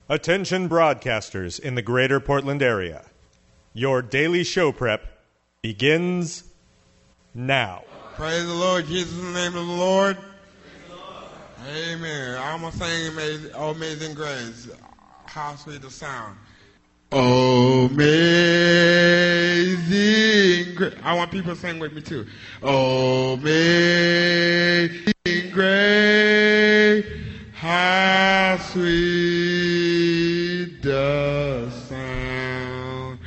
Attention broadcasters in the greater Portland area. Your daily show prep begins now. Praise the Lord, Jesus in the name of the Lord. Amen. I'm going to sing Amazing Grace. How sweet the sound. Amazing Grace. I want people to sing with me too. Amazing Grace. How sweet the sound.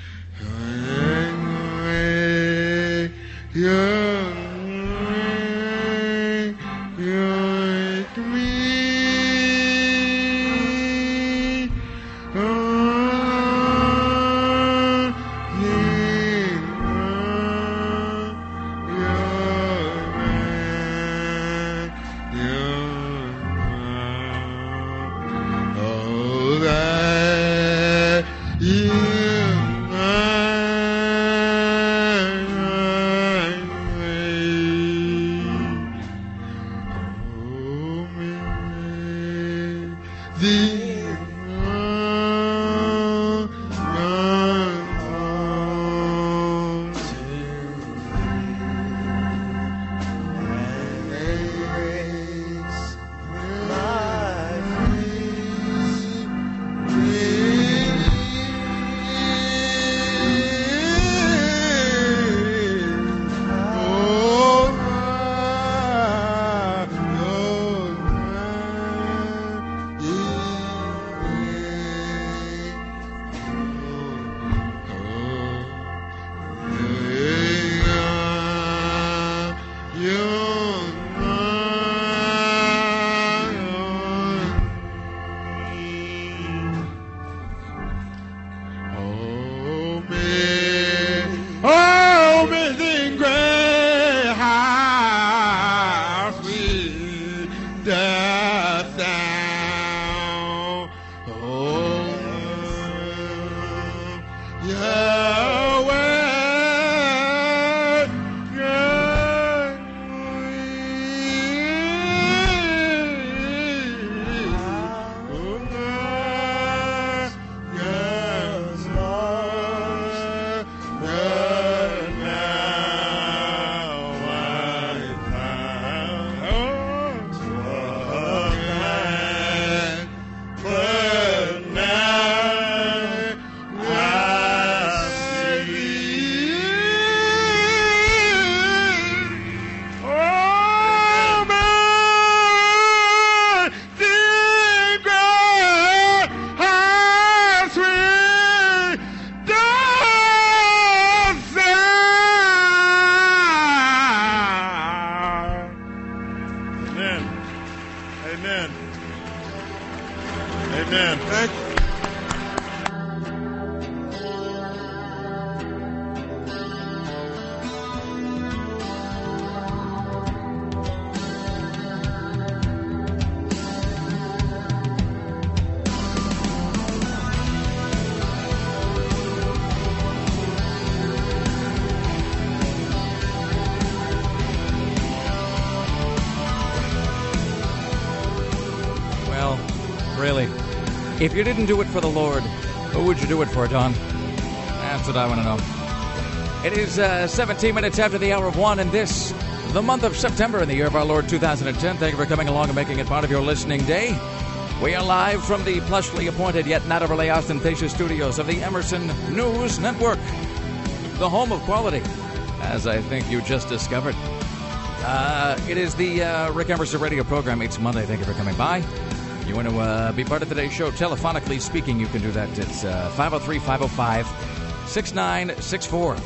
If you didn't do it for the Lord, who would you do it for, Don? That's what I want to know. It is 17 minutes after the hour of 1, and this, the month of September in the year of our Lord 2010. Thank you for coming along and making it part of your listening day. We are live from the plushly appointed yet not overly ostentatious studios of the Emerson News Network, the home of quality, as I think you just discovered. It is the Rick Emerson radio program. It's Monday. Thank you for coming by. You want to be part of today's show, telephonically speaking, you can do that. It's 503-505-6964.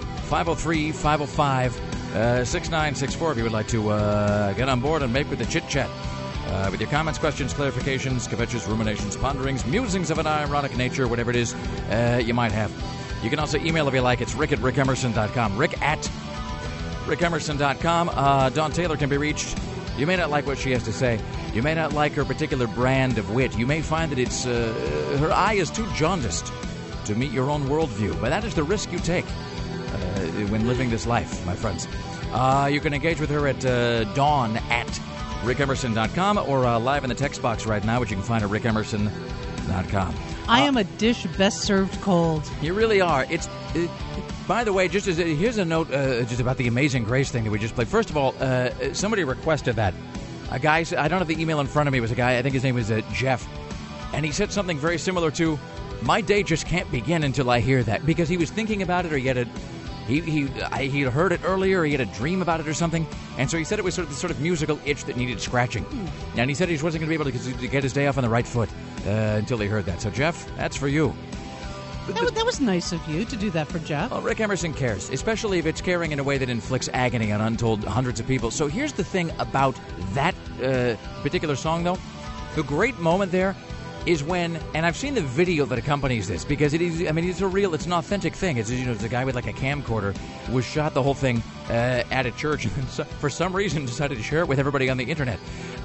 503-505-6964 if you would like to get on board and make with the chit-chat. With your comments, questions, clarifications, kvetches, ruminations, ponderings, musings of an ironic nature, whatever it is you might have. You can also email if you like. It's rick@rickemerson.com. rick@rickemerson.com. Dawn Taylor can be reached. You may not like what she has to say. You may not like her particular brand of wit. You may find that it's her eye is too jaundiced to meet your own worldview. But that is the risk you take when living this life, my friends. You can engage with her at dawn@rickemerson.com or live in the text box right now, which you can find at gmail.com. I am a dish best served cold. You really are. By the way, here's a note just about the Amazing Grace thing that we just played. First of all, somebody requested that. A guy, I don't have the email in front of me. It was a guy, I think his name was Jeff. And he said something very similar to, my day just can't begin until I hear that. Because he was thinking about it, or he heard it earlier, or he had a dream about it or something. And so he said it was sort of musical itch that needed scratching. And he said he wasn't going to be able to get his day off on the right foot until he heard that. So, Jeff, that's for you. That was nice of you to do that for Jeff. Well, Rick Emerson cares, especially if it's caring in a way that inflicts agony on untold hundreds of people. So here's the thing about that particular song, though. The great moment there is when, and I've seen the video that accompanies this, because it's an authentic thing. It's a guy with like a camcorder was shot the whole thing at a church, and for some reason decided to share it with everybody on the internet.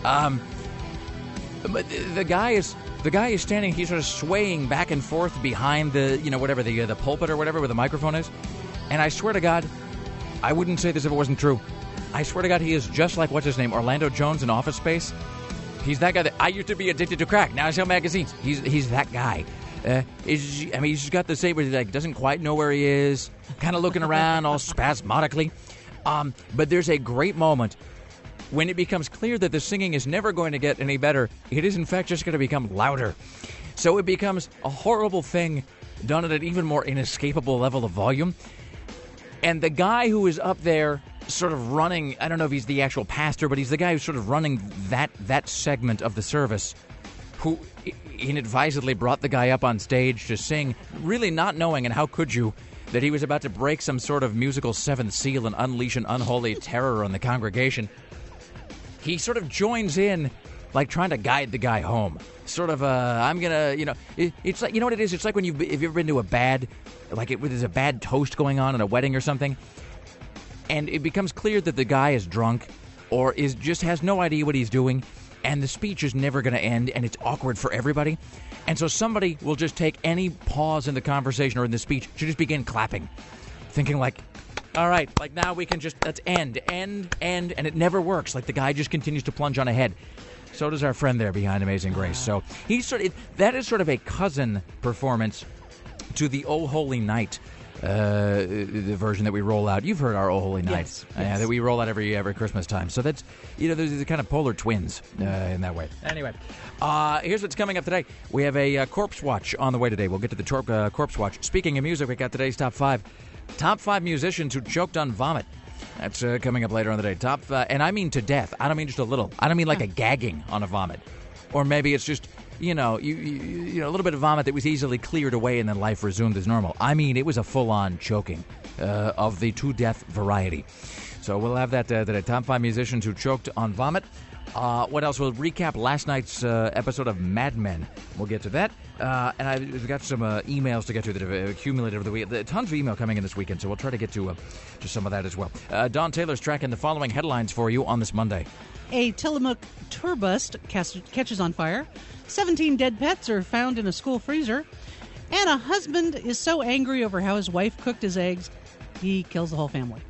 But the guy is standing, he's sort of swaying back and forth behind the pulpit or whatever where the microphone is. And I swear to God, I wouldn't say this if it wasn't true. I swear to God, he is just like, what's his name, Orlando Jones in Office Space. He's that guy that I used to be addicted to crack. Now I sell magazines. He's that guy. He's just got the same, like, doesn't quite know where he is, kind of looking around all spasmodically. But there's a great moment when it becomes clear that the singing is never going to get any better. It is, in fact, just going to become louder. So it becomes a horrible thing done at an even more inescapable level of volume. And the guy who is up there sort of running, I don't know if he's the actual pastor, but he's the guy who's sort of running that segment of the service, who inadvisedly brought the guy up on stage to sing, really not knowing, and how could you, that he was about to break some sort of musical seventh seal and unleash an unholy terror on the congregation. He sort of joins in, like trying to guide the guy home. Sort of, it's like, you know what it is? It's like when if you've ever been to there's a bad toast going on at a wedding or something, and it becomes clear that the guy is drunk or just has no idea what he's doing, and the speech is never going to end, and it's awkward for everybody. And so somebody will just take any pause in the conversation or in the speech to just begin clapping, thinking like, all right, like now we can let's end, and it never works. Like the guy just continues to plunge on ahead. So does our friend there behind Amazing Grace. So that is sort of a cousin performance to the Oh Holy Night, the version that we roll out. You've heard our Oh Holy Night, yes. That we roll out every Christmas time. So that's, there's kind of polar twins in that way. Anyway, here's what's coming up today. We have a Corpse Watch on the way today. We'll get to the Corpse Watch. Speaking of music, we got today's top 5. Top 5 musicians who choked on vomit. That's coming up later on the day. And I mean to death. I don't mean just a little. I don't mean like a gagging on a vomit. Or maybe it's just, a little bit of vomit that was easily cleared away and then life resumed as normal. I mean, it was a full-on choking of the to-death variety. So we'll have that today. Top 5 musicians who choked on vomit. What else? We'll recap last night's episode of Mad Men. We'll get to that. And I've got some emails to get to that have accumulated over the week. Tons of email coming in this weekend, so we'll try to get to some of that as well. Don Taylor's tracking the following headlines for you on this Monday. A Tillamook tour bus catches on fire. 17 dead pets are found in a school freezer. And a husband is so angry over how his wife cooked his eggs, he kills the whole family.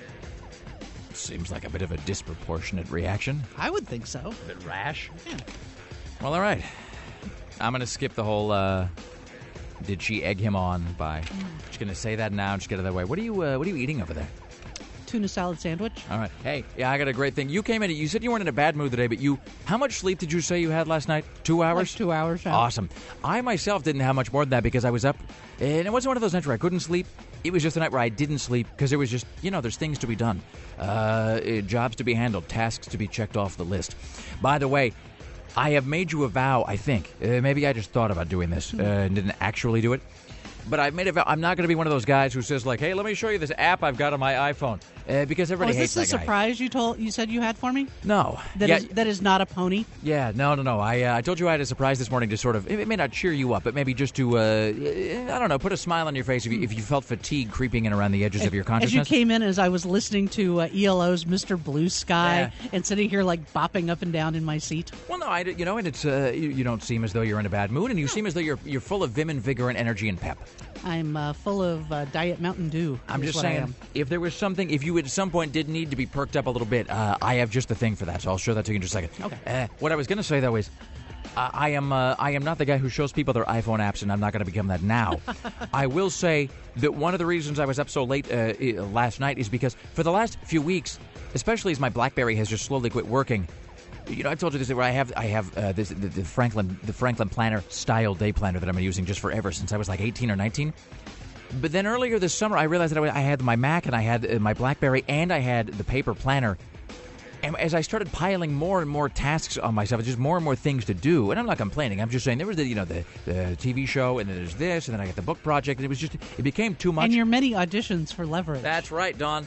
Seems like a bit of a disproportionate reaction. I would think so. A bit rash. Yeah. Well, all right. I'm going to skip the whole, did she egg him on by, just going to say that now and just get it that way. What are you eating over there? Tuna salad sandwich. All right. Hey, yeah, I got a great thing. You came in, you said you weren't in a bad mood today, but how much sleep did you say you had last night? 2 hours? Like 2 hours, yeah. Awesome. I myself didn't have much more than that because I was up, and it wasn't one of those nights where I couldn't sleep. It was just a night where I didn't sleep because it was just, there's things to be done. Jobs to be handled, tasks to be checked off the list. By the way, I have made you a vow, I think. Maybe I just thought about doing this and didn't actually do it. But I've made a vow. I'm not going to be one of those guys who says, like, hey, let me show you this app I've got on my iPhone. Because everybody hates that guy. Is this a surprise you said you had for me? No. That is not a pony? Yeah, no. I told you I had a surprise this morning to sort of, it may not cheer you up, but maybe just to, I don't know, put a smile on your face if you felt fatigue creeping in around the edges of your consciousness. As you came in, as I was listening to ELO's Mr. Blue Sky and sitting here like bopping up and down in my seat. Well, no, and it's, you don't seem as though you're in a bad mood, and you seem as though you're full of vim and vigor and energy and pep. I'm full of Diet Mountain Dew. I'm just saying, if there was something, if you at some point did need to be perked up a little bit, I have just the thing for that, so I'll show that to you in just a second. Okay. What I was going to say, though, is I am not the guy who shows people their iPhone apps, and I'm not going to become that now. I will say that one of the reasons I was up so late last night is because for the last few weeks, especially as my BlackBerry has just slowly quit working. I told you this where I have the Franklin Planner style day planner that I've been using just forever since I was like 18 or 19. But then earlier this summer, I realized that I had my Mac and I had my BlackBerry and I had the paper planner. And as I started piling more and more tasks on myself, just more and more things to do, and I'm not complaining. I'm just saying there was the TV show, and then there's this, and then I got the book project, and it became too much. And your many auditions for Leverage. That's right, Dawn.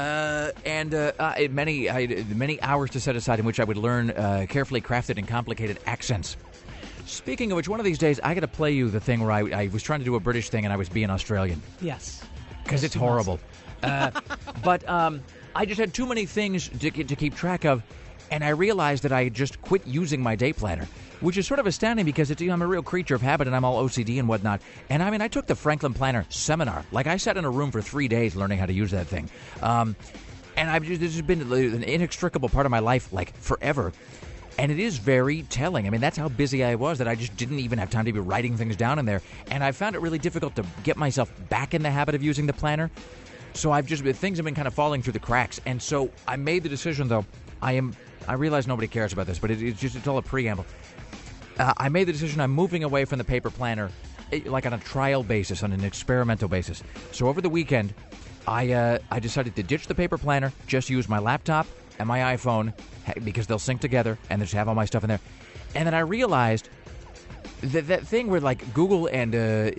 Many hours to set aside in which I would learn carefully crafted and complicated accents. Speaking of which, one of these days I got to play you the thing where I was trying to do a British thing and I was being Australian. Yes. Because it's horrible. But I just had too many things to keep track of, and I realized that I had just quit using my day planner, which is sort of astounding because I'm a real creature of habit and I'm all OCD and whatnot. And I mean, I took the Franklin Planner seminar. Like, I sat in a room for 3 days learning how to use that thing. And this has been an inextricable part of my life, like, forever. And it is very telling. I mean, that's how busy I was that I just didn't even have time to be writing things down in there. And I found it really difficult to get myself back in the habit of using the planner. So things have been kind of falling through the cracks. And so I made the decision, though. I realize nobody cares about this, but it's all a preamble. I made the decision I'm moving away from the paper planner, like on a trial basis, on an experimental basis. So over the weekend, I decided to ditch the paper planner, just use my laptop and my iPhone, because they'll sync together, and just have all my stuff in there. And then I realized that thing where, like, Google and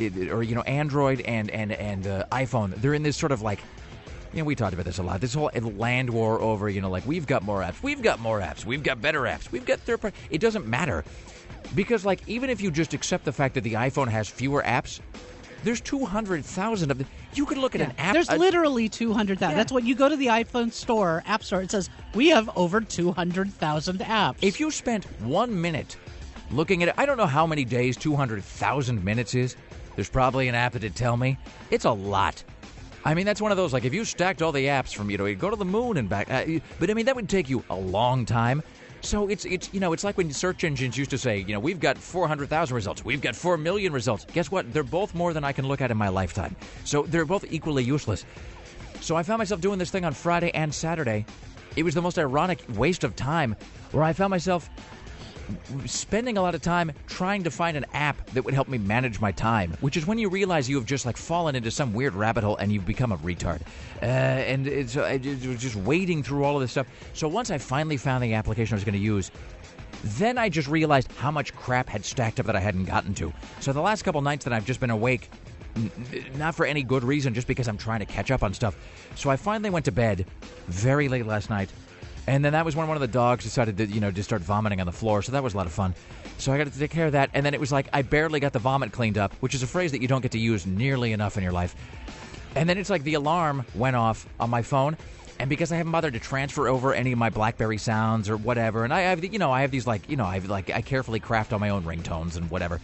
Android and iPhone, they're in this sort of, like, we talked about this a lot, this whole land war over, like, we've got more apps, we've got better apps, we've got third party. It doesn't matter, because, like, even if you just accept the fact that the iPhone has fewer apps, there's 200,000 of them. You could look at an app. There's literally 200,000. Yeah. That's what you go to the iPhone store, App Store. It says, we have over 200,000 apps. If you spent 1 minute looking at it, I don't know how many days 200,000 minutes is. There's probably an app that'd tell me. It's a lot. I mean, that's one of those, like, if you stacked all the apps from, you go to the moon and back. But, I mean, that would take you a long time. So it's like when search engines used to say, we've got 400,000 results, we've got 4 million results. Guess what? They're both more than I can look at in my lifetime. So they're both equally useless. So I found myself doing this thing on Friday and Saturday. It was the most ironic waste of time, where I found myself spending a lot of time trying to find an app that would help me manage my time, which is when you realize you have just, like, fallen into some weird rabbit hole and you've become a retard. And it was just wading through all of this stuff. So once I finally found the application I was going to use, then I just realized how much crap had stacked up that I hadn't gotten to. So the last couple nights that I've just been awake, not for any good reason, just because I'm trying to catch up on stuff. So I finally went to bed very late last night. And then that was when one of the dogs decided to, just start vomiting on the floor. So that was a lot of fun. So I got to take care of that. And then it was like I barely got the vomit cleaned up, which is a phrase that you don't get to use nearly enough in your life. And then it's like the alarm went off on my phone. And because I haven't bothered to transfer over any of my BlackBerry sounds or whatever, and I have these, I carefully craft all my own ringtones and whatever.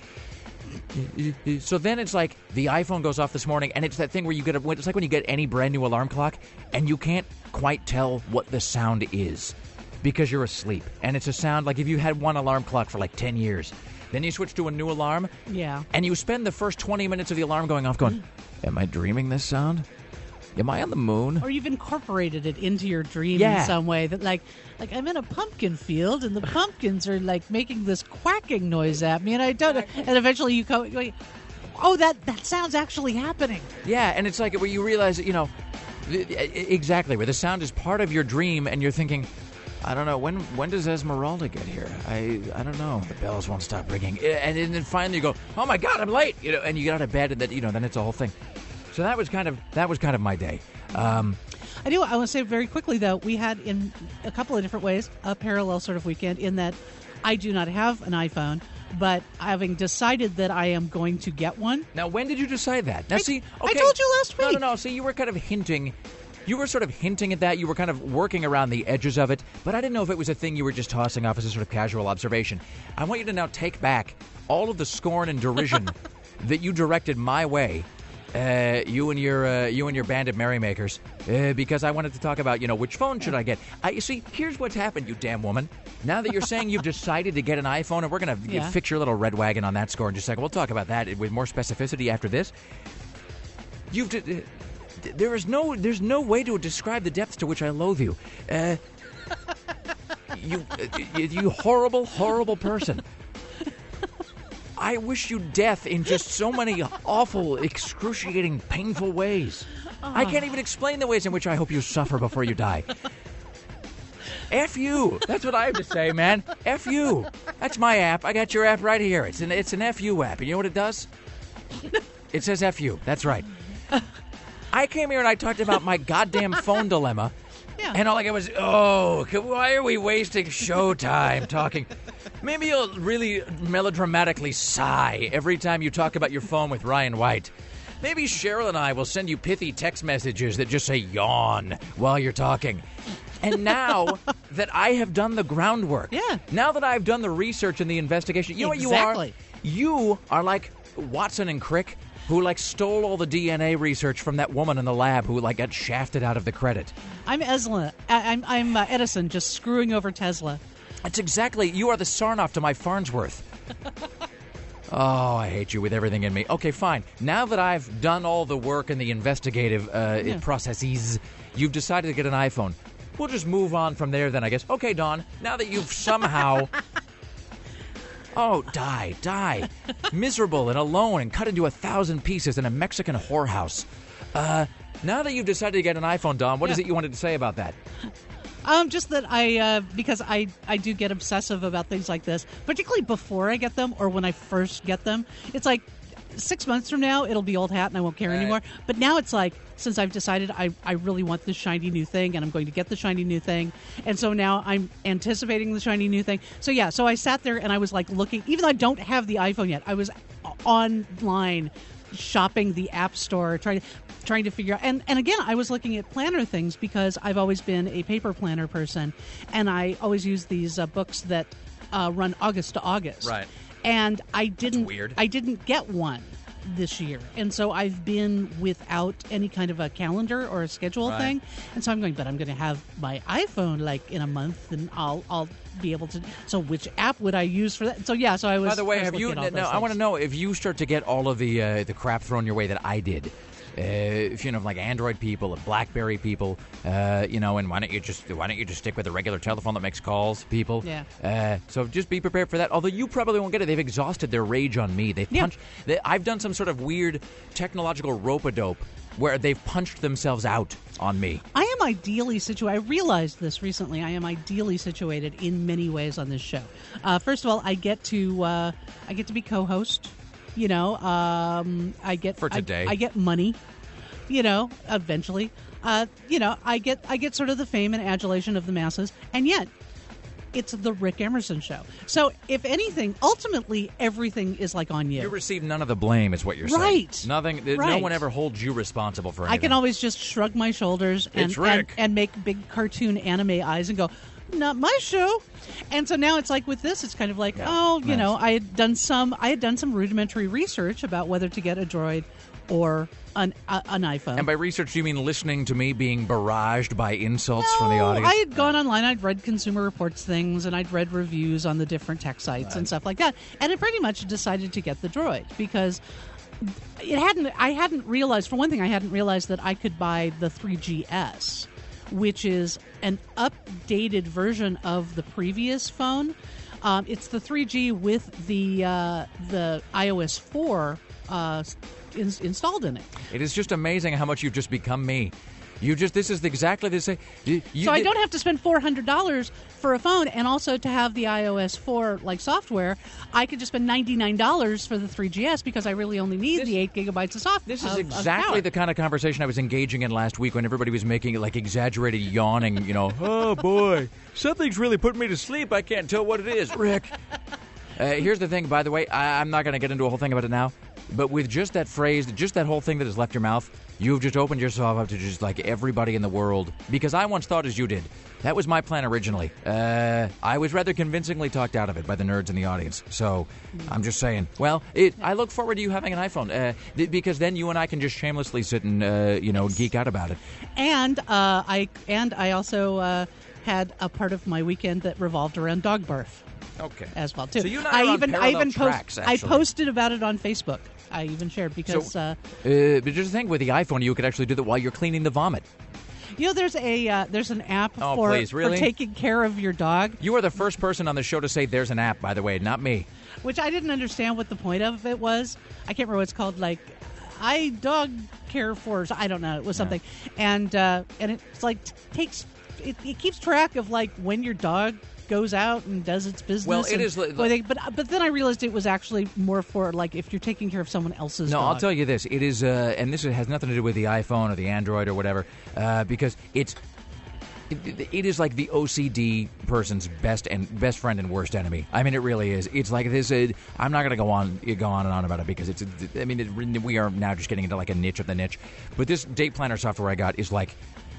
So then it's like the iPhone goes off this morning, and it's that thing where it's like when you get any brand new alarm clock and you can't quite tell what the sound is because you're asleep. And it's a sound like if you had one alarm clock for like 10 years, then you switch to a new alarm. Yeah. And you spend the first 20 minutes of the alarm going off going, am I dreaming this sound? Am I on the moon? Or you've incorporated it into your dream in some way. That like I'm in a pumpkin field and the pumpkins are like making this quacking noise at me, and I don't. And eventually you go, oh, that sound's actually happening. Yeah, and it's like where you realize that exactly where the sound is part of your dream, and you're thinking, I don't know, when does Esmeralda get here? I don't know. The bells won't stop ringing, and then finally you go, oh my God, I'm late. And you get out of bed, and then it's a whole thing. So that was kind of my day. I want to say very quickly, though, we had in a couple of different ways a parallel sort of weekend in that I do not have an iPhone, but having decided that I am going to get one. Now, when did you decide that? Now, see, okay. I told you last week. No. See, you were kind of hinting. You were sort of hinting at that. You were kind of working around the edges of it, but I didn't know if it was a thing you were just tossing off as a sort of casual observation. I want you to now take back all of the scorn and derision that you directed my way. You and your band of merrymakers, because I wanted to talk about, which phone should I get? You see, here's what's happened, you damn woman. Now that you're saying you've decided to get an iPhone, and we're going to Yeah. fix your little red wagon on that score in just a second. We'll talk about that with more specificity after this. There's no way to describe the depths to which I loathe you. You horrible, horrible person. I wish you death in just so many awful, excruciating, painful ways. I can't even explain the ways in which I hope you suffer before you die. F you. That's what I have to say, man. F you. That's my app. I got your app right here. It's an F you app. And you know what it does? It says F you. That's right. I came here and I talked about my goddamn phone dilemma. Yeah. And all I got was, why are we wasting show time talking? Maybe you'll really melodramatically sigh every time you talk about your phone with Ryan White. Maybe Cheryl and I will send you pithy text messages that just say yawn while you're talking. And now that I have done the groundwork, now that I've done the research and the investigation, you know what you are? You are like Watson and Crick, who stole all the DNA research from that woman in the lab who got shafted out of the credit. I'm I'm Edison, just screwing over Tesla. That's exactly. You are the Sarnoff to my Farnsworth. Oh, I hate you with everything in me. Okay, fine. Now that I've done all the work and the investigative processes, you've decided to get an iPhone. We'll just move on from there then, I guess. Okay, Dawn, now that you've somehow... die. Miserable and alone and cut into 1,000 pieces in a Mexican whorehouse. Now that you've decided to get an iPhone, Dawn, what is it you wanted to say about that? Just that because I do get obsessive about things like this, particularly before I get them or when I first get them. It's like 6 months from now, it'll be old hat and I won't care anymore. But now it's like, since I've decided I really want this shiny new thing and I'm going to get the shiny new thing. And so now I'm anticipating the shiny new thing. So I sat there and I was looking, even though I don't have the iPhone yet, I was online shopping the App Store, trying to figure out. And again, I was looking at planner things because I've always been a paper planner person. And I always use these books that run August to August. Right. And I didn't get one this year. And so I've been without any kind of a calendar or a schedule thing. And so I'm going to have my iPhone in a month and I'll be able to. So which app would I use for that? So I was. By the way, have you? I want to know if you start to get all of the crap thrown your way that I did. If Android people and BlackBerry people, and why don't you just stick with a regular telephone that makes calls, people? Yeah. So just be prepared for that. Although you probably won't get it. They've exhausted their rage on me. They've punched. I've done some sort of weird technological rope-a-dope where they've punched themselves out on me. I am ideally situated. I realized this recently. I am ideally situated in many ways on this show. First of all, I get to be co-host. I get for today. I get money. Eventually. I get sort of the fame and adulation of the masses, and yet it's the Rick Emerson show. So, if anything, ultimately everything is on you. You receive none of the blame, is what you're saying. Right. Nothing. No one ever holds you responsible for anything. I can always just shrug my shoulders and make big cartoon anime eyes and go, not my show. And so now it's with this, it's kind of I had done some rudimentary research about whether to get a Droid or an iPhone. And by research, do you mean listening to me being barraged by insults from the audience? I had gone online, I'd read Consumer Reports things, and I'd read reviews on the different tech sites and stuff like that. And I pretty much decided to get the Droid because I hadn't realized, for one thing, that I could buy the 3GS, which is an updated version of the previous phone. It's the 3G with the iOS 4 installed in it. It is just amazing how much you've just become me. This is exactly the same. So I don't have to spend $400 for a phone, and also to have the iOS 4 software, I could just spend $99 for the 3GS because I really only need the 8 gigabytes of software. This is exactly the kind of conversation I was engaging in last week when everybody was making exaggerated yawning. Oh boy, something's really putting me to sleep. I can't tell what it is, Rick. Here's the thing, by the way. I'm not going to get into a whole thing about it now. But with just that phrase, just that whole thing that has left your mouth, you've just opened yourself up to just everybody in the world. Because I once thought as you did. That was my plan originally. I was rather convincingly talked out of it by the nerds in the audience. So I'm just saying. Well, I look forward to you having an iPhone because then you and I can just shamelessly sit and geek out about it. And I also had a part of my weekend that revolved around dog barf Okay. as well too. So you and I are on parallel tracks, I actually. posted about it on Facebook. I even shared because but just think, with the iPhone, you could actually do that while you're cleaning the vomit. there's an app Oh, for please, really? taking care of your dog, You are the first person on the show to say there's an app, by the way, not me. which I didn't understand what the point of it was. I can't remember what it's called, like dog care for. I don't know. It was something, and it's like it keeps track of like when your dog goes out and does its business. Well, it and is. but then I realized it was actually more for like if you're taking care of someone else's No, dog. I'll tell you this. It is, and this has nothing to do with the iPhone or the Android or whatever, because it is like the OCD person's best friend and worst enemy. I mean, it really is. It's like this. I'm not going to go on and on about it because it's. I mean, we are now just getting into like a niche of the niche. But this date planner software I got is like,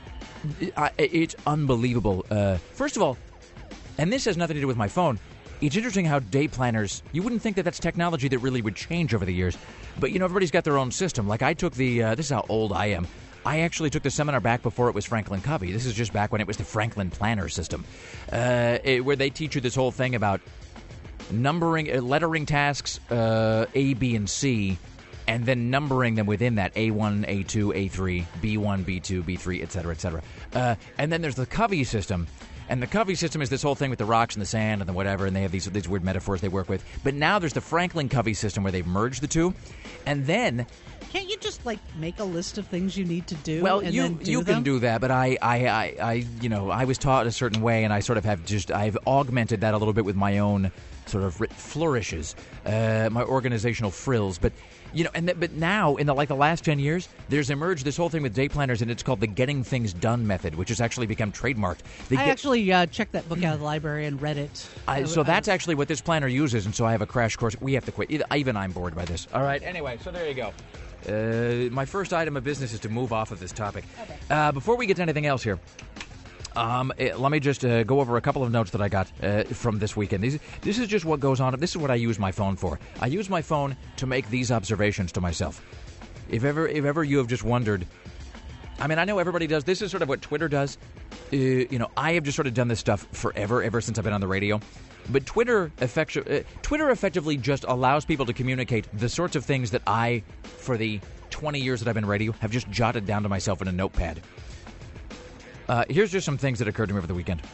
it's unbelievable. First of all, and this has nothing to do with my phone. It's interesting how day planners, you wouldn't think that that's technology that really would change over the years. But, everybody's got their own system. Like I took this is how old I am. I actually took the seminar back before it was Franklin Covey. This is just back when it was the Franklin Planner system, where they teach you this whole thing about numbering, lettering tasks, A, B, and C, and then numbering them within that A1, A2, A3, B1, B2, B3, et cetera, et cetera. And then there's the Covey system. And the Covey system is this whole thing with the rocks and the sand and the whatever, and they have these weird metaphors they work with. But now there's the Franklin Covey system where they've merged the two. And then... Can't you just like make a list of things you need to do? Well, and you then do you them? can do that, but I was taught a certain way, and I sort of I've augmented that a little bit with my own sort of flourishes, my organizational frills. But but now in the last 10 years, there's emerged this whole thing with day planners, and it's called the Getting Things Done method, which has actually become trademarked. I actually checked that book out of the library and read it. So that's actually what this planner uses, and so I have a crash course. We have to quit. Even I'm bored by this. All right. Anyway, so there you go. My first item of business is to move off of this topic. Okay. Before we get to anything else here, let me just go over a couple of notes that I got from this weekend. This is just what goes on. This is what I use my phone for. I use my phone to make these observations to myself. If ever you have just wondered, I mean, I know everybody does. This is sort of what Twitter does. I have just sort of done this stuff forever, ever since I've been on the radio. But Twitter effectively just allows people to communicate the sorts of things that I, for the 20 years that I've been radio, have just jotted down to myself in a notepad. Here's just some things that occurred to me over the weekend.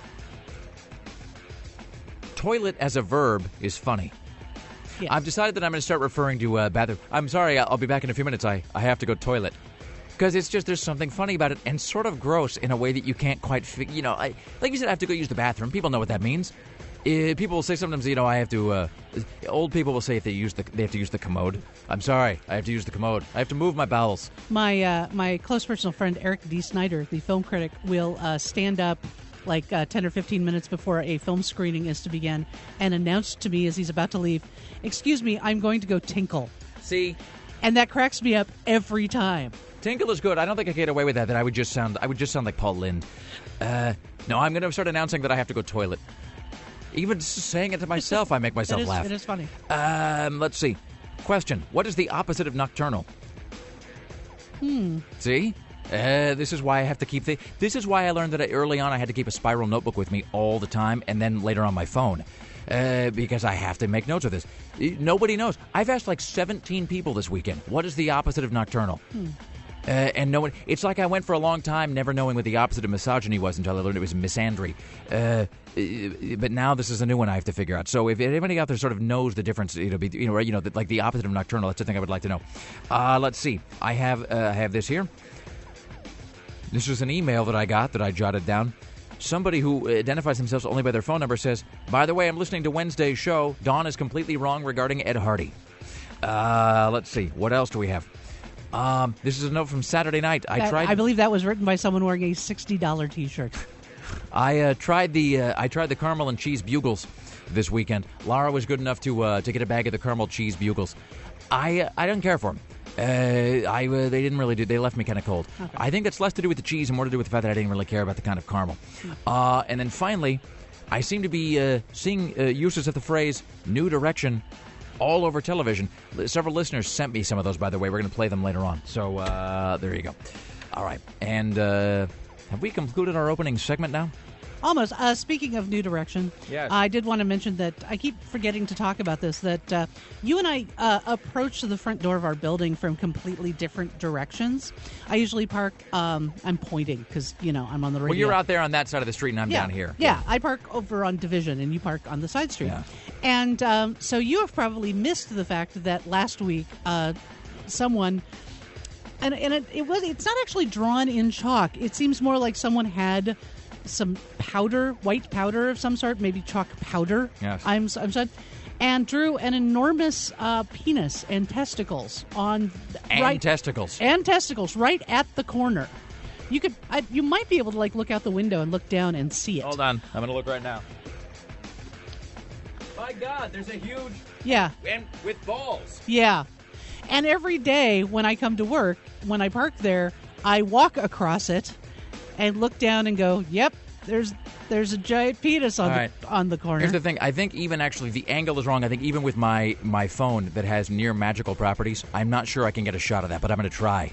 Toilet as a verb is funny. Yes. I've decided that I'm going to start referring to bathroom. I'm sorry, I'll be back in a few minutes. I have to go toilet. Because it's just, there's something funny about it and sort of gross in a way that you can't quite figure. Like you said, I have to go use the bathroom. People know what that means. People will say sometimes, I have to. Old people will say if they have to use the commode. I'm sorry, I have to use the commode. I have to move my bowels. My close personal friend Eric D. Snyder, the film critic, will stand up like 10 or 15 minutes before a film screening is to begin and announce to me as he's about to leave, "Excuse me, I'm going to go tinkle." See, and that cracks me up every time. Tinkle is good. I don't think I could get away with that. That I would just sound like Paul Lynde. No, I'm going to start announcing that I have to go toilet. Even saying it to myself, I make myself laugh. It is funny. Let's see. Question: what is the opposite of nocturnal? See? This is why I have to keep This is why I learned that early on I had to keep a spiral notebook with me all the time, and then later on my phone. Because I have to make notes of this. Nobody knows. I've asked like 17 people this weekend, what is the opposite of nocturnal? And no one. It's like I went for a long time never knowing what the opposite of misogyny was until I learned it was misandry. But now this is a new one I have to figure out. So if anybody out there sort of knows the difference, like the opposite of nocturnal, that's the thing I would like to know. Let's see. I have this here. This was an email that I got that I jotted down. Somebody who identifies themselves only by their phone number says, "By the way, I'm listening to Wednesday's show. Dawn is completely wrong regarding Ed Hardy." Let's see. What else do we have? This is a note from Saturday night. I believe that was written by someone wearing a $60 T-shirt. I tried the caramel and cheese bugles this weekend. Laura was good enough to get a bag of the caramel cheese bugles. I don't care for them. They didn't really do. They left me kind of cold. Okay. I think that's less to do with the cheese and more to do with the fact that I didn't really care about the kind of caramel. And then finally, I seem to be seeing uses of the phrase "new direction" all over television. Several listeners sent me some of those, by the way. We're going to play them later on. So there you go. All right. And have we concluded our opening segment now? Almost. Speaking of New Direction, Yes. I did want to mention that I keep forgetting to talk about this, that you and I approach the front door of our building from completely different directions. I usually park, I'm pointing because, I'm on the radio. Well, you're out there on that side of the street, and I'm down here. Yeah, I park over on Division, and you park on the side street. Yeah. And so you have probably missed the fact that last week someone... And it's not actually drawn in chalk. It seems more like someone had some powder, white powder of some sort, maybe chalk powder. Yes. I'm sorry, and drew an enormous penis and testicles on Testicles right at the corner. You might be able to look out the window and look down and see it. Hold on, I'm going to look right now. My God, there's a huge and with balls. Yeah. And every day when I come to work, when I park there, I walk across it and look down and go, "Yep, there's a giant penis on the corner." Here's the thing. I think even actually the angle is wrong. I think even with my phone that has near magical properties, I'm not sure I can get a shot of that, but I'm going to try.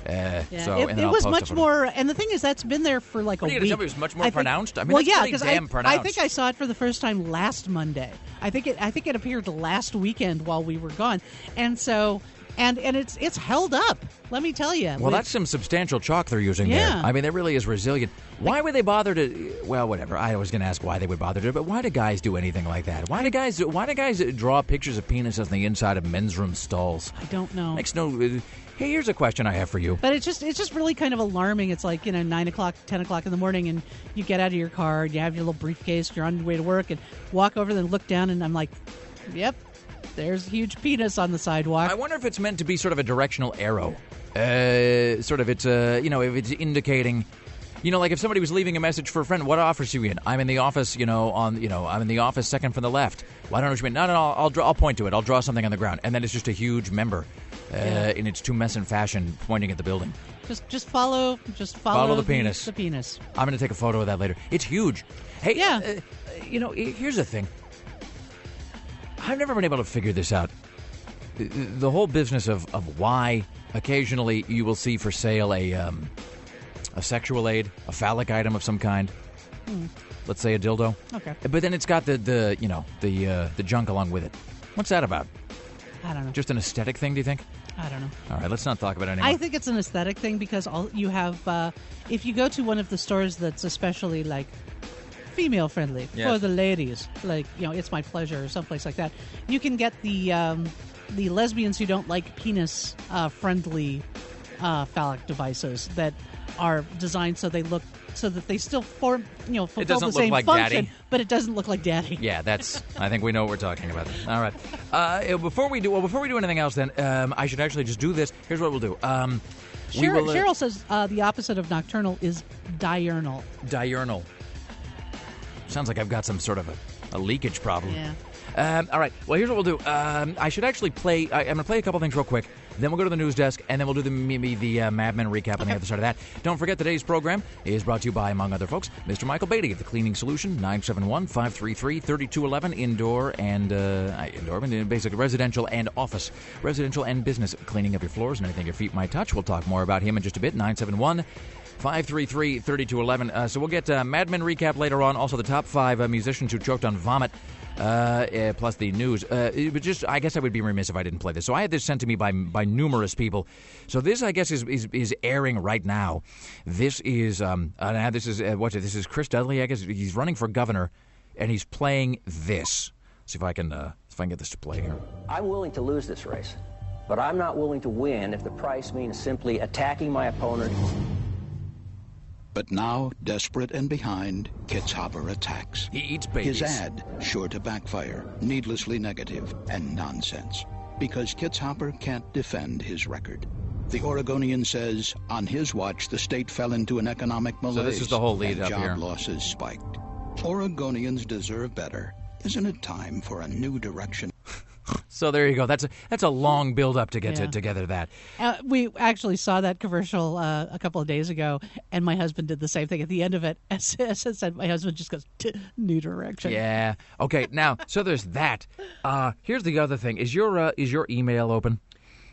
It was much more, and the thing is, that's been there for like a week. Tell me it was much more pronounced? I mean, well, that's pretty damn pronounced. I think I saw it for the first time last Monday. I think it appeared last weekend while we were gone, and so. And it's held up, let me tell you. Well, that's some substantial chalk they're using there. I mean, that really is resilient. Why would they bother to... Well, whatever. I was going to ask why they would bother to, but why do guys do anything like that? Why do guys draw pictures of penises on the inside of men's room stalls? I don't know. Makes no... Hey, here's a question I have for you. But it's just really kind of alarming. It's like, 9 o'clock, 10 o'clock in the morning, and you get out of your car, and you have your little briefcase, you're on your way to work, and walk over there and look down, and I'm like, yep. There's a huge penis on the sidewalk. I wonder if it's meant to be sort of a directional arrow. Sort of if it's indicating, like if somebody was leaving a message for a friend, what office are you in? I'm in the office, I'm in the office second from the left. Well, I don't know what you mean. No, I'll point to it. I'll draw something on the ground. And then it's just a huge member in its tumescent fashion pointing at the building. Just follow the penis. The penis. I'm going to take a photo of that later. It's huge. Hey, here's the thing. I've never been able to figure this out. The whole business of why occasionally you will see for sale a sexual aid, a phallic item of some kind. Let's say a dildo. Okay. But then it's got the junk along with it. What's that about? I don't know. Just an aesthetic thing, do you think? I don't know. All right, let's not talk about it anymore. I think it's an aesthetic thing because you have if you go to one of the stores that's especially like female friendly for the ladies, like It's My Pleasure or someplace like that, you can get the lesbians who don't like penis friendly phallic devices that are designed so that they still fulfill the same like function, daddy. But it doesn't look like daddy. Yeah, I think we know what we're talking about. All right. Before we do anything else, then I should actually just do this. Here's what we'll do. Cheryl says the opposite of nocturnal is diurnal. Diurnal. Sounds like I've got some sort of a leakage problem. Yeah. All right. Well, here's what we'll do. I should actually play... I'm going to play a couple things real quick. Then we'll go to the news desk, and then we'll do the Mad Men recap on the other side of that. Don't forget, today's program is brought to you by, among other folks, Mr. Michael Beatty of The Cleaning Solution, 971-533-3211, indoor and basically residential and office, residential and business, cleaning up your floors and anything your feet might touch. We'll talk more about him in just a bit. 971-533-3211. So we'll get Mad Men recap later on. Also, the top 5 musicians who choked on vomit. Plus the news. I guess I would be remiss if I didn't play this. So I had this sent to me by numerous people. So this, I guess, is airing right now. This is this is Chris Dudley. I guess he's running for governor, and he's playing this. See if I can get this to play here. I'm willing to lose this race, but I'm not willing to win if the price means simply attacking my opponent. But now, desperate and behind, Kitzhaber attacks. He eats babies. His ad, sure to backfire, needlessly negative and nonsense. Because Kitzhaber can't defend his record. The Oregonian says, on his watch, the state fell into an economic malaise. So this is the whole lead up job here. Losses spiked. Oregonians deserve better. Isn't it time for a new direction? So there you go. That's a long build up to get together that. We actually saw that commercial a couple of days ago, and my husband did the same thing at the end of it. As I said, my husband just goes, new direction. Yeah. Okay. Now, so there's that. Here's the other thing. Is your email open?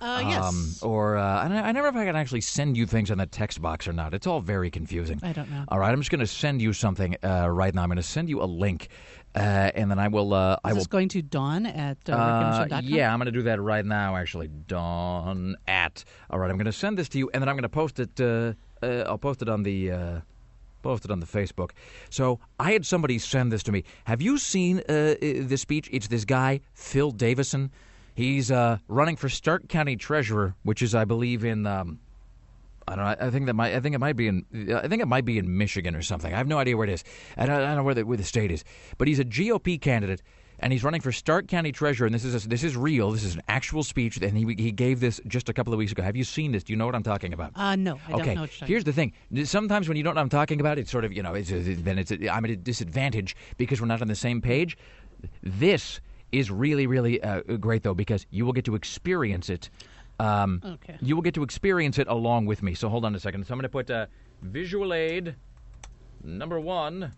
Yes. Or I never know if I can actually send you things in the text box or not. It's all very confusing. I don't know. All right, I'm just going to send you something right now. I'm going to send you a link, and then I will. Is this going to Dawn at rickemerson.com? Yeah, I'm going to do that right now. Actually, Dawn at. All right, I'm going to send this to you, and then I'm going to post it. I'll post it on the. Posted on the Facebook. So I had somebody send this to me. Have you seen this speech? It's this guy, Phil Davison. He's running for Stark County Treasurer, which is, I believe, in I don't know. I think it might be in Michigan or something. I have no idea where it is. I don't know where the state is. But he's a GOP candidate, and he's running for Stark County Treasurer. And this is real. This is an actual speech, and he gave this just a couple of weeks ago. Have you seen this? Do you know what I'm talking about? No, I don't know what you're talking Here's the thing. Sometimes when you don't know what I'm talking about, it's sort of, I'm at a disadvantage because we're not on the same page. This is really, really great, though, because you will get to experience it. Okay. You will get to experience it along with me. So hold on a second. So I'm going to put visual aid number 1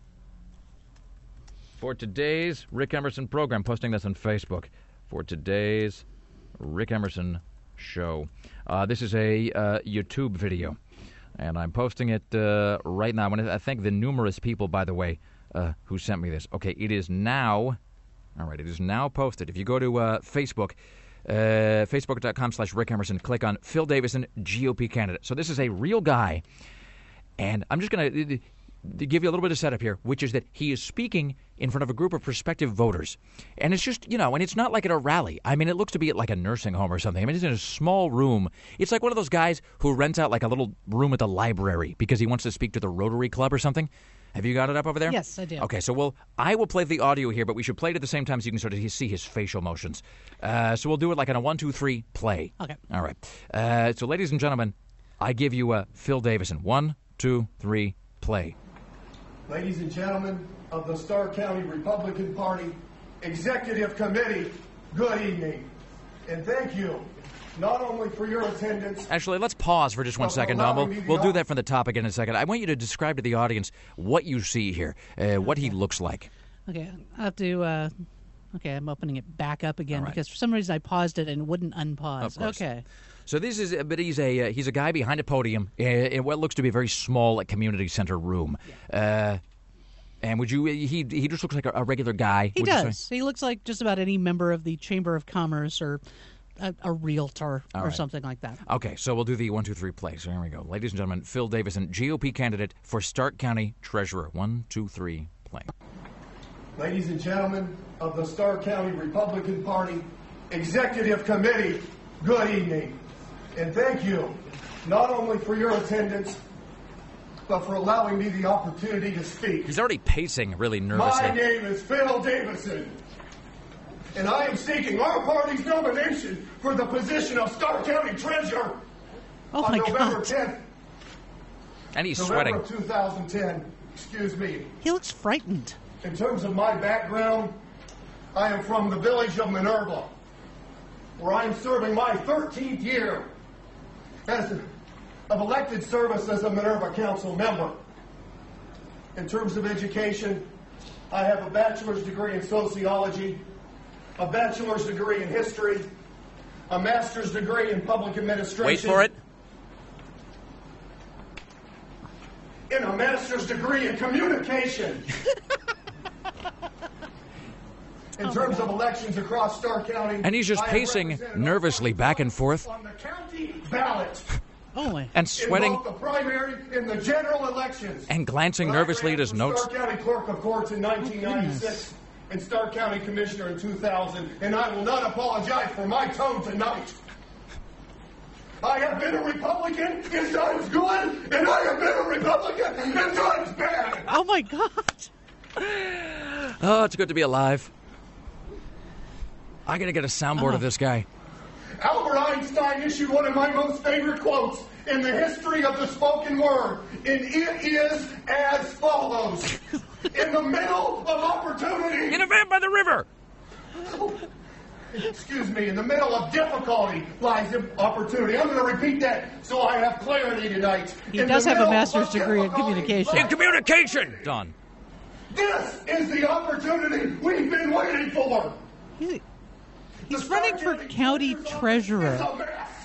for today's Rick Emerson program. Posting this on Facebook for today's Rick Emerson show. This is a YouTube video, and I'm posting it right now. I thank the numerous people, by the way, who sent me this. Okay, it is now. All right, it is now posted. If you go to Facebook, facebook.com/Rick Emerson, click on Phil Davison, GOP candidate. So this is a real guy, and I'm just going to give you a little bit of setup here, which is that he is speaking in front of a group of prospective voters. And it's just, and it's not like at a rally. I mean, it looks to be at like a nursing home or something. I mean, it's in a small room. It's like one of those guys who rents out like a little room at the library because he wants to speak to the Rotary Club or something. Have you got it up over there? Yes, I do. Okay, so I will play the audio here, but we should play it at the same time so you can sort of see his facial motions. So we'll do it like on a 1, 2, 3, play. Okay. All right. So, ladies and gentlemen, I give you Phil Davison. 1, 2, 3, play. Ladies and gentlemen of the Stark County Republican Party Executive Committee, good evening. And thank you not only for your attendance. Actually, let's pause for just 1 second, Don. We'll do that from the top again in a second. I want you to describe to the audience what you see here, what he looks like. Okay, I have to. Okay, I'm opening it back up again All right. because for some reason I paused it and it wouldn't unpause. Of course. Okay. So this is, but he's a guy behind a podium in what looks to be a very small community center room. Yeah. And would you? He just looks like a regular guy. He does. He looks like just about any member of the Chamber of Commerce or a realtor or something like that. Okay, so we'll do the 1, 2, 3 play. So here we go, ladies and gentlemen. Phil Davison, GOP candidate for Stark County Treasurer. 1, 2, 3 play. Ladies and gentlemen of the Stark County Republican Party Executive Committee, good evening. And thank you not only for your attendance, but for allowing me the opportunity to speak. He's already pacing really nervously. My name is Phil Davison, and I am seeking our party's nomination for the position of Stark County Treasurer on November 10th. And he's November sweating. 2010. Excuse me. He looks frightened. In terms of my background, I am from the village of Minerva, where I am serving my 13th year of elected service as a Minerva Council member. In terms of education, I have a bachelor's degree in sociology, a bachelor's degree in history, a master's degree in public administration. Wait for it. And a master's degree in communication. In terms of elections across Stark County, and he's just pacing nervously back and forth. On the county ballot. Oh my. And sweating. In both the primary and the general elections. And glancing nervously at his notes. Stark County Clerk of Courts in 1996 and Stark County Commissioner in 2000, and I will not apologize for my tone tonight. I have been a Republican in times good, and I have been a Republican in times bad. Oh my God. Oh, it's good to be alive. I gotta get a soundboard of this guy. Albert Einstein issued one of my most favorite quotes in the history of the spoken word, and it is as follows. In the middle of opportunity... In a van by the river! Excuse me, in the middle of difficulty lies opportunity. I'm going to repeat that so I have clarity tonight. He does have a master's degree in communication. In communication! Done. This is the opportunity we've been waiting for. He's running for county treasurer.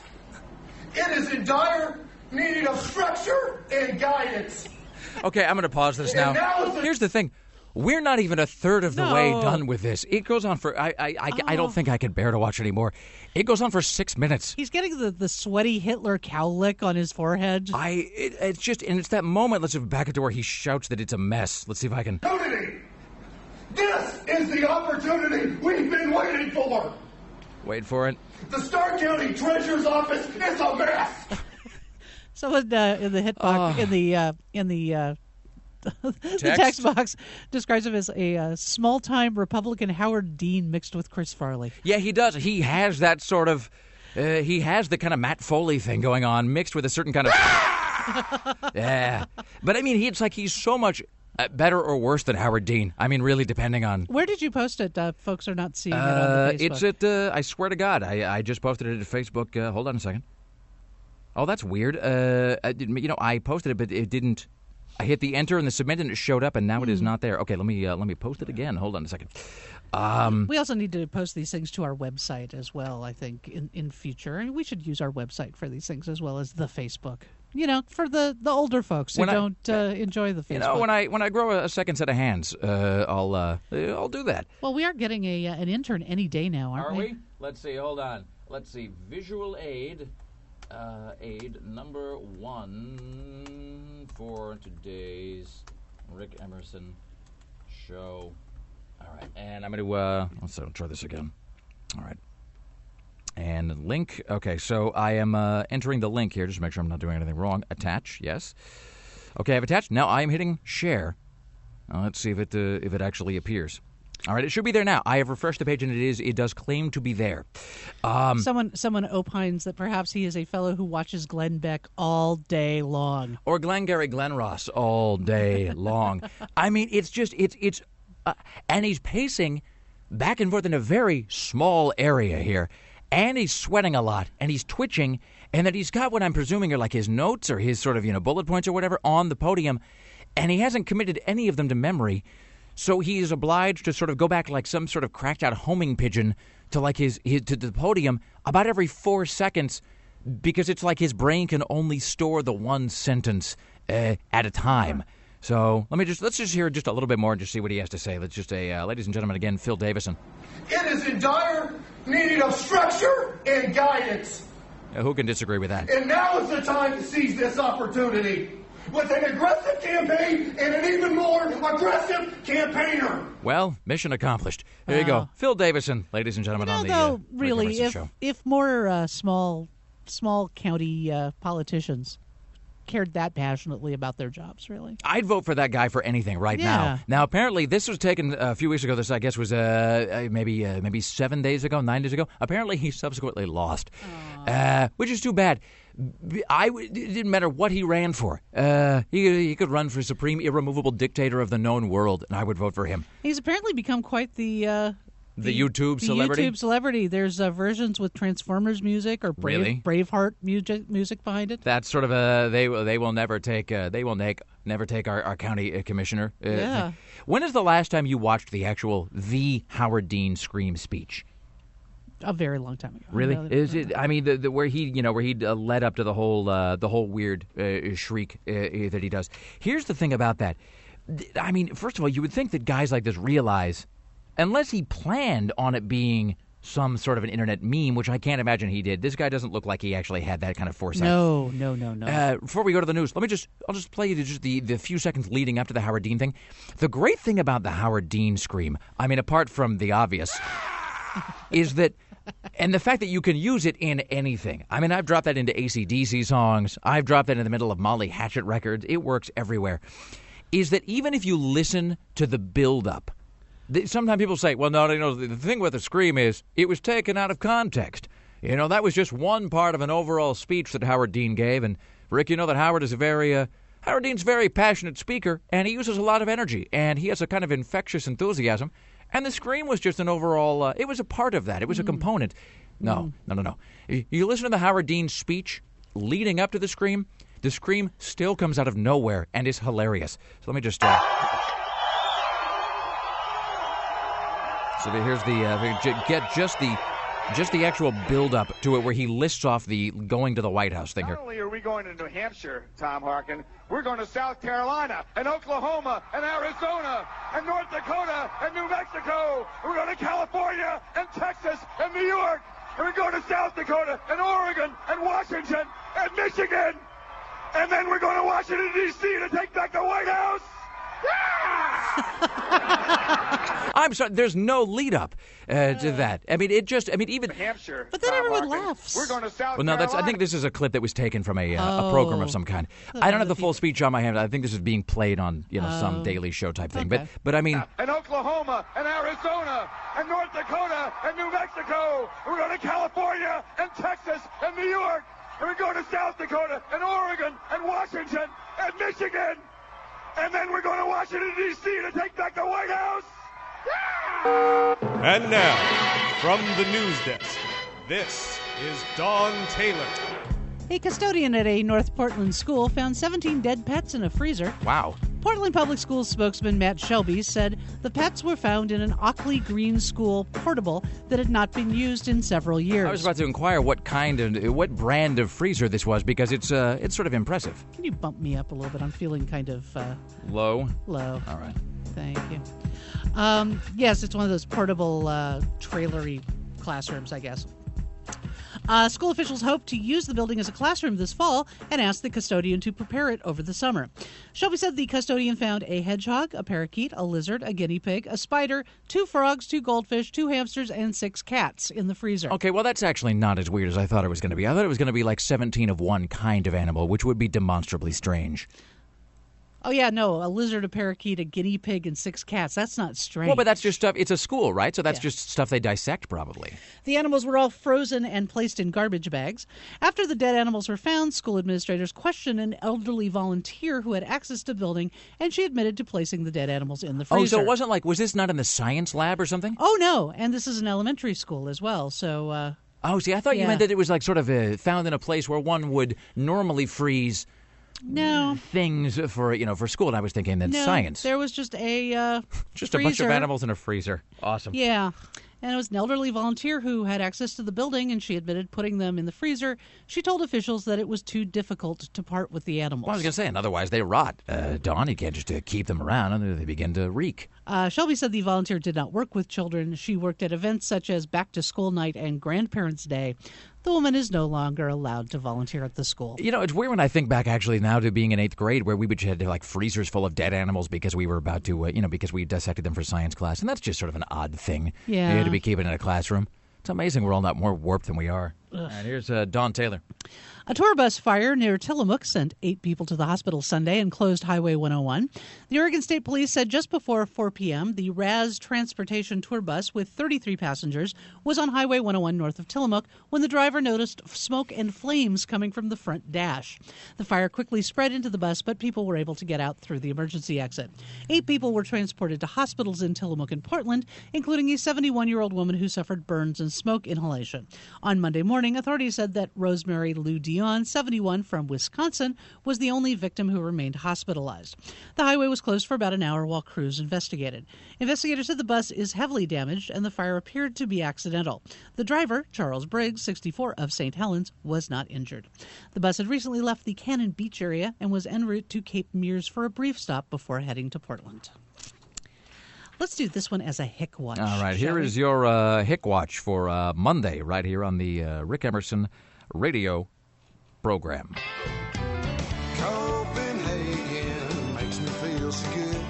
dire need of structure and guidance. Okay, I'm going to pause this now. And now is the- Here's the thing. We're not even a third of the No. way done with this. It goes on for... I don't think I can bear to watch anymore. It goes on for 6 minutes. He's getting the sweaty Hitler cowlick on his forehead. It's just... And it's that moment. Let's back it to where he shouts that it's a mess. Let's see if I can... Opportunity. This is the opportunity we've been waiting for. Wait for it. The Stark County Treasurer's Office is a mess. Someone in the hit box, in the the text box describes him as a small-time Republican Howard Dean mixed with Chris Farley. Yeah, he does. He has that sort of... he has the kind of Matt Foley thing going on mixed with a certain kind of... Yeah. But, I mean, it's like he's so much better or worse than Howard Dean. I mean, really depending on... Where did you post it? Folks are not seeing it on the Facebook. It's at... I swear to God, I just posted it at Facebook. Hold on a second. Oh, that's weird. I posted it, but it didn't... I hit the enter and the submit, and it showed up, and now it is not there. Okay, let me post it again. Hold on a second. We also need to post these things to our website as well, I think, in future. And we should use our website for these things as well as the Facebook. You know, for the older folks who don't enjoy the Facebook. You know, when I grow a second set of hands, I'll do that. Well, we are getting an intern any day now, aren't we? Let's see. Hold on. Let's see. Visual aid. Aid number 1 for today's Rick Emerson show. All right, and I'm going to let's try this again. All right, and link. Okay, so I am entering the link here just to make sure I'm not doing anything wrong. Attach, yes. Okay, I've attached. Now I am hitting share. Let's see if it actually appears. All right, it should be there now. I have refreshed the page, and it does claim to be there. Someone opines that perhaps he is a fellow who watches Glenn Beck all day long. Or Glengarry Glen Ross all day long. I mean, it's just, and he's pacing back and forth in a very small area here, and he's sweating a lot, and he's twitching, and then he's got what I'm presuming are like his notes or his sort of, bullet points or whatever on the podium, and he hasn't committed any of them to memory. So he is obliged to sort of go back like some sort of cracked out homing pigeon to like his to the podium about every 4 seconds, because it's like his brain can only store the one sentence at a time. So let's just hear just a little bit more and just see what he has to say. Let's just say, ladies and gentlemen, again, Phil Davison. It is in dire need of structure and guidance. Who can disagree with that? And now is the time to seize this opportunity with an aggressive campaign and an even more aggressive campaigner. Well, mission accomplished. There you go. Phil Davison, ladies and gentlemen, on the really, Rick Emerson show. if more small county politicians cared that passionately about their jobs, really. I'd vote for that guy for anything right now. Now, apparently, this was taken a few weeks ago. This, I guess, was maybe 7 days ago, 9 days ago. Apparently, he subsequently lost, which is too bad. It didn't matter what he ran for. He could run for supreme irremovable dictator of the known world, and I would vote for him. He's apparently become quite the YouTube celebrity? YouTube celebrity. There's versions with Transformers music or Braveheart music behind it. That's sort of they will never take never take our county commissioner. Yeah. When is the last time you watched the Howard Dean Scream speech? A very long time ago. Really? Is it? I mean, where he led up to the whole weird shriek that he does. Here's the thing about that. I mean, first of all, you would think that guys like this realize, unless he planned on it being some sort of an internet meme, which I can't imagine he did. This guy doesn't look like he actually had that kind of foresight. No. Before we go to the news, I'll just play you just the few seconds leading up to the Howard Dean thing. The great thing about the Howard Dean scream, I mean, apart from the obvious, is that, and the fact that you can use it in anything. I mean, I've dropped that into AC/DC songs. I've dropped that in the middle of Molly Hatchet records. It works everywhere. Is that even if you listen to the build-up, sometimes people say, well, no, the thing with the scream is it was taken out of context. That was just one part of an overall speech that Howard Dean gave. And, Rick, that Howard Dean's a very passionate speaker, and he uses a lot of energy, and he has a kind of infectious enthusiasm. And the scream was just an overall, it was a part of that. It was a component. No. You listen to the Howard Dean speech leading up to the scream still comes out of nowhere and is hilarious. So let me just... So here's get just the Just the actual build-up to it where he lists off the going to the White House thing here. Not only are we going to New Hampshire, Tom Harkin, we're going to South Carolina and Oklahoma and Arizona and North Dakota and New Mexico. We're going to California and Texas and New York. And we're going to South Dakota and Oregon and Washington and Michigan. And then we're going to Washington, D.C. to take back the White House. I'm sorry, there's no lead up to that. I mean, even. New Hampshire. But then Tom everyone Harkin, laughs. We're going to South Well, no, Carolina. I think this is a clip that was taken from a program of some kind. I don't have the full speech on my hand. I think this is being played on, some Daily Show type thing. Okay. But I mean, And Oklahoma and Arizona and North Dakota and New Mexico. And we're going to California and Texas and New York. And we're going to South Dakota and Oregon and Washington and Michigan. And then we're going to Washington, D.C. to take back the White House. And now, from the news desk, this is Dawn Taylor. A custodian at a North Portland school found 17 dead pets in a freezer. wow. Portland Public Schools spokesman Matt Shelby said the pets were found in an Ockley Green School portable that had not been used in several years. I was about to inquire what brand of freezer this was because it's sort of impressive. Can you bump me up a little bit? I'm feeling kind of Low. low. All right. Thank you. Yes, it's one of those portable trailery classrooms, I guess. School officials hope to use the building as a classroom this fall and asked the custodian to prepare it over the summer. Shelby said the custodian found a hedgehog, a parakeet, a lizard, a guinea pig, a spider, 2 frogs, 2 goldfish, 2 hamsters, and 6 cats in the freezer. Okay, well, that's actually not as weird as I thought it was going to be. I thought it was going to be like 17 of one kind of animal, which would be demonstrably strange. Oh, yeah, no, a lizard, a parakeet, a guinea pig, and 6 cats. That's not strange. Well, but that's just stuff. It's a school, right? So that's just stuff they dissect, probably. The animals were all frozen and placed in garbage bags. After the dead animals were found, school administrators questioned an elderly volunteer who had access to the building, and she admitted to placing the dead animals in the freezer. Oh, so it wasn't like, was this not in the science lab or something? Oh, no, and this is an elementary school as well, so... Oh, see, I thought you meant that it was like sort of found in a place where one would normally freeze no. things for school. And I was thinking that No, science. there was just a Just freezer. a bunch of animals in a freezer. Awesome. Yeah. And it was an elderly volunteer who had access to the building, and she admitted putting them in the freezer. She told officials that it was too difficult to part with the animals. Well, I was going to say, and otherwise they rot. Dawn, you can't just keep them around, and they begin to reek. Shelby said the volunteer did not work with children. She worked at events such as Back to School Night and Grandparents' Day. The woman is no longer allowed to volunteer at the school. You know, it's weird when I think back actually now to being in 8th grade where we would have like freezers full of dead animals because we were about to, because we dissected them for science class. And that's just sort of an odd thing to be keeping in a classroom. It's amazing we're all not more warped than we are. And here's Dawn Taylor. A tour bus fire near Tillamook sent 8 people to the hospital Sunday and closed Highway 101. The Oregon State Police said just before 4 p.m., the Raz Transportation tour bus with 33 passengers was on Highway 101 north of Tillamook when the driver noticed smoke and flames coming from the front dash. The fire quickly spread into the bus, but people were able to get out through the emergency exit. 8 people were transported to hospitals in Tillamook and Portland, including a 71-year-old woman who suffered burns and smoke inhalation. On Monday morning, authorities said that Rosemary Lou Dion, 71, from Wisconsin, was the only victim who remained hospitalized. The highway was closed for about an hour while crews investigated. Investigators said the bus is heavily damaged and the fire appeared to be accidental. The driver, Charles Briggs, 64, of St. Helens, was not injured. The bus had recently left the Cannon Beach area and was en route to Cape Mears for a brief stop before heading to Portland. Let's do this one as a Hick Watch. All right, here is your Hick Watch for Monday right here on the Rick Emerson radio program. Copenhagen makes me feel so good.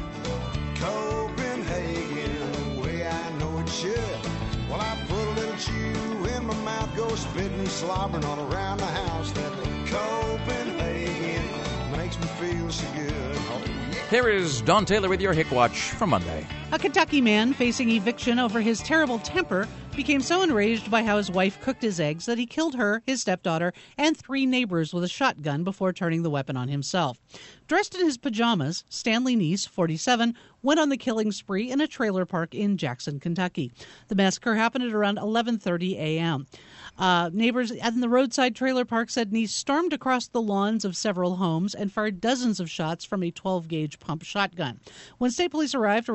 Copenhagen, the way I know it should. Well, I put a little chew in my mouth, go spitting and slobbering all around the house. That Copenhagen makes me feel so good. Oh, yeah. Here is Dawn Taylor with your Hick Watch for Monday. A Kentucky man facing eviction over his terrible temper became so enraged by how his wife cooked his eggs that he killed her, his stepdaughter, and 3 neighbors with a shotgun before turning the weapon on himself. Dressed in his pajamas, Stanley Neese, 47, went on the killing spree in a trailer park in Jackson, Kentucky. The massacre happened at around 11:30 a.m. Neighbors at the roadside trailer park said Neese stormed across the lawns of several homes and fired dozens of shots from a 12-gauge pump shotgun. When state police arrived around 9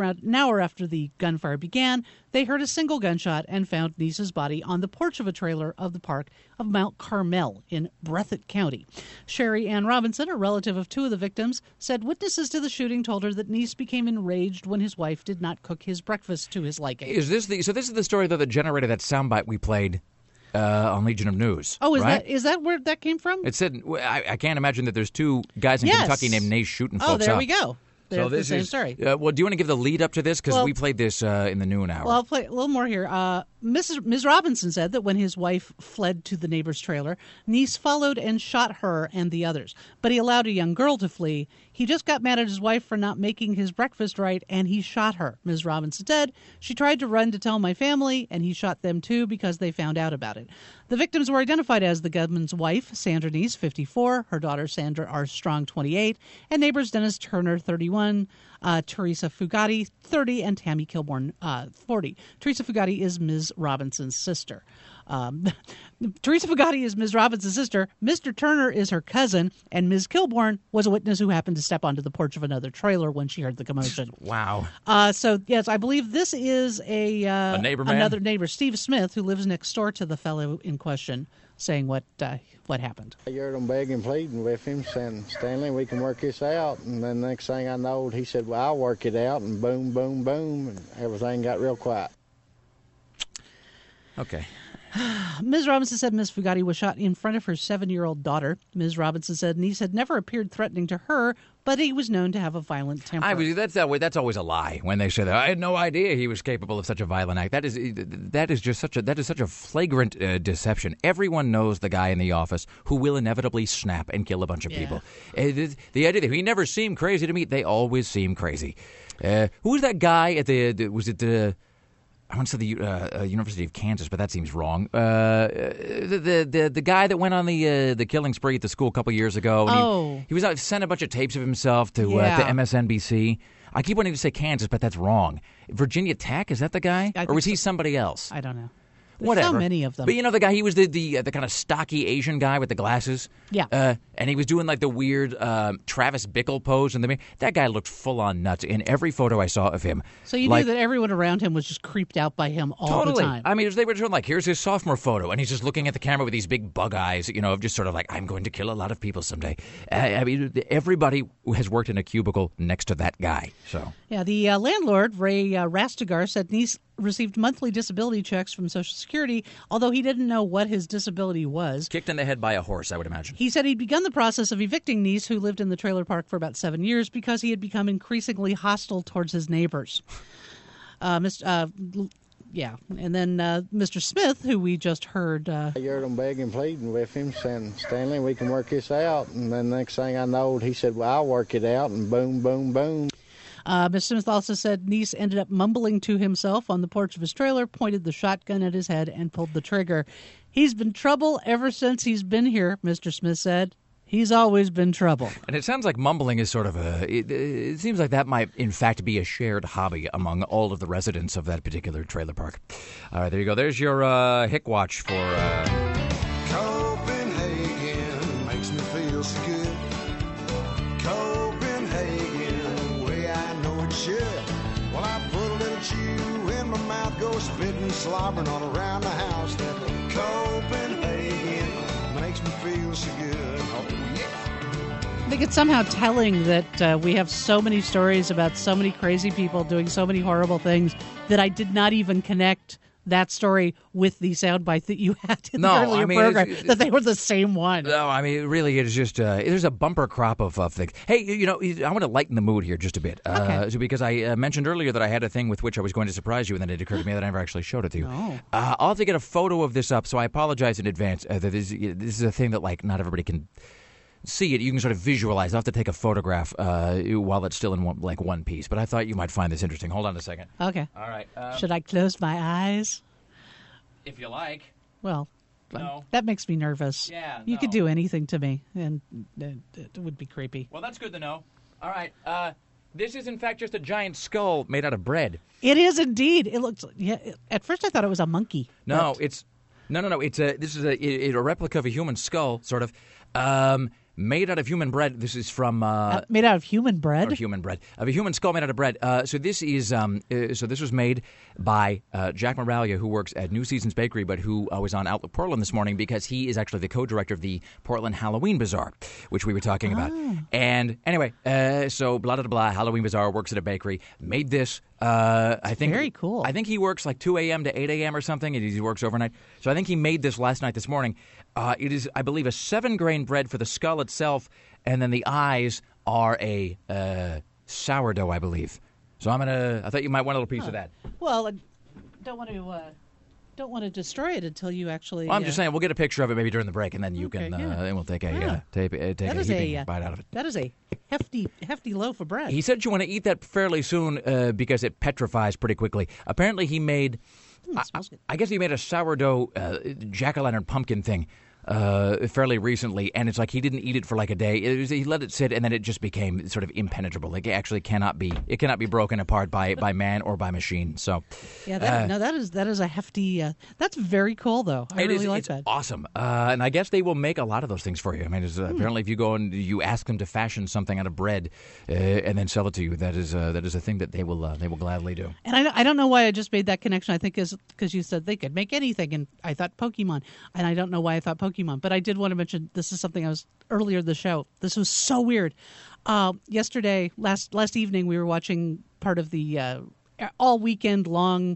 hour after the gunfire began, they heard a single gunshot and found Niece's body on the porch of a trailer of the park of Mount Carmel in Breathitt County. Sherry Ann Robinson, a relative of two of the victims, said witnesses to the shooting told her that Niece became enraged when his wife did not cook his breakfast to his liking. So this is the story that generated that soundbite we played on Legion of News. Oh, right? is that where that came from? It said, I can't imagine that there's two guys in Kentucky named Nace shooting folks up. Oh, there we go. So this the same is story. Well, do you want to give the lead up to this? Because we played this in the noon hour. Well, I'll play a little more here. Ms. Robinson said that when his wife fled to the neighbor's trailer, Niece followed and shot her and the others. But he allowed a young girl to flee. He just got mad at his wife for not making his breakfast right, and he shot her. Ms. Robinson said, she tried to run to tell my family, and he shot them too because they found out about it. The victims were identified as the gunman's wife, Sandra Niece, 54, her daughter Sandra R. Strong, 28, and neighbors Dennis Turner, 31, Teresa Fugatti, 30, and Tammy Kilborn, 40. Teresa Fugatti is Ms. Robinson's sister. Teresa Fugatti is Ms. Robinson's sister. Mr. Turner is her cousin, and Ms. Kilborn was a witness who happened to step onto the porch of another trailer when she heard the commotion. Wow. So, yes, I believe this is a neighbor man? another neighbor, Steve Smith, who lives next door to the fellow in question, saying what happened. I heard him begging, pleading with him, saying, Stanley, we can work this out. And then the next thing I know, he said, well, I'll work it out. And boom, boom, boom, and everything got real quiet. Okay. Ms. Robinson said Ms. Fugatti was shot in front of her 7-year-old daughter. Ms. Robinson said Niece had never appeared threatening to her, but he was known to have a violent temper. That's always a lie when they say that. I had no idea he was capable of such a violent act. That is such a flagrant deception. Everyone knows the guy in the office who will inevitably snap and kill a bunch of people. The idea that he never seemed crazy to me, they always seem crazy. Who was that guy at I want to say the University of Kansas, but that seems wrong. The guy that went on the killing spree at the school a couple years ago. And he was out sent a bunch of tapes of himself to MSNBC. I keep wanting to say Kansas, but that's wrong. Virginia Tech, is that the guy, or was he somebody else? I don't know. Whatever. So many of them. But you know the guy, he was the kind of stocky Asian guy with the glasses. Yeah. And he was doing like the weird Travis Bickle pose in the mirror. That guy looked full on nuts in every photo I saw of him. So you knew that everyone around him was just creeped out by him all the time. I mean, they were doing here's his sophomore photo, and he's just looking at the camera with these big bug eyes, of just sort of like, I'm going to kill a lot of people someday. I mean, everybody has worked in a cubicle next to that guy. So yeah, the landlord, Ray Rastegar, said Niece received monthly disability checks from Social Security, although he didn't know what his disability was. Kicked in the head by a horse, I would imagine. He said he'd begun the process of evicting Niece, who lived in the trailer park for about 7 years, because he had become increasingly hostile towards his neighbors. And then Mr. Smith, who we just heard. I heard him begging, pleading with him, saying, Stanley, we can work this out. And then the next thing I know, he said, well, I'll work it out. And boom, boom, boom. Mr. Smith also said Niece ended up mumbling to himself on the porch of his trailer, pointed the shotgun at his head, and pulled the trigger. He's been trouble ever since he's been here, Mr. Smith said. He's always been trouble. And it sounds like mumbling is sort of it seems like that might, in fact, be a shared hobby among all of the residents of that particular trailer park. All right, there you go. There's your Hick Watch for... Copenhagen makes me feel so good. Copenhagen, way I know it should. Well, I put a little chew in my mouth, go spitting, slobbering all around the house. That Copenhagen makes me feel so good. Oh, yeah. I think it's somehow telling that we have so many stories about so many crazy people doing so many horrible things that I did not even connect that story with the soundbite that you had in the earlier program, that they were the same one. No, I mean, really, it's just, there's a bumper crop of things. Hey, I want to lighten the mood here just a bit. Okay. Because I mentioned earlier that I had a thing with which I was going to surprise you, and then it occurred to me that I never actually showed it to you. Oh. I'll have to get a photo of this up, so I apologize in advance. This is a thing that, not everybody can see it. You can sort of visualize. I'll have to take a photograph while it's still in one piece. But I thought you might find this interesting. Hold on a second. Okay. All right. Should I close my eyes? If you like. Well, no. That makes me nervous. Yeah, You could do anything to me, and it would be creepy. Well, that's good to know. All right. This is, in fact, just a giant skull made out of bread. It is indeed. It looks. Yeah. At first, I thought it was a monkey. No, it's no. It's this is a replica of a human skull, sort of. made out of human bread. This is from made out of human bread. Or human bread of a human skull made out of bread. So this is so this was made by Jack Moralia, who works at New Seasons Bakery, but who was on Outlook Portland this morning because he is actually the co-director of the Portland Halloween Bazaar, which we were talking about. And anyway, so blah blah blah. Halloween Bazaar, works at a bakery, made this. I think very cool. I think he works like 2 a.m. to 8 a.m. or something, and he works overnight. So I think he made this last night this morning. It is, I believe, a 7-grain bread for the skull itself, and then the eyes are a sourdough, I believe. So I thought you might want a little piece of that. Well, I don't want to destroy it until you actually. Well, I'm just saying we'll get a picture of it maybe during the break, and then you can, and we'll take a heaping bite out of it. That is a hefty loaf of bread. He said you want to eat that fairly soon because it petrifies pretty quickly. Apparently, he made. I guess he made a sourdough jack-o'-lantern pumpkin thing fairly recently, and it's like he didn't eat it for like a day. He let it sit, and then it just became sort of impenetrable. Like it actually cannot be broken apart by man or by machine. So yeah, that is a hefty. That's very cool, though. I really like that. Awesome, and I guess they will make a lot of those things for you. I mean, apparently, if you go and you ask them to fashion something out of bread and then sell it to you, that is a thing that they will gladly do. And I don't know why I just made that connection. I think is because you said they could make anything, and I thought Pokemon, and I don't know why I thought Pokemon, but I did want to mention this is something I was earlier in the show. This was so weird. Yesterday, last evening, we were watching part of the all weekend long,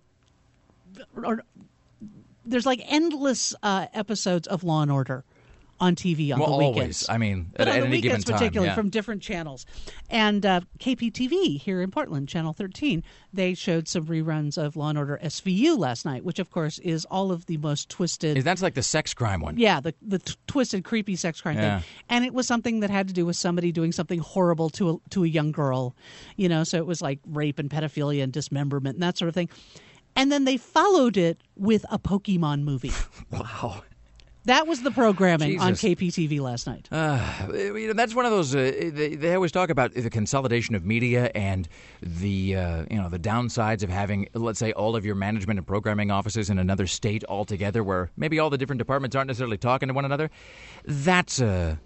there's like endless episodes of Law and Order on TV on the weekends. Always. I mean, but at on the any given weekends, time, particularly from different channels. And KPTV here in Portland, Channel 13, they showed some reruns of Law and Order SVU last night, which of course is all of the most twisted. That's like the sex crime one. Yeah, the twisted, creepy sex crime thing. And it was something that had to do with somebody doing something horrible to a young girl, so it was like rape and pedophilia and dismemberment and that sort of thing. And then they followed it with a Pokemon movie. Wow. That was the programming on KPTV last night. That's one of those. They always talk about the consolidation of media and the the downsides of having, let's say, all of your management and programming offices in another state altogether, where maybe all the different departments aren't necessarily talking to one another. That's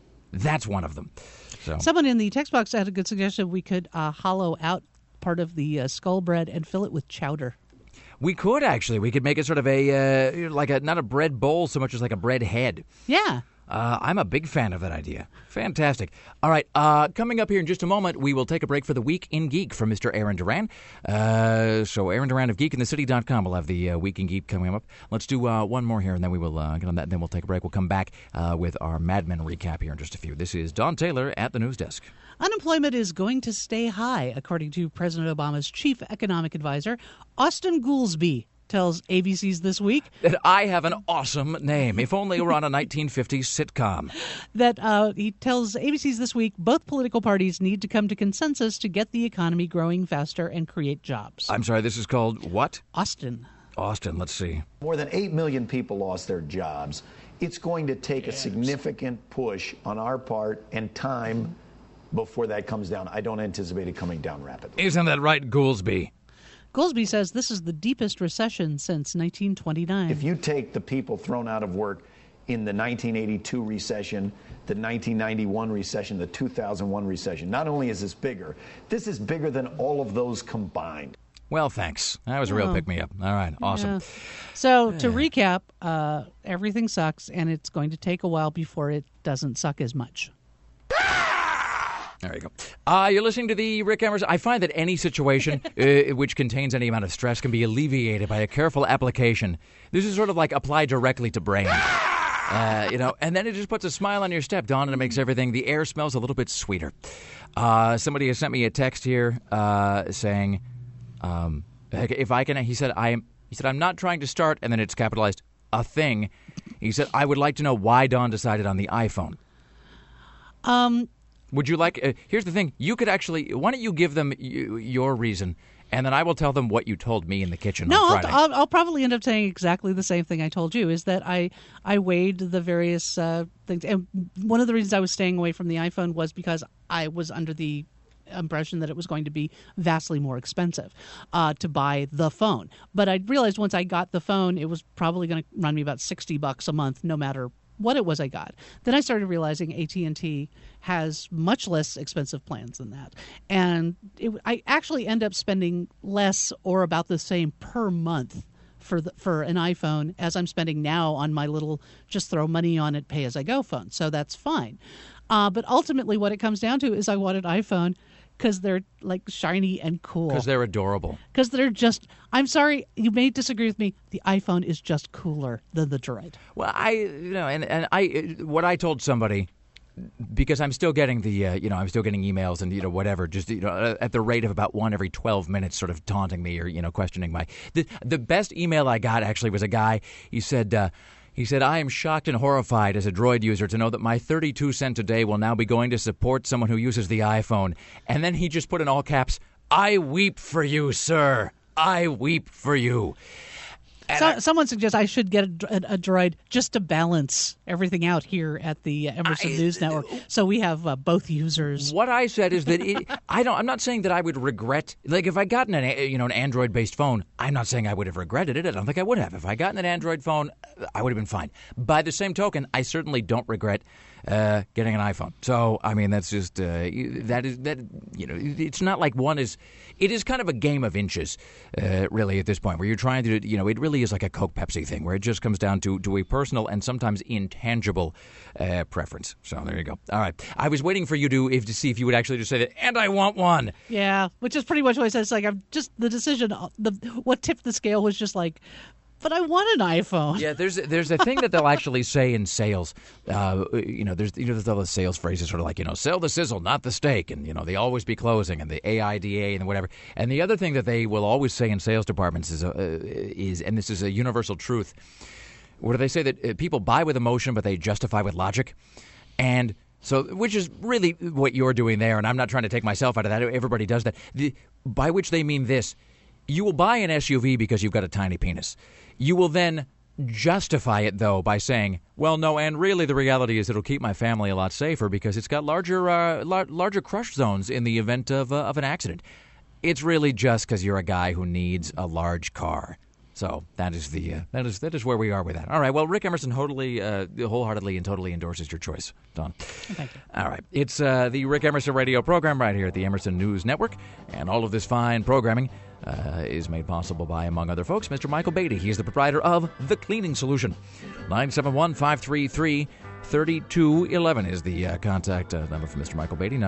one of them. So someone in the text box had a good suggestion. We could hollow out part of the skull bread and fill it with chowder. We could actually. We could make it sort of a not a bread bowl so much as like a bread head. Yeah. I'm a big fan of that idea. Fantastic. All right. Coming up here in just a moment, we will take a break for the Week in Geek from Mr. Aaron Duran. So Aaron Duran of GeekInTheCity.com will have the Week in Geek coming up. Let's do one more here, and then we will get on that. And then we'll take a break. We'll come back with our Mad Men recap here in just a few. This is Don Taylor at the News Desk. Unemployment is going to stay high, according to President Obama's chief economic advisor, Austin Goolsbee, tells ABC's This Week. That I have an awesome name. If only we're on a 1950s sitcom. That he tells ABC's This Week both political parties need to come to consensus to get the economy growing faster and create jobs. I'm sorry, this is called what? Austin, let's see. More than 8 million people lost their jobs. It's going to take a significant push on our part and time before that comes down. I don't anticipate it coming down rapidly. Isn't that right, Goolsbee? Goolsbee says this is the deepest recession since 1929. If you take the people thrown out of work in the 1982 recession, the 1991 recession, the 2001 recession, not only is this is bigger than all of those combined. Well, thanks. That was a real pick-me-up. All right, awesome. Yeah. So to recap, everything sucks, and it's going to take a while before it doesn't suck as much. There you go. You're listening to the Rick Emerson. I find that any situation which contains any amount of stress can be alleviated by a careful application. This is sort of like apply directly to brain. And then it just puts a smile on your step, Don, and it makes the air smells a little bit sweeter. Somebody has sent me a text here saying, if I can, he said, I'm not trying to start, and then it's capitalized, a thing. He said, I would like to know why Don decided on the iPhone. Would you like? Here's the thing. You could actually. Why don't you give them your reason, and then I will tell them what you told me in the kitchen on Friday. I'll probably end up saying exactly the same thing I told you. Is that I weighed the various things, and one of the reasons I was staying away from the iPhone was because I was under the impression that it was going to be vastly more expensive to buy the phone. But I realized once I got the phone, it was probably going to run me about $60 a month, no matter what it was I got. Then I started realizing AT&T has much less expensive plans than that. And I actually end up spending less or about the same per month for an iPhone as I'm spending now on my little just throw money on it, pay as I go phone. So that's fine. But ultimately what it comes down to is I want an iPhone because they're like shiny and cool. Because they're adorable. Because they're just, I'm sorry, you may disagree with me, the iPhone is just cooler than the Droid. Well, what I told somebody, because I'm still getting I'm still getting emails and, whatever, just, at the rate of about one every 12 minutes sort of taunting me or, questioning the best email I got actually was a guy, he said, I am shocked and horrified as a Droid user to know that my 32 cents a day will now be going to support someone who uses the iPhone. And then he just put in all caps, I weep for you, sir. I weep for you. Someone suggests I should get a Droid just to balance everything out here at the Emerson News Network, so we have both users. What I said is that I'm not saying that I would regret, like if I gotten an Android-based phone, I'm not saying I would have regretted it. I don't think I would have. If I gotten an Android phone, I would have been fine. By the same token, I certainly don't regret getting an iPhone. So I mean, that's just it's not like one is. It is kind of a game of inches, really, at this point, where you're trying to, it really is like a Coke Pepsi thing, where it just comes down to a personal and sometimes intangible preference. So there you go. All right. I was waiting for you to see if you would actually just say that, and I want one. Yeah, which is pretty much what I said. It's like, I'm just, the decision, what tipped the scale was just like, but I want an iPhone. Yeah, there's a thing that they'll actually say in sales. There's all the sales phrases sort of like, sell the sizzle, not the steak, and they always be closing, and the AIDA and whatever. And the other thing that they will always say in sales departments is and this is a universal truth, where they say that people buy with emotion, but they justify with logic, and so, which is really what you're doing there. And I'm not trying to take myself out of that. Everybody does that. By which they mean this: you will buy an SUV because you've got a tiny penis. You will then justify it, though, by saying, well, no, and really the reality is it'll keep my family a lot safer because it's got larger crush zones in the event of an accident. It's really just because you're a guy who needs a large car. So that is where we are with that. All right. Well, Rick Emerson totally, wholeheartedly and totally endorses your choice, Don. Thank you. All right. It's the Rick Emerson radio program right here at the Emerson News Network, and all of this fine programming is made possible by, among other folks, Mr. Michael Beatty. He is the proprietor of The Cleaning Solution. 971-533-3211 is the contact number for Mr. Michael Beatty.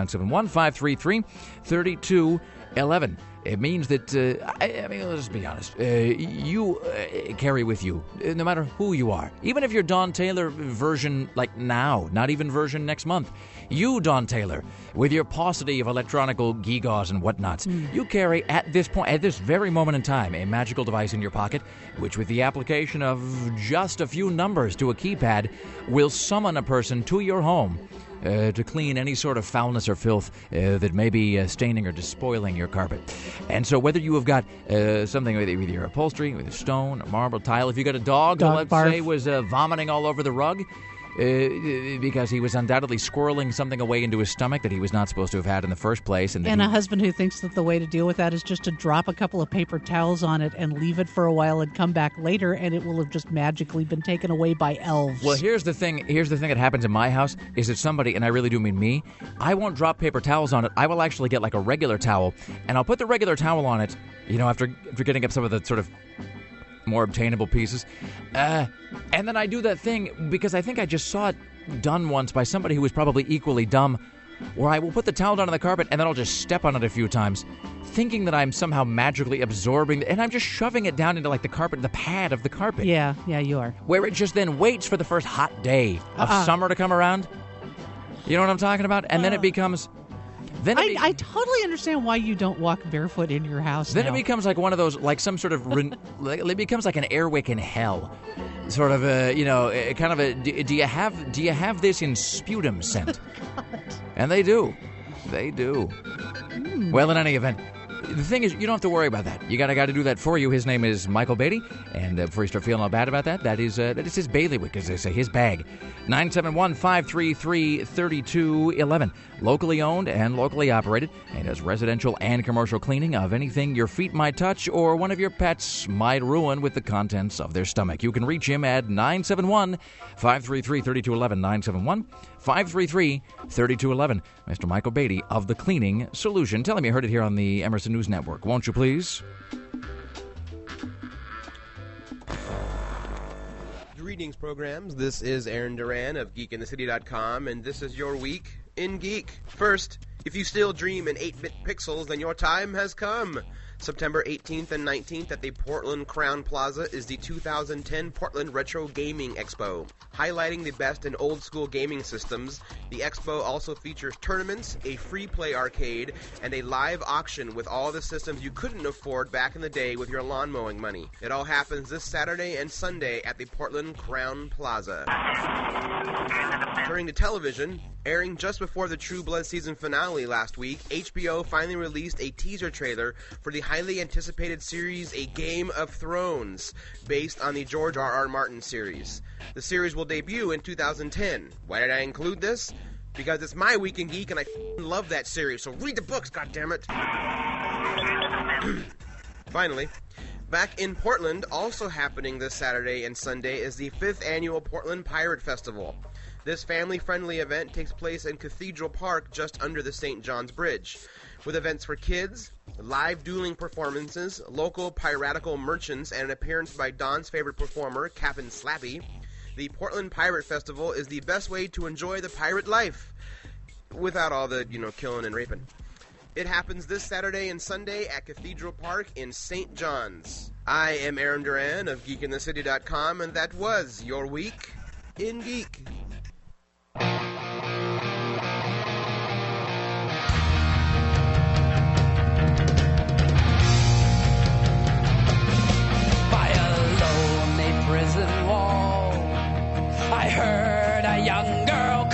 971-533-3211. It means that, let's be honest, you carry with you, no matter who you are. Even if you're Don Taylor version like now, not even version next month. You, Don Taylor, with your paucity of electronical gewgaws and whatnots, you carry at this point, at this very moment in time, a magical device in your pocket, which with the application of just a few numbers to a keypad, will summon a person to your home to clean any sort of foulness or filth that may be staining or despoiling your carpet. And so whether you have got something with your upholstery, with a stone, a marble tile, if you got a dog who, let's say, was vomiting all over the rug, because he was undoubtedly squirreling something away into his stomach that he was not supposed to have had in the first place. And a husband who thinks that the way to deal with that is just to drop a couple of paper towels on it and leave it for a while and come back later, and it will have just magically been taken away by elves. Well, here's the thing that happens in my house is that somebody, and I really do mean me, I won't drop paper towels on it. I will actually get like a regular towel, and I'll put the regular towel on it, after getting up some of the sort of more obtainable pieces. And then I do that thing, because I think I just saw it done once by somebody who was probably equally dumb, where I will put the towel down on the carpet and then I'll just step on it a few times, thinking that I'm somehow magically absorbing and I'm just shoving it down into like the carpet, the pad of the carpet. Yeah, you are. Where it just then waits for the first hot day of summer to come around. You know what I'm talking about? And then it becomes... I totally understand why you don't walk barefoot in your house. Then it becomes like one of those, like some sort of, it becomes like an Airwick in hell, sort of kind of a. Do you have this in sputum scent? And they do. Well, in any event, the thing is, you don't have to worry about that. You got a guy to do that for you. His name is Michael Beatty. And before you start feeling all bad about that is his bailiwick, as they say, his bag. 971-533-3211. Locally owned and locally operated. And does residential and commercial cleaning of anything your feet might touch or one of your pets might ruin with the contents of their stomach. You can reach him at 971-533-3211. 971-533-3211. Mr. Michael Beatty of The Cleaning Solution. Tell him you heard it here on the Emerson News Network, won't you please? Greetings, programs. This is Aaron Duran of GeekInTheCity.com, and this is your Week in Geek. First, if you still dream in 8-bit pixels, then your time has come. September 18th and 19th at the Portland Crown Plaza is the 2010 Portland Retro Gaming Expo. Highlighting the best in old-school gaming systems, the expo also features tournaments, a free-play arcade, and a live auction with all the systems you couldn't afford back in the day with your lawn mowing money. It all happens this Saturday and Sunday at the Portland Crown Plaza. Turning to television, airing just before the True Blood season finale last week, HBO finally released a teaser trailer for the highly anticipated series A Game of Thrones, based on the George R.R. Martin series. The series will debut in 2010. Why did I include this? Because it's my Week in Geek and I love that series, so read the books, goddammit! Finally, back in Portland, also happening this Saturday and Sunday, is the 5th annual Portland Pirate Festival. This family-friendly event takes place in Cathedral Park just under the St. John's Bridge, with events for kids, live dueling performances, local piratical merchants, and an appearance by Don's favorite performer, Captain Slappy. The Portland Pirate Festival is the best way to enjoy the pirate life, without all the, killing and raping. It happens this Saturday and Sunday at Cathedral Park in St. John's. I am Aaron Duran of GeekInTheCity.com, and that was your Week in Geek. Prison wall, I heard a young girl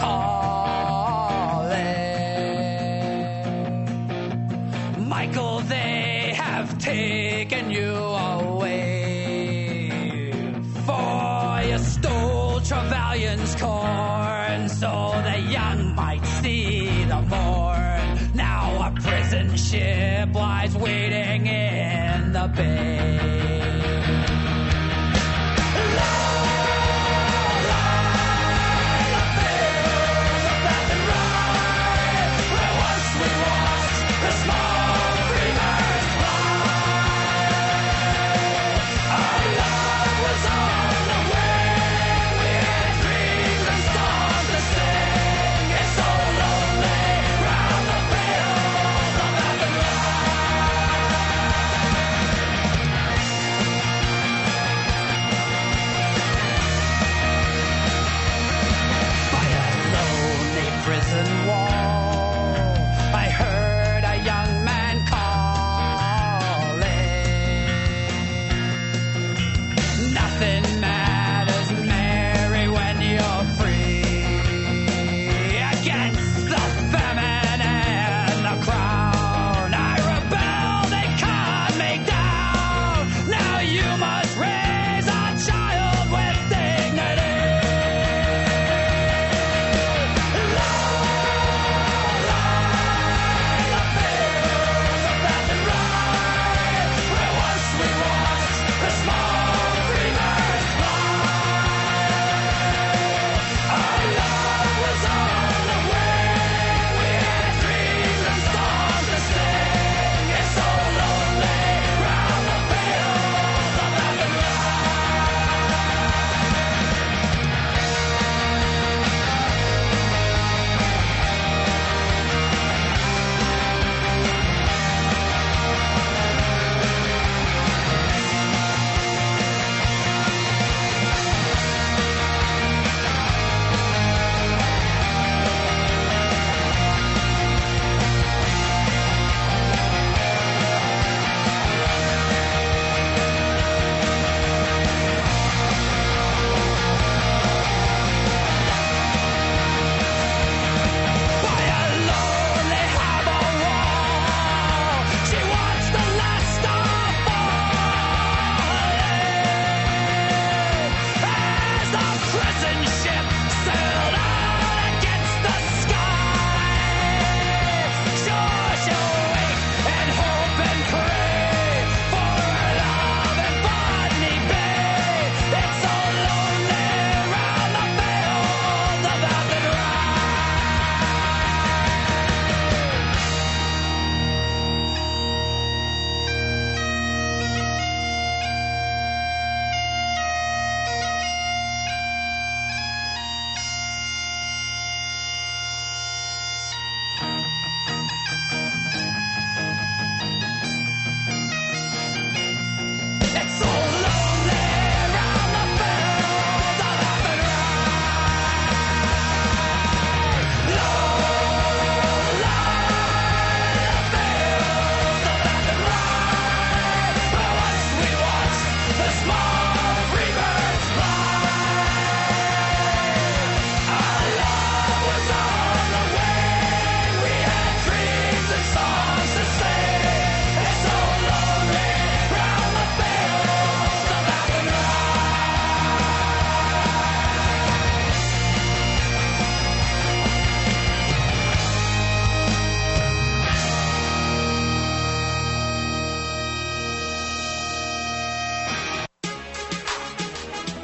calling. Michael, they have taken you away, for you stole Trevelyan's corn, so the young might see the morn. Now a prison ship lies waiting in the bay.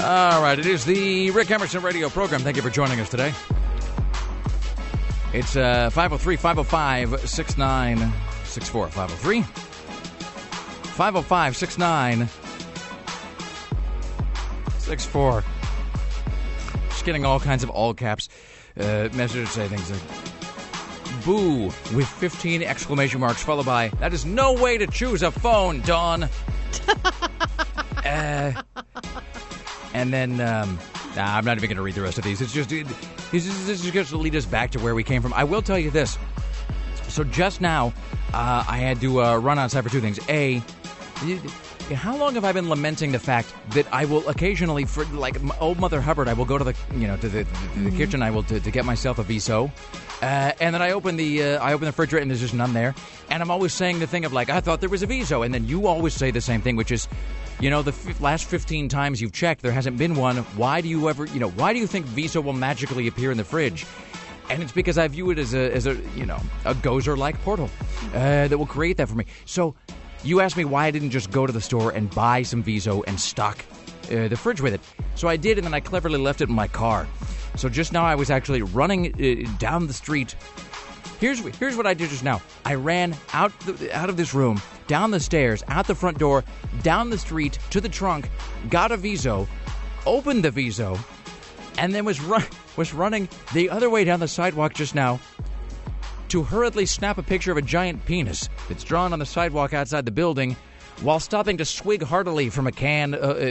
All right, it is the Rick Emerson radio program. Thank you for joining us today. It's 503-505-6964. 505-6964. Just getting all kinds of all caps messages say things like boo with 15 exclamation marks followed by that is no way to choose a phone, Dawn. And then I'm not even going to read the rest of these. This is just to lead us back to where we came from. I will tell you this. So just now, I had to run outside for two things. A, how long have I been lamenting the fact that I will occasionally, for like old Mother Hubbard, I will go to the kitchen, I will to get myself a Viso, and then I open the refrigerator and there's just none there, and I'm always saying the thing of like I thought there was a Viso, and then you always say the same thing, which is, the last 15 times you've checked, there hasn't been one. Why do you think Viso will magically appear in the fridge? And it's because I view it as a Gozer-like portal that will create that for me. So you asked me why I didn't just go to the store and buy some Viso and stock the fridge with it. So I did, and then I cleverly left it in my car. So just now I was actually running down the street. Here's what I did just now. I ran out of this room, down the stairs, out the front door, down the street, to the trunk, got a Viso, opened the Viso, and then was running the other way down the sidewalk just now to hurriedly snap a picture of a giant penis that's drawn on the sidewalk outside the building while stopping to swig heartily from a can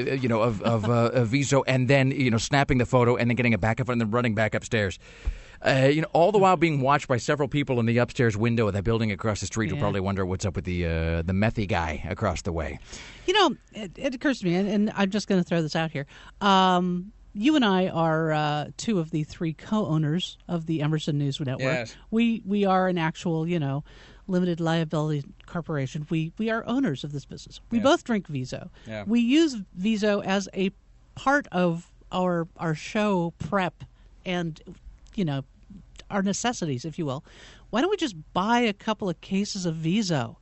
of Viso and then, snapping the photo and then getting it back up and then running back upstairs. All the while being watched by several people in the upstairs window of that building across the street who probably wonder what's up with the methy guy across the way. It occurs to me, and I'm just going to throw this out here. You and I are two of the three co-owners of the Emerson News Network. Yes. We are an actual, limited liability corporation. We are owners of this business. We both drink Viso. Yeah. We use Viso as a part of our show prep and our necessities, if you will. Why don't we just buy a couple of cases of Viso,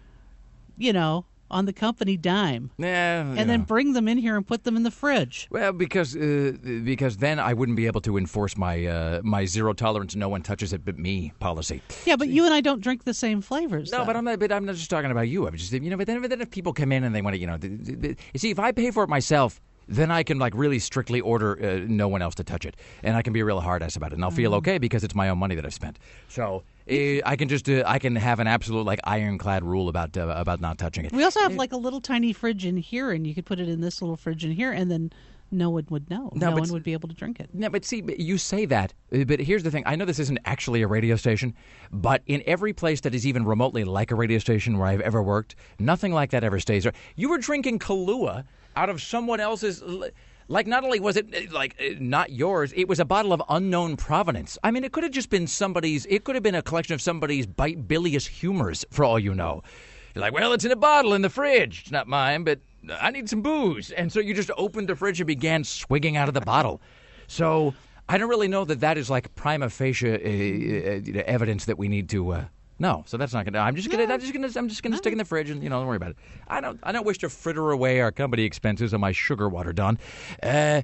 on the company dime, and then bring them in here and put them in the fridge? Well, because then I wouldn't be able to enforce my zero tolerance, no one touches it but me policy. Yeah, but you and I don't drink the same flavors. No, though. but I'm not just talking about you. I'm just but then if people come in and they want to, you see, if I pay for it myself, then I can really strictly order no one else to touch it, and I can be a real hard ass about it, and I'll feel okay because it's my own money that I've spent. So I can just I can have an absolute ironclad rule about not touching it. We also have a little tiny fridge in here, and you could put it in this little fridge in here, and then no one would know. No one would be able to drink it. No, but see, you say that, but here's the thing. I know this isn't actually a radio station, but in every place that is even remotely like a radio station where I've ever worked, nothing like that ever stays there. You were drinking Kahlua out of someone else's, not only was it not yours, it was a bottle of unknown provenance. I mean, it could have just been it could have been a collection of somebody's bilious humors for all you know. You're like, well, it's in a bottle in the fridge. It's not mine, but I need some booze. And so you just opened the fridge and began swigging out of the bottle. So I don't really know that is prima facie evidence that we need to... No, so that's not going to. I'm just going to stick in the fridge and don't worry about it. I don't wish to fritter away our company expenses on my sugar water, Don. But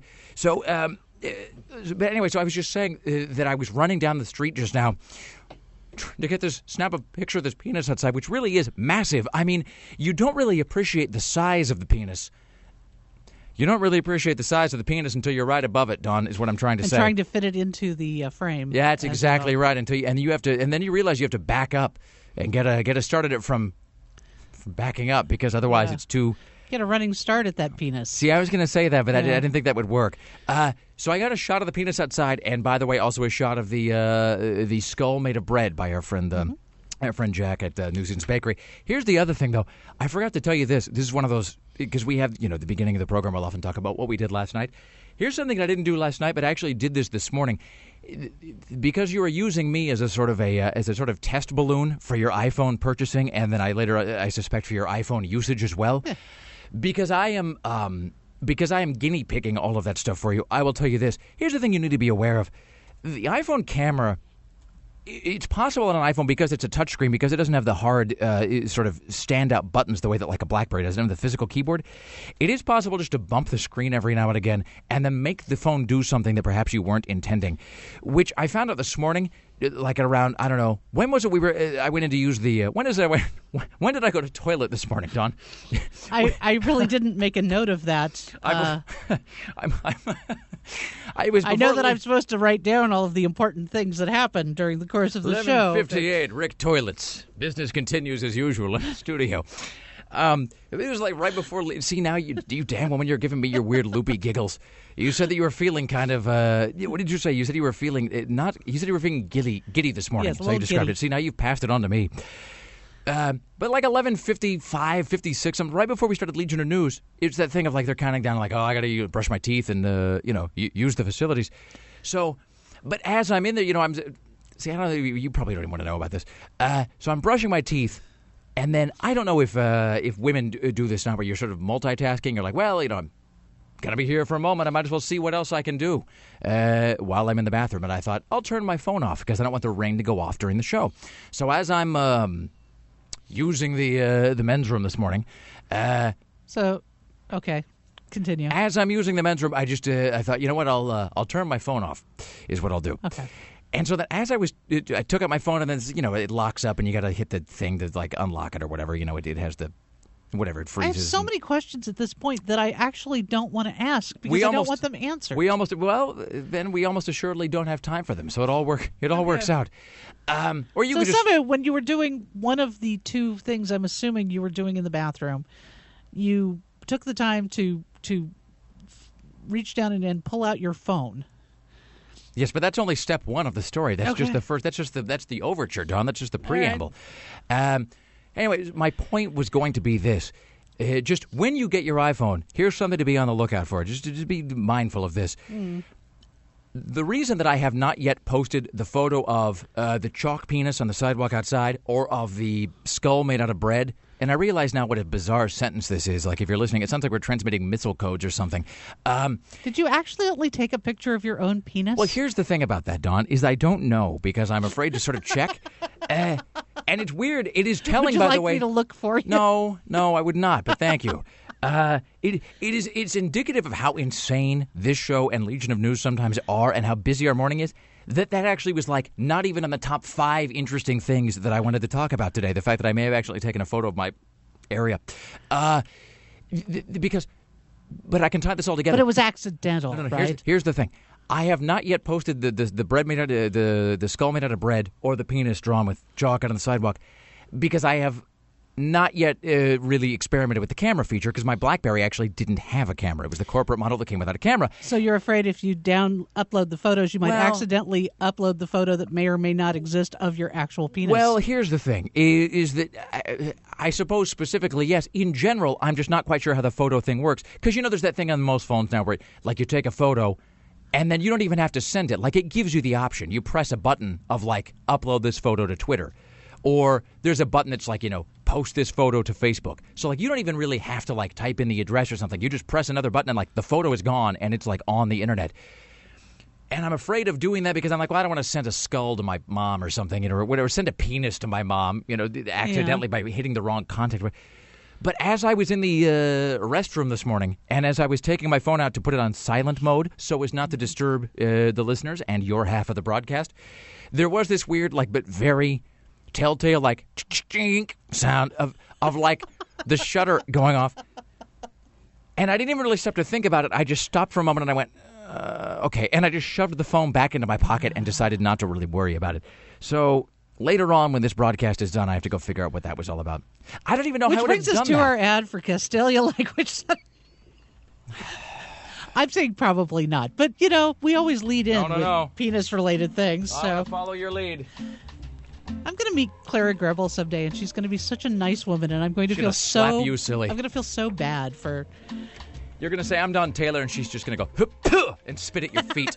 anyway, so I was just saying that I was running down the street just now to snap a picture of this penis outside, which really is massive. I mean, you don't really appreciate the size of the penis. You don't really appreciate the size of the penis until you're right above it, Don, is what I'm trying to say. And trying to fit it into the frame. Yeah, that's exactly right. And then you realize you have to back up and get a start at it from backing up, because otherwise it's too... Get a running start at that penis. See, I was going to say that, but I didn't think that would work. So I got a shot of the penis outside, and by the way, also a shot of the skull made of bread by our friend... Our friend Jack at Newson's Bakery. Here's the other thing, though. I forgot to tell you this. This is one of those, because we have, the beginning of the program, we'll often talk about what we did last night. Here's something that I didn't do last night, but I actually did this morning. Because you were using me as a sort of test balloon for your iPhone purchasing, and then I suspect for your iPhone usage as well. Yeah. Because I am guinea pigging all of that stuff for you, I will tell you this. Here's the thing you need to be aware of. The iPhone camera It's possible on an iPhone because it's a touchscreen, because it doesn't have the hard sort of standout buttons the way that like a BlackBerry doesn't have the physical keyboard. It is possible just to bump the screen every now and again and then make the phone do something that perhaps you weren't intending, which I found out this morning, like at around, I don't know, when was it I went in to use the, when did I go to toilet this morning, Dawn? I really didn't make a note of that. I know that I'm supposed to write down all of the important things that happened during the course of the show. 11:58, Rick toilets. Business continues as usual in the studio. It was like right before. See, now you damn woman, you're giving me your weird loopy giggles. You said that you were feeling kind of. What did you say? You said you were feeling You said you were feeling giddy this morning. Yes, that's how you described it. See, now you've passed it on to me. But like 11:55, 56, right before we started Legion of News, it's that thing of like they're counting down, like, oh, I got to brush my teeth and use the facilities. So, but as I'm in there, I don't know. You probably don't even want to know about this. So I'm brushing my teeth, and then I don't know if women do this now, where you're sort of multitasking. You're like, well, I'm gonna be here for a moment. I might as well see what else I can do while I'm in the bathroom. And I thought I'll turn my phone off because I don't want the ring to go off during the show. So as I'm using the men's room this morning. Okay, continue. As I'm using the men's room, I thought, you know what, I'll turn my phone off, is what I'll do. Okay. And so that as I took out my phone, and then it locks up, and you got to hit the thing to like unlock it or whatever. It has the whatever it freezes. I have so many questions at this point that I actually don't want to ask because I don't want them answered. Then we almost assuredly don't have time for them. So it all works out. Or you could just, when you were doing one of the two things, I'm assuming you were doing in the bathroom, you took the time to reach down and pull out your phone. Yes, but that's only step one of the story. That's just the first. That's the overture, Don. That's just the preamble. Right. Anyway, my point was going to be this. Just when you get your iPhone, here's something to be on the lookout for. Just be mindful of this. The reason that I have not yet posted the photo of the chalk penis on the sidewalk outside or of the skull made out of bread, and I realize now what a bizarre sentence this is. Like, if you're listening, it sounds like we're transmitting missile codes or something. Did you actually take a picture of your own penis? Well, here's the thing about that, Dawn, is I don't know because I'm afraid to sort of check. And it's weird. It is telling, by the way. Would you like me to look for you? No, I would not, but thank you. It's indicative of how insane this show and Legion of News sometimes are and how busy our morning is. That actually was like not even on the top 5 interesting things that I wanted to talk about today. The fact that I may have actually taken a photo of my area. But I can tie this all together. But it was accidental, right? Here's the thing. I have not yet posted the bread made out of the skull made out of bread or the penis drawn with chalk out on the sidewalk because I have not yet really experimented with the camera feature because my BlackBerry actually didn't have a camera. It was the corporate model that came without a camera. So you're afraid if you upload the photos, you might accidentally upload the photo that may or may not exist of your actual penis. Well, here's the thing, is that I suppose specifically, yes, in general, I'm just not quite sure how the photo thing works. Because, there's that thing on most phones now where, like, you take a photo and then you don't even have to send it. Like, it gives you the option. You press a button of, like, upload this photo to Twitter. Or there's a button that's like, post this photo to Facebook. So, like, you don't even really have to, like, type in the address or something. You just press another button and, like, the photo is gone and it's, like, on the internet. And I'm afraid of doing that because I'm like, well, I don't want to send a skull to my mom or something, or whatever. Send a penis to my mom, accidentally by hitting the wrong contact. But as I was in the restroom this morning and as I was taking my phone out to put it on silent mode so as not to disturb the listeners and your half of the broadcast, there was this weird, like, but very telltale, like, sound of like the shutter going off. And I didn't even really stop to think about it. I just stopped for a moment and I went, okay. And I just shoved the phone back into my pocket and decided not to really worry about it. So later on, when this broadcast is done, I have to go figure out what that was all about. I don't even know how it brings us to our ad for Castalia language. I'm saying probably not. But, we always lead in with penis-related things. I'm going to follow your lead. I'm going to meet Clara Grebel someday, and she's going to be such a nice woman, and I'm going to feel slap you silly. I'm going to feel so bad for. You're going to say I'm Don Taylor, and she's just going to go hup, and spit at your feet.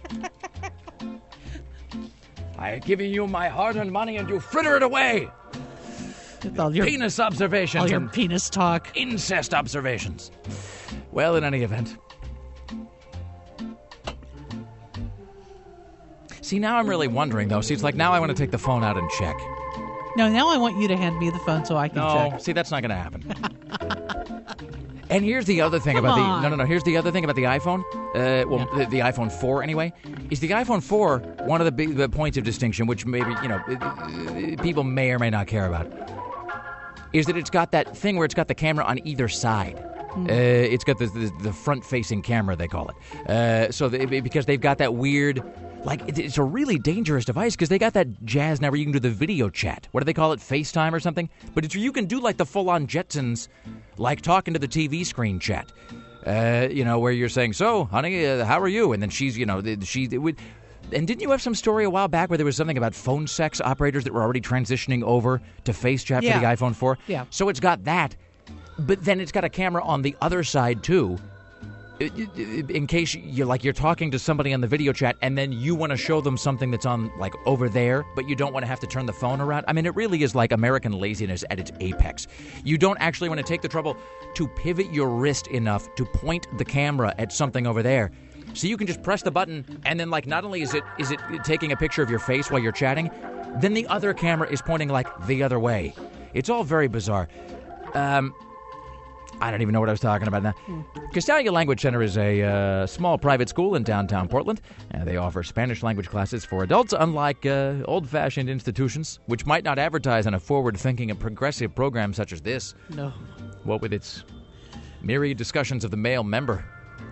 I have given you my hard-earned money, and you fritter it away. All your penis observations, all your penis talk, incest observations. Well, in any event. See, now I'm really wondering, though. See, it's like now I want to take the phone out and check. No, now I want you to hand me the phone so I can check. No, see, that's not going to happen. And here's the other thing about the here's the other thing about the iPhone. The iPhone 4 anyway. Is the iPhone 4 one of the big points of distinction, which maybe people may or may not care about, is that it's got that thing where it's got the camera on either side. It's got the front-facing camera, they call it. Because they've got that weird, like, it's a really dangerous device because they got that jazz now where you can do the video chat. What do they call it? FaceTime or something? But you can do like the full-on Jetsons, like talking to the TV screen chat. Where you're saying, "So, honey, how are you?" And then she's, and didn't you have some story a while back where there was something about phone sex operators that were already transitioning over to face chat for the iPhone 4? Yeah. So it's got that. But then it's got a camera on the other side, too, in case you're talking to somebody on the video chat and then you want to show them something that's on, like, over there, but you don't want to have to turn the phone around. I mean, it really is like American laziness at its apex. You don't actually want to take the trouble to pivot your wrist enough to point the camera at something over there. So you can just press the button, and then, like, not only is it taking a picture of your face while you're chatting, then the other camera is pointing, like, the other way. It's all very bizarre. I don't even know what I was talking about now. Castalia Language Center is a small private school in downtown Portland. They offer Spanish language classes for adults, unlike old-fashioned institutions, which might not advertise on a forward-thinking and progressive program such as this. No. What with its myriad discussions of the male member.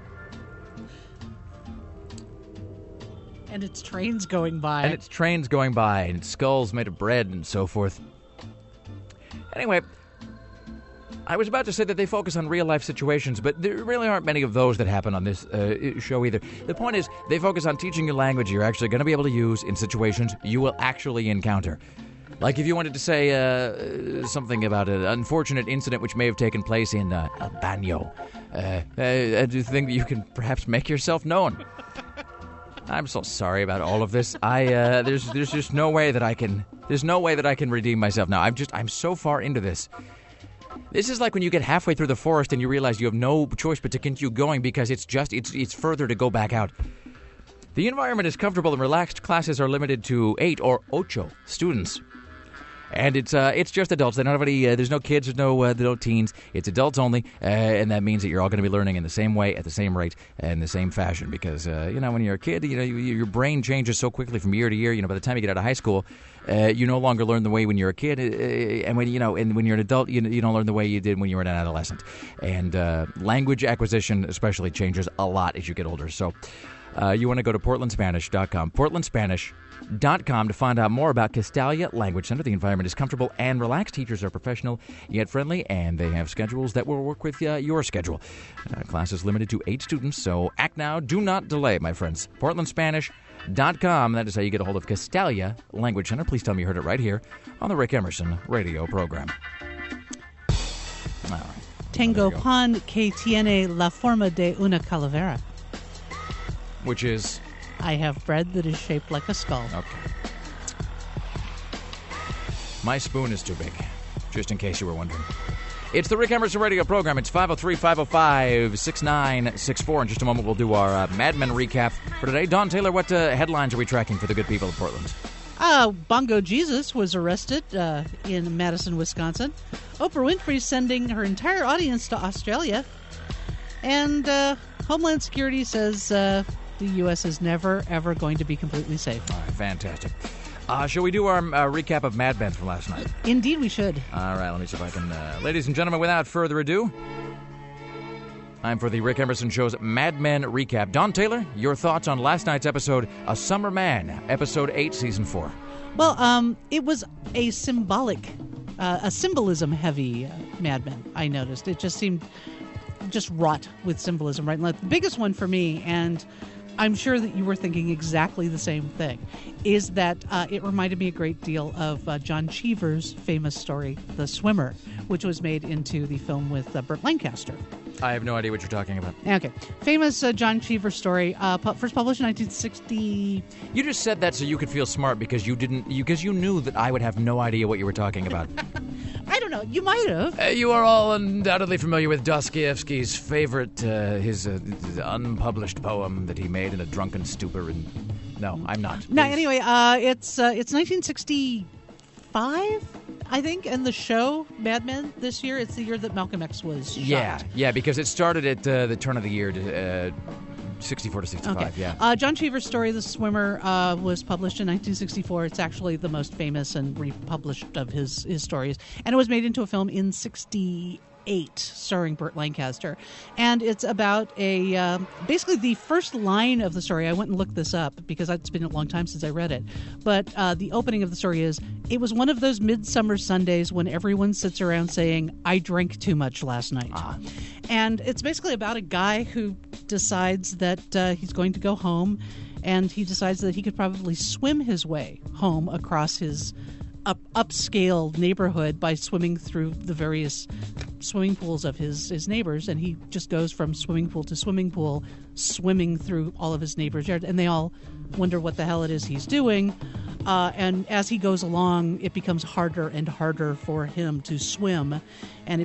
And its trains going by. And its skulls made of bread and so forth. Anyway, I was about to say that they focus on real-life situations, but there really aren't many of those that happen on this show either. The point is, they focus on teaching you language you're actually going to be able to use in situations you will actually encounter. Like if you wanted to say something about an unfortunate incident which may have taken place in El Baño, I do think that you can perhaps make yourself known. I'm so sorry about all of this. There's just no way that I can. There's no way that I can redeem myself now. I'm so far into this. This is like when you get halfway through the forest and you realize you have no choice but to continue going because it's further to go back out. The environment is comfortable and relaxed. Classes are limited to 8 or 8 students. And it's just adults. There's no kids, there's no teens. It's adults only, and that means that you're all going to be learning in the same way, at the same rate, and the same fashion. Because when you're a kid, your brain changes so quickly from year to year. By the time you get out of high school, you no longer learn the way when you're a kid, and when you're an adult, you don't learn the way you did when you were an adolescent. And language acquisition especially changes a lot as you get older. So you want to go to PortlandSpanish.com. PortlandSpanish.com to find out more about Castalia Language Center. The environment is comfortable and relaxed. Teachers are professional yet friendly, and they have schedules that will work with your schedule. Class is limited to 8 students, so act now. Do not delay, my friends. PortlandSpanish.com. That is how you get a hold of Castalia Language Center. Please tell me you heard it right here on the Rick Emerson radio program. All right. Tengo pan que tiene la forma de una calavera. Which is? I have bread that is shaped like a skull. Okay. My spoon is too big, just in case you were wondering. It's the Rick Emerson radio program. It's 503-505-6964. In just a moment, we'll do our Mad Men recap for today. Don Taylor, what headlines are we tracking for the good people of Portland? Bongo Jesus was arrested in Madison, Wisconsin. Oprah Winfrey sending her entire audience to Australia. And Homeland Security says the U.S. is never, ever going to be completely safe. All right, fantastic. Shall we do our recap of Mad Men from last night? Indeed, we should. All right, let me see if I can... ladies and gentlemen, without further ado, time for the Rick Emerson Show's Mad Men recap. Don Taylor, your thoughts on last night's episode, A Summer Man, Episode 8, Season 4. Well, it was a symbolism-heavy Mad Men, I noticed. It just seemed just wrought with symbolism, right? And the biggest one for me, and I'm sure that you were thinking exactly the same thing, is that it reminded me a great deal of John Cheever's famous story, The Swimmer, which was made into the film with Burt Lancaster. I have no idea what you're talking about. Okay. Famous John Cheever story, first published in 1960. You just said that so you could feel smart because you knew that I would have no idea what you were talking about. I don't know. You might have. You are all undoubtedly familiar with Dostoevsky's favorite, his unpublished poem that he made in a drunken stupor in No, I'm not. No, Please. anyway, it's 1965, I think, and the show Mad Men this year. It's the year that Malcolm X was shot. Yeah, because it started at the turn of the year, 64 to 65. Okay. Yeah. John Cheever's story, The Swimmer, was published in 1964. It's actually the most famous and republished of his stories, and it was made into a film in 1968. Starring Burt Lancaster, and it's about basically the first line of the story. I went and looked this up because it's been a long time since I read it, but the opening of the story is, it was one of those midsummer Sundays when everyone sits around saying, I drank too much last night. And it's basically about a guy who decides that he's going to go home, and he decides that he could probably swim his way home across his upscale neighborhood by swimming through the various swimming pools of his neighbors, and he just goes from swimming pool to swimming pool, swimming through all of his neighbors' yards, and they all wonder what the hell it is he's doing. And as he goes along, it becomes harder and harder for him to swim, and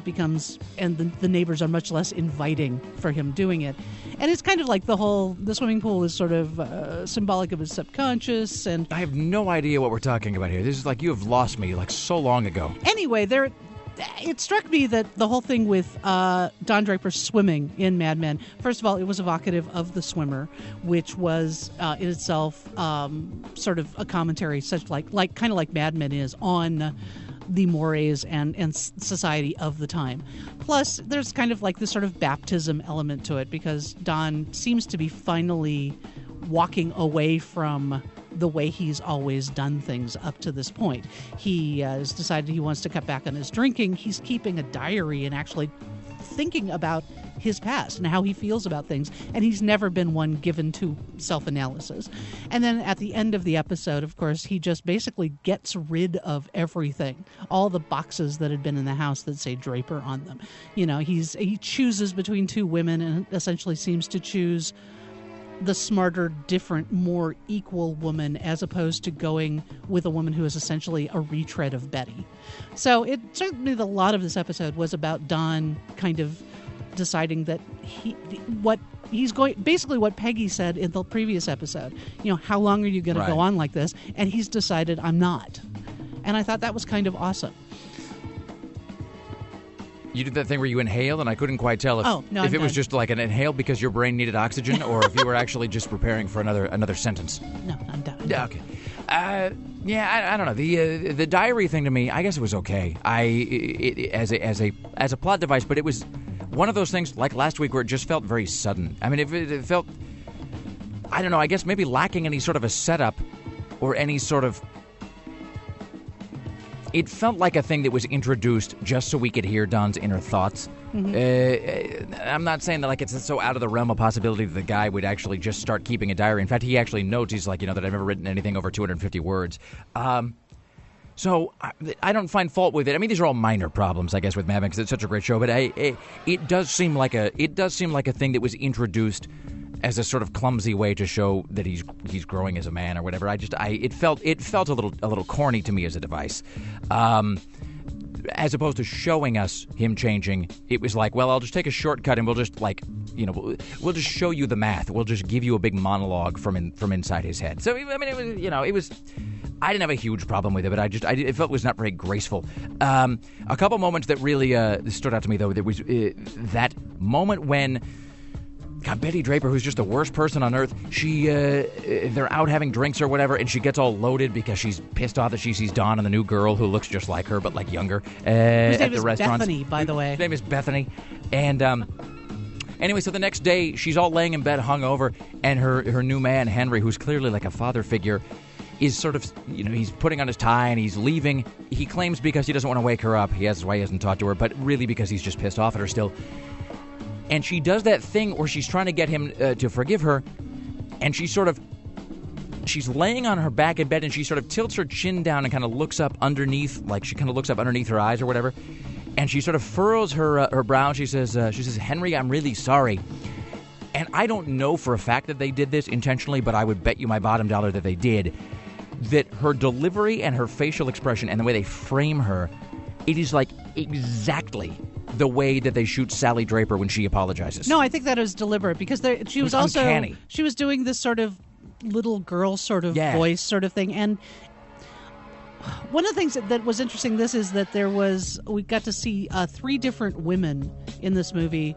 the neighbors are much less inviting for him doing it. And it's kind of like the swimming pool is sort of symbolic of his subconscious. And I have no idea what we're talking about here. This is like, you have lost me like so long ago. Anyway, it struck me that the whole thing with Don Draper swimming in Mad Men, first of all, it was evocative of The Swimmer, which was in itself sort of a commentary, kind of like Mad Men is, on the mores and society of the time. Plus, there's kind of like this sort of baptism element to it, because Don seems to be finally walking away from the way he's always done things up to this point. He has decided he wants to cut back on his drinking. He's keeping a diary and actually thinking about his past and how he feels about things, and he's never been one given to self-analysis. And then at the end of the episode, of course, he just basically gets rid of everything, all the boxes that had been in the house that say Draper on them. You know, he chooses between two women and essentially seems to choose the smarter, different, more equal woman, as opposed to going with a woman who is essentially a retread of Betty. So it certainly, a lot of this episode was about Don kind of deciding that what Peggy said in the previous episode. You know, how long are you going to go on like this? And he's decided, I'm not. And I thought that was kind of awesome. You did that thing where you inhale, and I couldn't quite tell if it was just like an inhale because your brain needed oxygen, or if you were actually just preparing for another sentence. No, I'm done. Yeah, okay. I don't know. The diary thing to me, I guess it was okay. As a plot device, but it was one of those things like last week where it just felt very sudden. I mean, it felt, I don't know, I guess maybe lacking any sort of a setup or any sort of. It felt like a thing that was introduced just so we could hear Don's inner thoughts. Mm-hmm. I'm not saying that like it's so out of the realm of possibility that the guy would actually just start keeping a diary. In fact, he actually notes, he's like, that I've never written anything over 250 words. So I don't find fault with it. I mean, these are all minor problems, I guess, with Mad Men because it's such a great show. But it does seem like a thing that was introduced as a sort of clumsy way to show that he's growing as a man or whatever. It felt a little corny to me as a device. As opposed to showing us him changing, it was like, well, I'll just take a shortcut and we'll just we'll just show you the math. We'll just give you a big monologue from inside his head. So I mean, it was. I didn't have a huge problem with it, but it felt it was not very graceful. A couple moments that really stood out to me though. There was that moment when. God, Betty Draper, who's just the worst person on earth, they're out having drinks or whatever, and she gets all loaded because she's pissed off that she sees Dawn and the new girl who looks just like her, but like younger, at the restaurant. Bethany, by the way. Her name is Bethany. And anyway, so the next day, she's all laying in bed hungover, and her new man, Henry, who's clearly like a father figure, is sort of, he's putting on his tie and he's leaving. He claims because he doesn't want to wake her up. That's why he hasn't talked to her, but really because he's just pissed off at her still. And she does that thing where she's trying to get him to forgive her, and she's laying on her back in bed, and she sort of tilts her chin down and kind of looks up underneath, like she kind of looks up underneath her eyes or whatever, and she sort of furrows her brow, and she says, Henry, I'm really sorry. And I don't know for a fact that they did this intentionally, but I would bet you my bottom dollar that they did, that her delivery and her facial expression and the way they frame her, it is like exactly the way that they shoot Sally Draper when she apologizes. No, I think that was deliberate because she was also uncanny. She was doing this sort of little girl sort of Yeah. voice sort of thing. And one of the things that was interesting is that we got to see 3 different women in this movie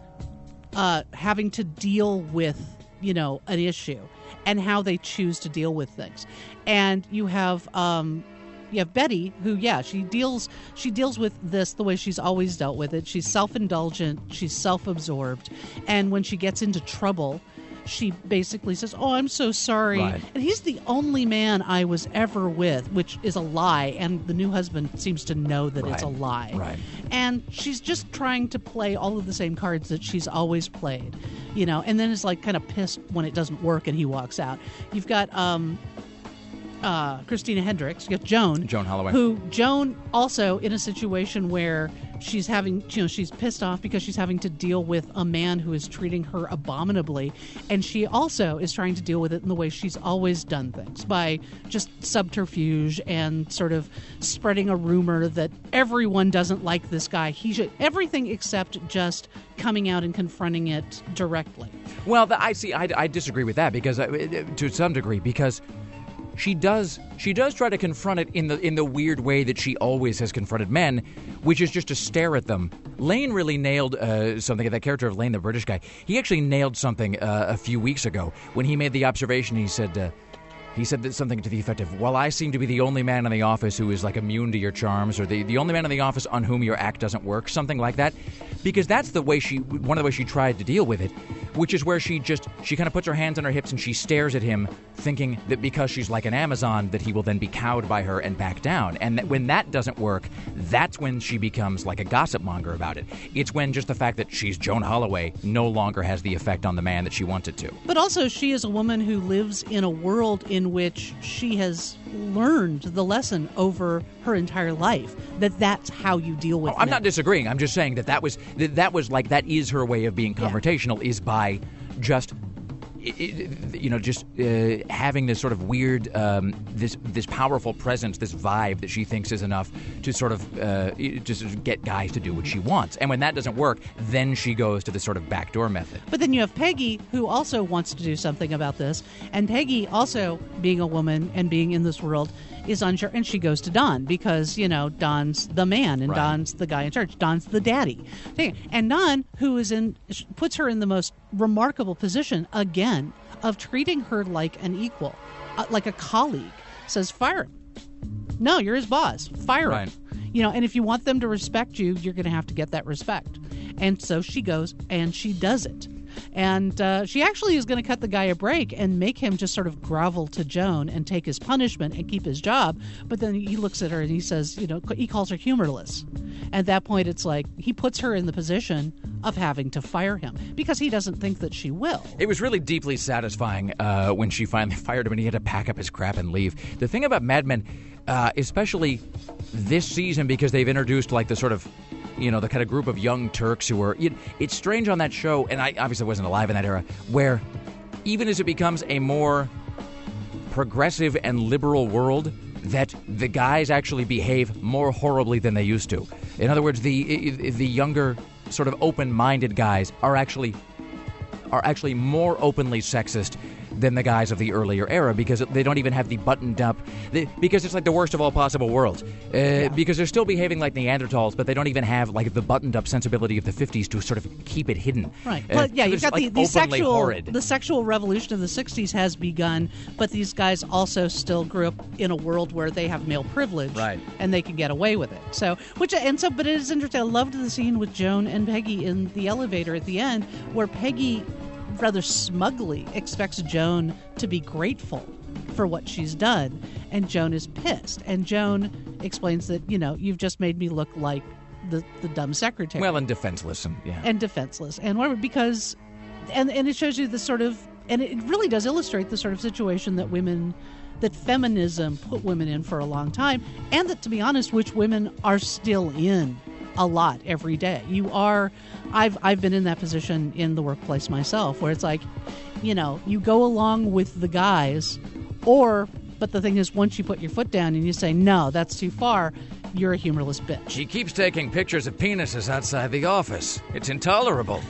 having to deal with, an issue and how they choose to deal with things. And you have Betty, who, she deals with this the way she's always dealt with it. She's self-indulgent, she's self-absorbed, and when she gets into trouble, she basically says, "Oh, I'm so sorry." Right. And he's the only man I was ever with, which is a lie, and the new husband seems to know that it's a lie. Right. And she's just trying to play all of the same cards that she's always played, and then is like kind of pissed when it doesn't work and he walks out. You've got Christina Hendricks. You got Joan Holloway, who Joan also in a situation where she's having, she's pissed off because she's having to deal with a man who is treating her abominably, and she also is trying to deal with it in the way she's always done things, by just subterfuge and sort of spreading a rumor that everyone doesn't like this guy. He should everything except just coming out and confronting it directly. Well, I disagree with that because to some degree, because she does try to confront it in the weird way that she always has confronted men, which is just to stare at them. Lane really nailed something. That character of Lane, the British guy, he actually nailed something a few weeks ago when he made the observation. He said that something to the effect of, "Well, I seem to be the only man in the office who is like immune to your charms, or the only man in the office on whom your act doesn't work," something like that. Because that's one of the ways she tried to deal with it, which is where she kind of puts her hands on her hips and she stares at him, thinking that because she's like an Amazon, that he will then be cowed by her and back down. And that when that doesn't work, that's when she becomes like a gossip monger about it. It's when just the fact that she's Joan Holloway no longer has the effect on the man that she wants it to. But also, she is a woman who lives in a world in which she has learned the lesson over her entire life, that's how you deal with I'm not disagreeing. I'm just saying that is her way of being confrontational, is by just having this sort of weird, this powerful presence, this vibe that she thinks is enough to sort of just get guys to do what she wants. And when that doesn't work, then she goes to this sort of backdoor method. But then you have Peggy, who also wants to do something about this. And Peggy, also being a woman and being in this world, is unsure. And she goes to Don because, Don's the man and Don's the guy in charge. Don's the daddy. And Don, who puts her in the most remarkable position, again, of treating her like an equal, like a colleague, says, "Fire him. No, you're his boss. Fire him." And if you want them to respect you, you're going to have to get that respect. And so she goes and she does it. And she actually is going to cut the guy a break and make him just sort of grovel to Joan and take his punishment and keep his job. But then he looks at her and he says, he calls her humorless. At that point, it's like he puts her in the position of having to fire him because he doesn't think that she will. It was really deeply satisfying when she finally fired him and he had to pack up his crap and leave. The thing about Mad Men, especially this season, because they've introduced like the sort of the kind of group of young Turks who are... It's strange on that show, and I obviously wasn't alive in that era, where even as it becomes a more progressive and liberal world, that the guys actually behave more horribly than they used to. In other words, the younger, sort of open-minded guys are actually more openly sexist than the guys of the earlier era, because they don't even have the buttoned up, because it's like the worst of all possible worlds. Because they're still behaving like Neanderthals, but they don't even have like the buttoned up sensibility of the 50s to sort of keep it hidden. Right. Well, you've got like the sexual revolution of the 60s has begun, but these guys also still grew up in a world where they have male privilege, right, and they can get away with it. But it is interesting. I loved the scene with Joan and Peggy in the elevator at the end, where Peggy rather smugly expects Joan to be grateful for what she's done, and Joan is pissed. And Joan explains that, you've just made me look like the dumb secretary. Well, and defenseless. And whatever, because... And it shows you the sort of... And it really does illustrate the sort of situation that feminism put women in for a long time, and that, to be honest, which women are still in a lot every day. I've been in that position in the workplace myself, where it's like, you go along with the guys, but the thing is, once you put your foot down and you say, no, that's too far, you're a humorless bitch. She keeps taking pictures of penises outside the office. It's intolerable.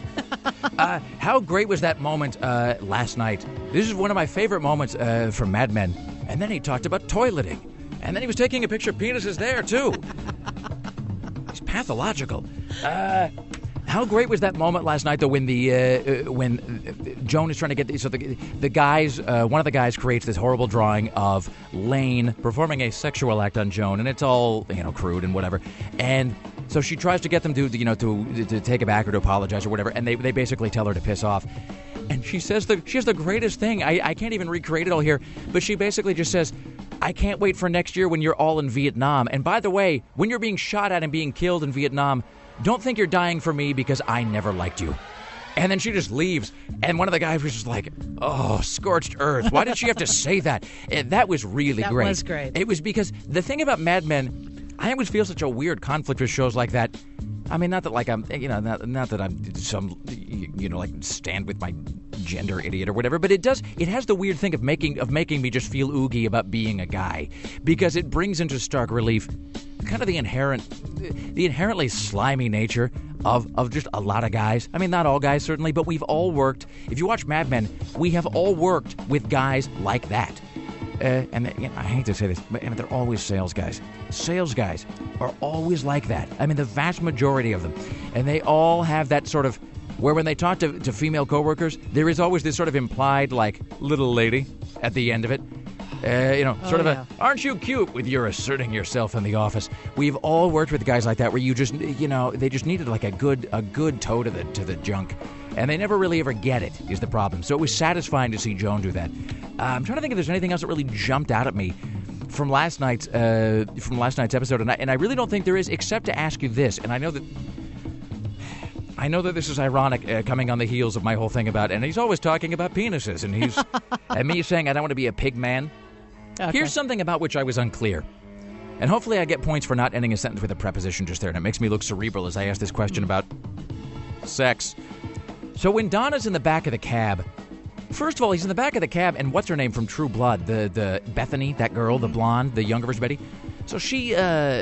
How great was that moment last night? This is one of my favorite moments from Mad Men. And then he talked about toileting. And then he was taking a picture of penises there, too. He's pathological. How great was that moment last night, though, when when Joan is trying to get the guys, one of the guys creates this horrible drawing of Lane performing a sexual act on Joan, and it's all crude and whatever, and so she tries to get them to take it back or to apologize or whatever, and they basically tell her to piss off, and she has the greatest thing. I can't even recreate it all here, but she basically just says, I can't wait for next year when you're all in Vietnam. And by the way, when you're being shot at and being killed in Vietnam, don't think you're dying for me because I never liked you. And then she just leaves. And one of the guys was just like, oh, scorched earth. Why did she have to say that? And that was really great. That was great. It was because the thing about Mad Men, I always feel such a weird conflict with shows like that. I mean, not that like I'm, not that I'm some, like stand with my gender idiot or whatever, but it has the weird thing of making me just feel oogie about being a guy, because it brings into stark relief kind of the inherently slimy nature of just a lot of guys. I mean, not all guys certainly, but we've all worked. If you watch Mad Men, we have all worked with guys like that. And I hate to say this, but they're always sales guys. Sales guys are always like that. I mean, the vast majority of them. And they all have that sort of, where when they talk to female coworkers, there is always this sort of implied, like, little lady at the end of it. Aren't you cute with your asserting yourself in the office? We've all worked with guys like that where you just, they just needed like a good toe to the junk. And they never really ever get it, is the problem. So it was satisfying to see Joan do that. I'm trying to think if there's anything else that really jumped out at me from last night's episode, and I really don't think there is, except to ask you this. And I know that this is ironic, coming on the heels of my whole thing about, and he's always talking about penises, and he's and me saying I don't want to be a pig man. Okay. Here's something about which I was unclear. And hopefully I get points for not ending a sentence with a preposition just there, and it makes me look cerebral as I ask this question about sex. So when Donna's in the back of the cab, first of all, he's in the back of the cab, and what's her name from True Blood? The Bethany, that girl, the blonde, the younger version Betty. So she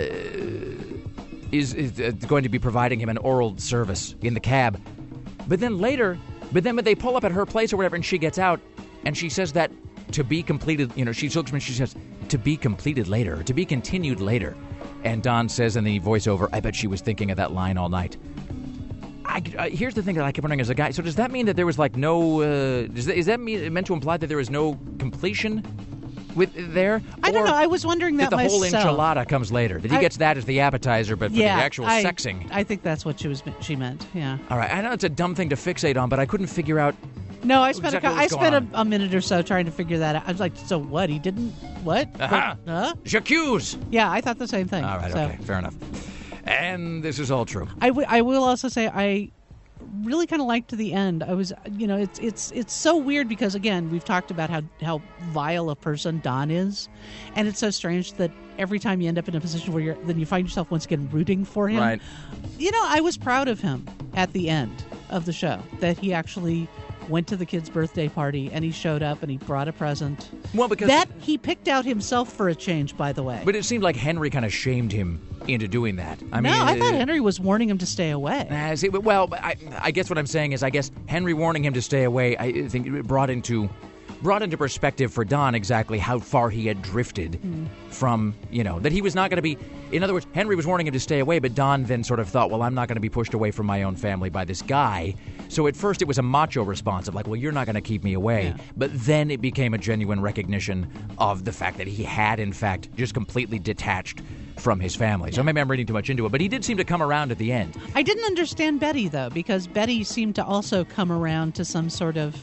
is going to be providing him an oral service in the cab. But then when they pull up at her place or whatever, and she gets out, and she says that to be completed, she looks at me and she says, to be completed later, to be continued later. And Don says in the voiceover, I bet she was thinking of that line all night. Here's the thing that I kept wondering as a guy. So does that mean that there was like no, is that meant to imply that there was no completion with there? I don't know. I was wondering that the myself. whole enchilada comes later. That he gets that as the appetizer, but for the actual sexing. I think that's what she meant. Yeah. All right. I know it's a dumb thing to fixate on, but I couldn't figure out. No, I spent a minute or so trying to figure that out. I was like, so what? He didn't what? Huh? J'accuse. Yeah, I thought the same thing. All right. Okay. Fair enough. And this is all true. I will also say I really kind of liked the end. I was, it's so weird because, again, we've talked about how vile a person Don is, and it's so strange that every time you end up in a position where you find yourself once again rooting for him. Right. I was proud of him at the end of the show, that he actually went to the kid's birthday party and he showed up and he brought a present. Well, because that he picked out himself for a change, by the way. But it seemed like Henry kind of shamed him into doing that. I thought Henry was warning him to stay away. I guess what I'm saying is, I guess Henry warning him to stay away, I think it brought into perspective for Don exactly how far he had drifted from, that he was not going to be. In other words, Henry was warning him to stay away, but Don then sort of thought, well, I'm not going to be pushed away from my own family by this guy. So at first it was a macho response of like, well, you're not going to keep me away. Yeah. But then it became a genuine recognition of the fact that he had, in fact, just completely detached from his family. So maybe I'm reading too much into it, but he did seem to come around at the end. I didn't understand Betty, though, because Betty seemed to also come around to some sort of,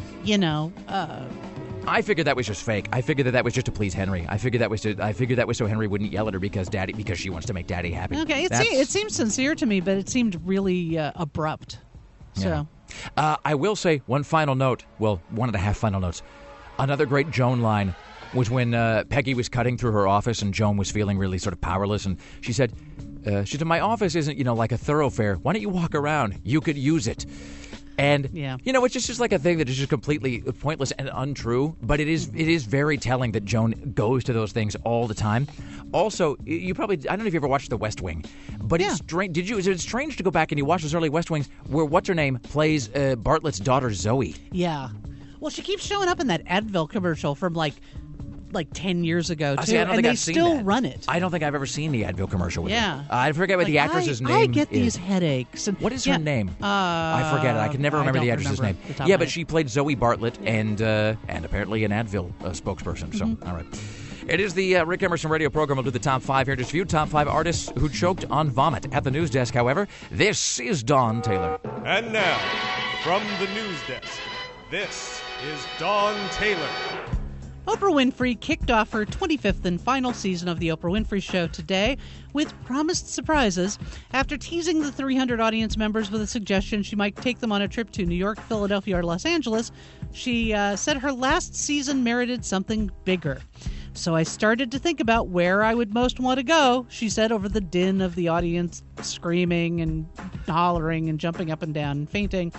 I figured that was just fake. I figured that was just to please Henry. I figured that was so Henry wouldn't yell at her because she wants to make Daddy happy. Okay, it seemed sincere to me, but it seemed really abrupt. So, I will say one final note. Well, 1.5 final notes. Another great Joan line was when Peggy was cutting through her office and Joan was feeling really sort of powerless, and she said, my office isn't like a thoroughfare. Why don't you walk around? You could use it. And, you know, it's just like a thing that is just completely pointless and untrue. But it is very telling that Joan goes to those things all the time. Also, you probably, I don't know if you ever watched The West Wing, but it's strange. Is it strange to go back and you watch those early West Wings where what's-her-name plays Bartlett's daughter, Zoe? Yeah. Well, she keeps showing up in that Advil commercial from like 10 years ago, too, and they still run it. I don't think I've ever seen the Advil commercial with her. Yeah. I forget what the actress's name is. I get these headaches. And, what is her name? I forget it. I can never remember the actress's name. Yeah, but she played Zoe Bartlett and apparently an Advil spokesperson. So, all right. It is the Rick Emerson radio program. We'll do the top 5 here. Just a few top 5 artists who choked on vomit. At the news desk, however, this is Dawn Taylor. And now, from the news desk, this is Dawn Taylor. Oprah Winfrey kicked off her 25th and final season of The Oprah Winfrey Show today with promised surprises after teasing the 300 audience members with a suggestion she might take them on a trip to New York, Philadelphia, or Los Angeles. She said her last season merited something bigger. So I started to think about where I would most want to go, she said, over the din of the audience screaming and hollering and jumping up and down and fainting.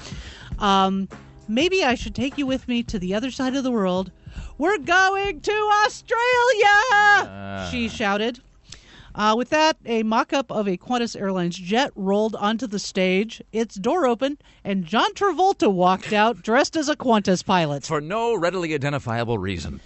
Maybe I should take you with me to the other side of the world. We're going to Australia! She shouted. With that, a mock-up of a Qantas Airlines jet rolled onto the stage, its door opened, and John Travolta walked out dressed as a Qantas pilot. For no readily identifiable reason.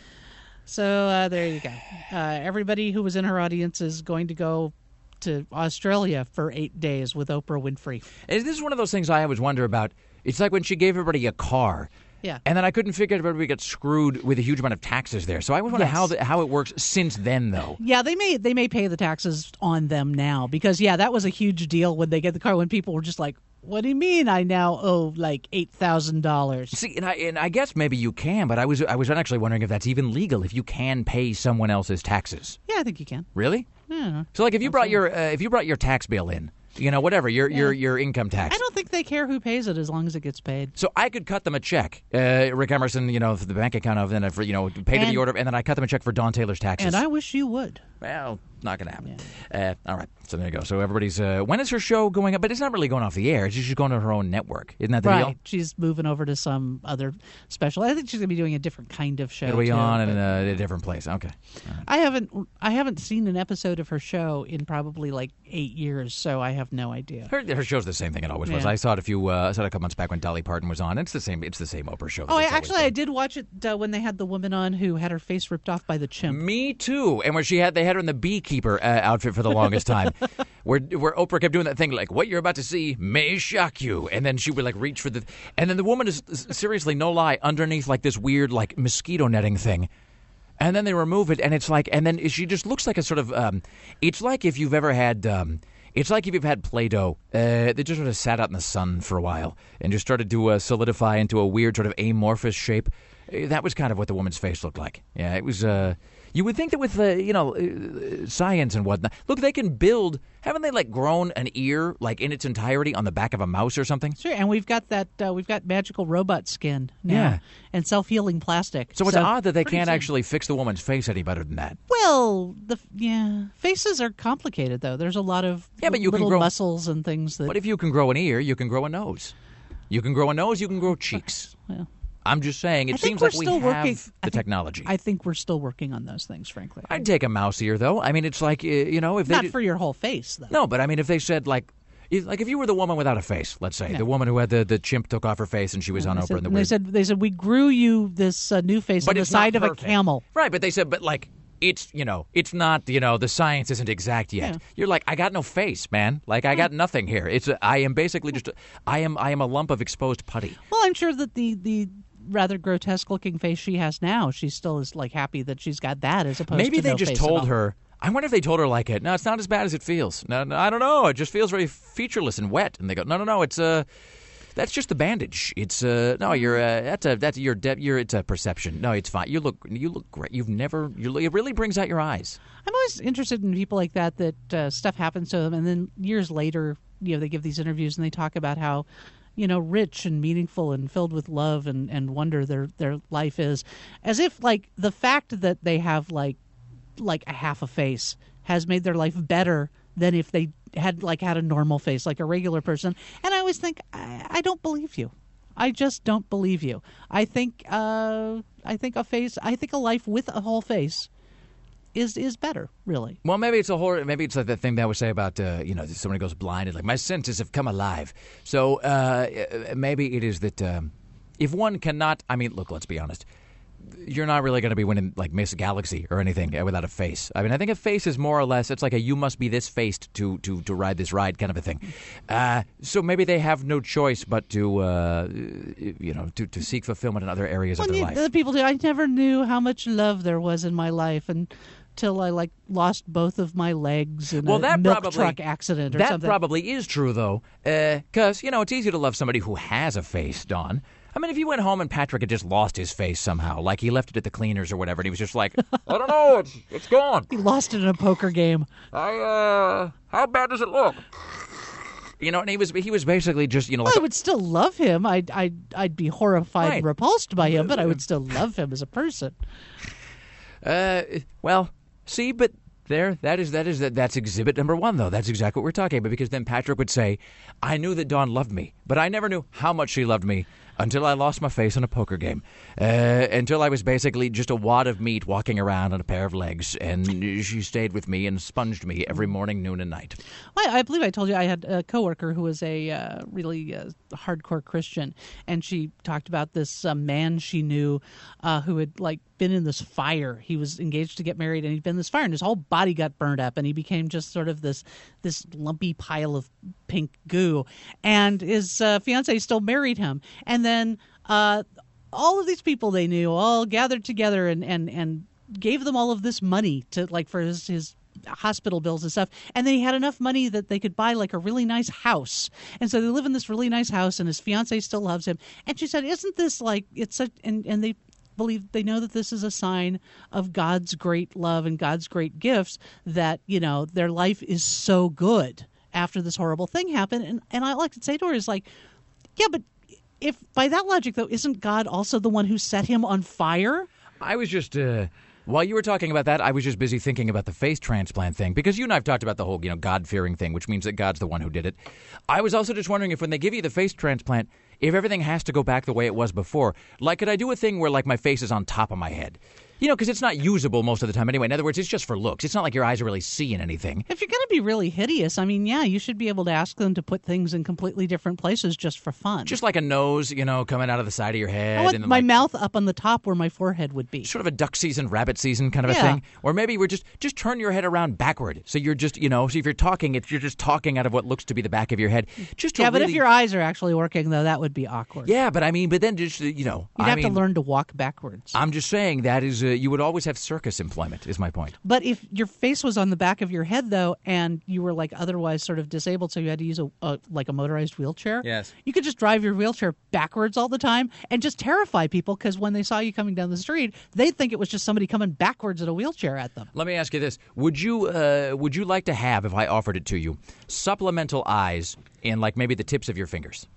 So there you go. Everybody who was in her audience is going to go to Australia for 8 days with Oprah Winfrey. This is one of those things I always wonder about. It's like when she gave everybody a car. Yeah. And then I couldn't figure out if everybody got screwed with a huge amount of taxes there. So I always wonder how it works since then, though. Yeah, they may pay the taxes on them now because, that was a huge deal when they get the car, when people were just like, what do you mean I now owe like $8,000? See, and I guess maybe you can, but I was actually wondering if that's even legal, if you can pay someone else's taxes. Yeah, I think you can. Really? Yeah. So like if you brought your tax bill in, whatever, your income tax. I don't think they care who pays it as long as it gets paid. So I could cut them a check, Rick Emerson, for the bank account of, and pay to the order, and then I cut them a check for Dawn Taylor's taxes. And I wish you would. Well, not going to happen. Yeah. All right, so there you go. So everybody's, when is her show going up? But it's not really going off the air. It's just going to her own network. Isn't that the deal? Right. She's moving over to some other special. I think she's going to be doing a different kind of show. It'll be on in a different place. Okay. Right. I haven't seen an episode of her show in probably like 8 years, so I have no idea. Her show's the same thing it always was. I saw it a couple months back when Dolly Parton was on. It's the same Oprah show. I did watch it when they had the woman on who had her face ripped off by the chimp. Me too. And where they had her in the beekeeper outfit for the longest time, where Oprah kept doing that thing like, what you're about to see may shock you, and then she would like reach for and then the woman is seriously, no lie, underneath like this weird like mosquito netting thing. And then they remove it, and it's like, and then she just looks like a sort of, it's like if you've ever had, it's like if you've had Play-Doh that just sort of sat out in the sun for a while and just started to solidify into a weird sort of amorphous shape. That was kind of what the woman's face looked like. Yeah, it was, you would think that with, science and whatnot, look, they can build, haven't they like grown an ear like in its entirety on the back of a mouse or something? Sure, and we've got we've got magical robot skin now and self-healing plastic. So it's odd that they can't actually fix the woman's face any better than that. Well, faces are complicated though. There's a lot of but you little can grow muscles and things that. But if you can grow an ear, you can grow a nose. You can grow a nose, you can grow cheeks. Well, I'm just saying, it seems like we have the technology. I think we're still working on those things, frankly. I'd take a mouse ear, though. I mean, it's like, if they... Not for your whole face, though. No, but I mean, if they said, like if you were the woman without a face, let's say, the woman who had the chimp took off her face and she was on Oprah. They said, we grew you this new face on the side of a camel. Right, but they said, but like... It's, it's not, the science isn't exact yet. Yeah. You're like, I got no face, man. Like, I got nothing here. I am basically just, I am a lump of exposed putty. Well, I'm sure that the rather grotesque-looking face she has now, she still is, like, happy that she's got that as opposed to Maybe they no just face told at all. her, I wonder if they told her, like, no, it's not as bad as it feels. No, I don't know. It just feels very featureless and wet. And they go, no, it's, that's just the bandage. It's no, you're it's a perception. No, it's fine. You look great. It really brings out your eyes. I'm always interested in people like that stuff happens to them, and then years later, they give these interviews and they talk about how, rich and meaningful and filled with love and wonder their life is, as if like the fact that they have like a half a face has made their life better than if they had a normal face, like a regular person. And I always think, I don't believe you. I just don't believe you. I think a life with a whole face is better, really. Well, maybe it's like that thing that I would say about somebody goes blind and like my senses have come alive. So maybe it is that if one cannot, I mean, look, let's be honest. You're not really going to be winning like Miss Galaxy or anything without a face. I mean, I think a face is more or less, it's like a you must be this faced to ride this ride kind of a thing. So maybe they have no choice but to seek fulfillment in other areas of their life. The people do. I never knew how much love there was in my life until I lost both of my legs in a milk truck accident or something. That probably is true, though, because, it's easy to love somebody who has a face, Dawn. I mean, if you went home and Patrick had just lost his face somehow, like he left it at the cleaners or whatever, and he was just like, I don't know, it's gone. He lost it in a poker game. How bad does it look? And he was basically just, I would still love him. I'd be horrified and repulsed by him, but I would still love him as a person. Well, see, but that's exhibit number 1, though. That's exactly what we're talking about, because then Patrick would say, I knew that Dawn loved me, but I never knew how much she loved me until I lost my face in a poker game, until I was basically just a wad of meat walking around on a pair of legs, and she stayed with me and sponged me every morning, noon, and night. Well, I believe I told you I had a coworker who was a really hardcore Christian, and she talked about this man she knew who had been in this fire. He was engaged to get married, and he'd been in this fire, and his whole body got burned up, and he became just sort of this lumpy pile of pink goo. And his fiancée still married him. And then all of these people they knew all gathered together and gave them all of this money to for his hospital bills and stuff. And then he had enough money that they could buy a really nice house. And so they live in this really nice house, and his fiancée still loves him. And she said, isn't this it's such, and they believe they know that this is a sign of God's great love and God's great gifts, that their life is so good after this horrible thing happened. And I like to say to her is yeah, but if by that logic though, isn't God also the one who set him on fire? I was just while you were talking about that, I was just busy thinking about the face transplant thing, because you and I have talked about the whole God-fearing thing, which means that God's the one who did it. I was also just wondering if when they give you the face transplant, if everything has to go back the way it was before. Could I do a thing where my face is on top of my head? Because it's not usable most of the time anyway. In other words, it's just for looks. It's not like your eyes are really seeing anything. If you're going to be really hideous, I mean, yeah, you should be able to ask them to put things in completely different places just for fun. Just like a nose, coming out of the side of your head. I want my mouth up on the top where my forehead would be. Sort of a duck season, rabbit season kind of a thing. Or maybe we're just turn your head around backward. So you're just, so if you're talking, you're just talking out of what looks to be the back of your head. But if your eyes are actually working, though, that would be awkward. Yeah, but then just, You'd have to learn to walk backwards. I'm just saying that is, you would always have circus employment, is my point. But if your face was on the back of your head, though, and you were otherwise sort of disabled, so you had to use a motorized wheelchair, yes, you could just drive your wheelchair backwards all the time and just terrify people, because when they saw you coming down the street, they'd think it was just somebody coming backwards in a wheelchair at them. Let me ask you this: Would you like to have, if I offered it to you, supplemental eyes in maybe the tips of your fingers?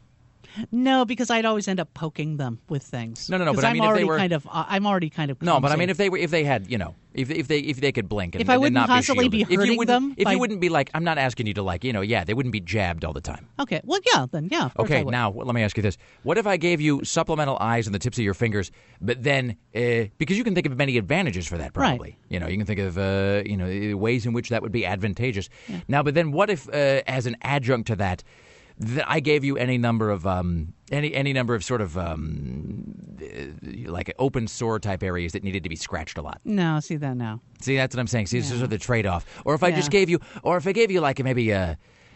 No, because I'd always end up poking them with things. No. But I mean, if they were, I'm already kind of. No, but I mean, if they had, if they could blink and if I wouldn't not constantly be hurting them, if you wouldn't be I'm not asking you to they wouldn't be jabbed all the time. Okay, well, yeah, then yeah. Okay, now let me ask you this: What if I gave you supplemental eyes on the tips of your fingers, but then because you can think of many advantages for that, probably. Right. You can think of ways in which that would be advantageous. Yeah. Now, but then what if, as an adjunct to that I gave you any number of sort of open sore type areas that needed to be scratched a lot. No, see that now. See, that's what I'm saying. See, this is sort of the trade-off. Or if I just gave you, or if I gave you maybe a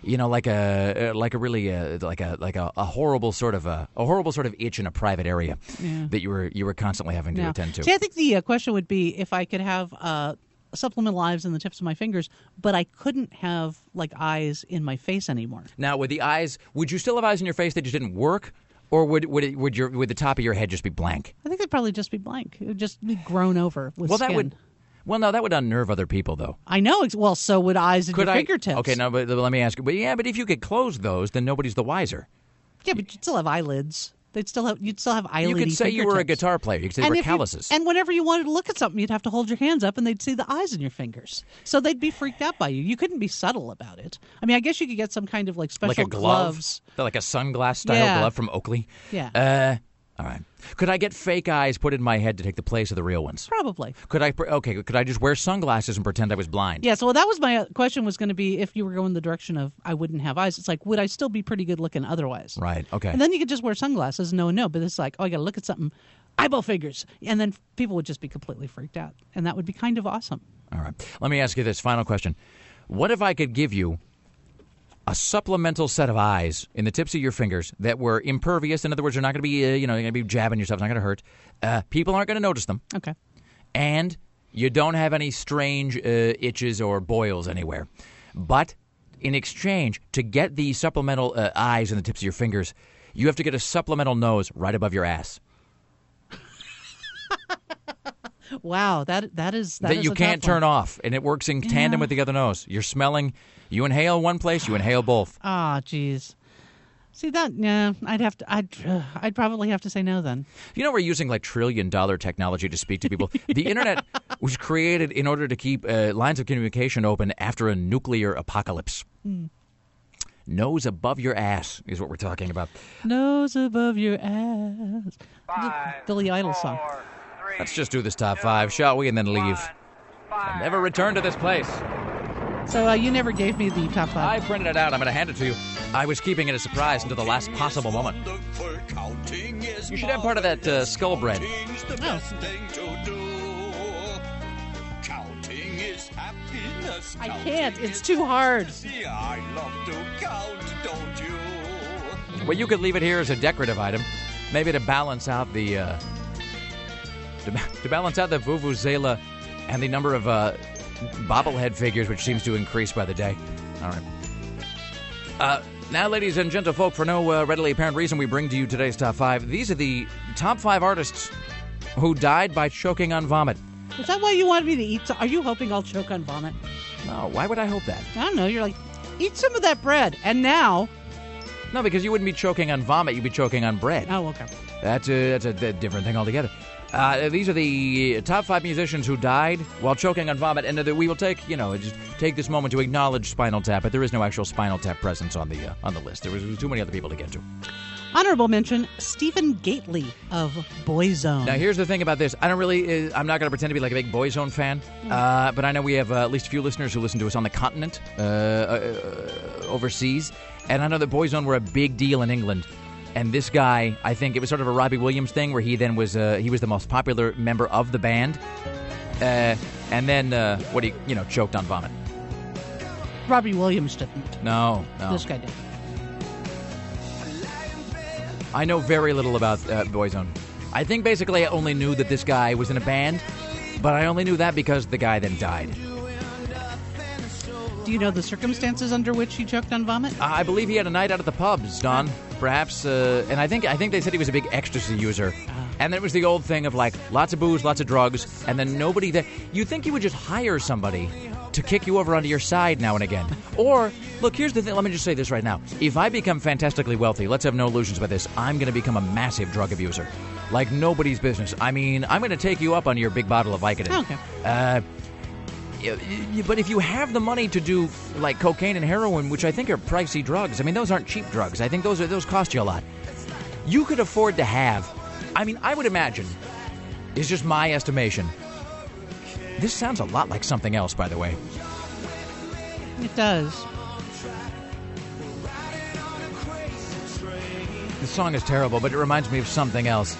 horrible sort of itch in a private area that you were constantly having to attend to. See, I think the question would be if I could have supplemental eyes in the tips of my fingers, but I couldn't have eyes in my face anymore. Now, with the eyes, would you still have eyes in your face that just didn't work, or would the top of your head just be blank? I think it'd probably just be blank. It would just be grown over with skin. That would unnerve other people, though. I know. Well, so would eyes in your fingertips. Okay, but let me ask you. But if you could close those, then nobody's the wiser. Yeah, but you'd still have eyelids. You'd still have eye You could say you were a guitar player. You could say you were calluses. And whenever you wanted to look at something, you'd have to hold your hands up, and they'd see the eyes in your fingers. So they'd be freaked out by you. You couldn't be subtle about it. I mean, I guess you could get some kind of like special like a glove, gloves. Like a sunglass style glove from Oakley. Yeah. All right. Could I get fake eyes put in my head to take the place of the real ones? Probably. Could I just wear sunglasses and pretend I was blind? Yeah, so that was my question was going to be if you were going the direction of I wouldn't have eyes. It's like, would I still be pretty good looking otherwise? Right, okay. And then you could just wear sunglasses, no, but it's like, oh, I got to look at something, eyeball figures. And then people would just be completely freaked out. And that would be kind of awesome. All right. Let me ask you this final question. What if I could give you a supplemental set of eyes in the tips of your fingers that were impervious? In other words, they're not going to be, you're going to be jabbing yourself. It's not going to hurt. People aren't going to notice them. Okay. And you don't have any strange itches or boils anywhere. But in exchange, to get the supplemental eyes in the tips of your fingers, you have to get a supplemental nose right above your ass. Wow, that is that you can't turn off, and it works in tandem with the other nose. You're smelling. You inhale one place, you inhale both. Ah, geez. See that? Yeah, I'd probably have to say no then. You know, we're using like $1 trillion technology to speak to people. The internet was created in order to keep lines of communication open after a nuclear apocalypse. Nose above your ass is what we're talking about. Nose above your ass. Billy Idol song. Let's just do this top 5, shall we, and then leave. And never return to this place. So you never gave me the top 5. I printed it out. I'm going to hand it to you. I was keeping it a surprise until the last possible moment. You should have part of that skull bread. Oh. I can't. It's too hard. Well, you could leave it here as a decorative item, maybe to balance out the to balance out the vuvuzela and the number of bobblehead figures, which seems to increase by the day. All right. Now, ladies and gentlefolk, for no readily apparent reason, we bring to you today's top 5. These are the top 5 artists who died by choking on vomit. Is that why you wanted me to eat? Are you hoping I'll choke on vomit? No, why would I hope that? I don't know. You're like, eat some of that bread. And now... No, because you wouldn't be choking on vomit. You'd be choking on bread. Oh, okay. That's a different thing altogether. These are the top 5 musicians who died while choking on vomit, and we will take, just take this moment to acknowledge Spinal Tap, but there is no actual Spinal Tap presence on the list. There was too many other people to get to. Honorable mention, Stephen Gately of Boyzone. Now, here's the thing about this. I'm not going to pretend to be like a big Boyzone fan, but I know we have at least a few listeners who listen to us on the continent, overseas, and I know that Boyzone were a big deal in England. And this guy, I think it was sort of a Robbie Williams thing where he then was he was the most popular member of the band. And then choked on vomit. Robbie Williams didn't. No. This guy did. I know very little about Boyzone. I think basically I only knew that this guy was in a band, but I only knew that because the guy then died. Do you know the circumstances under which he choked on vomit? I believe he had a night out at the pubs, Don. Perhaps, and I think they said he was a big ecstasy user. And then it was the old thing of like lots of booze, lots of drugs, and then nobody there. You think you would just hire somebody to kick you over onto your side now and again. Or, look, here's the thing. Let me just say this right now. If I become fantastically wealthy, let's have no illusions about this, I'm going to become a massive drug abuser. Like nobody's business. I mean, I'm going to take you up on your big bottle of Vicodin. Okay. But if you have the money to do like cocaine and heroin, which I think are pricey drugs, I mean, those aren't cheap drugs. I think those cost you a lot. You could afford to have, I mean, I would imagine, it's just my estimation. This sounds a lot like something else, by the way. It does. The song is terrible, but it reminds me of something else.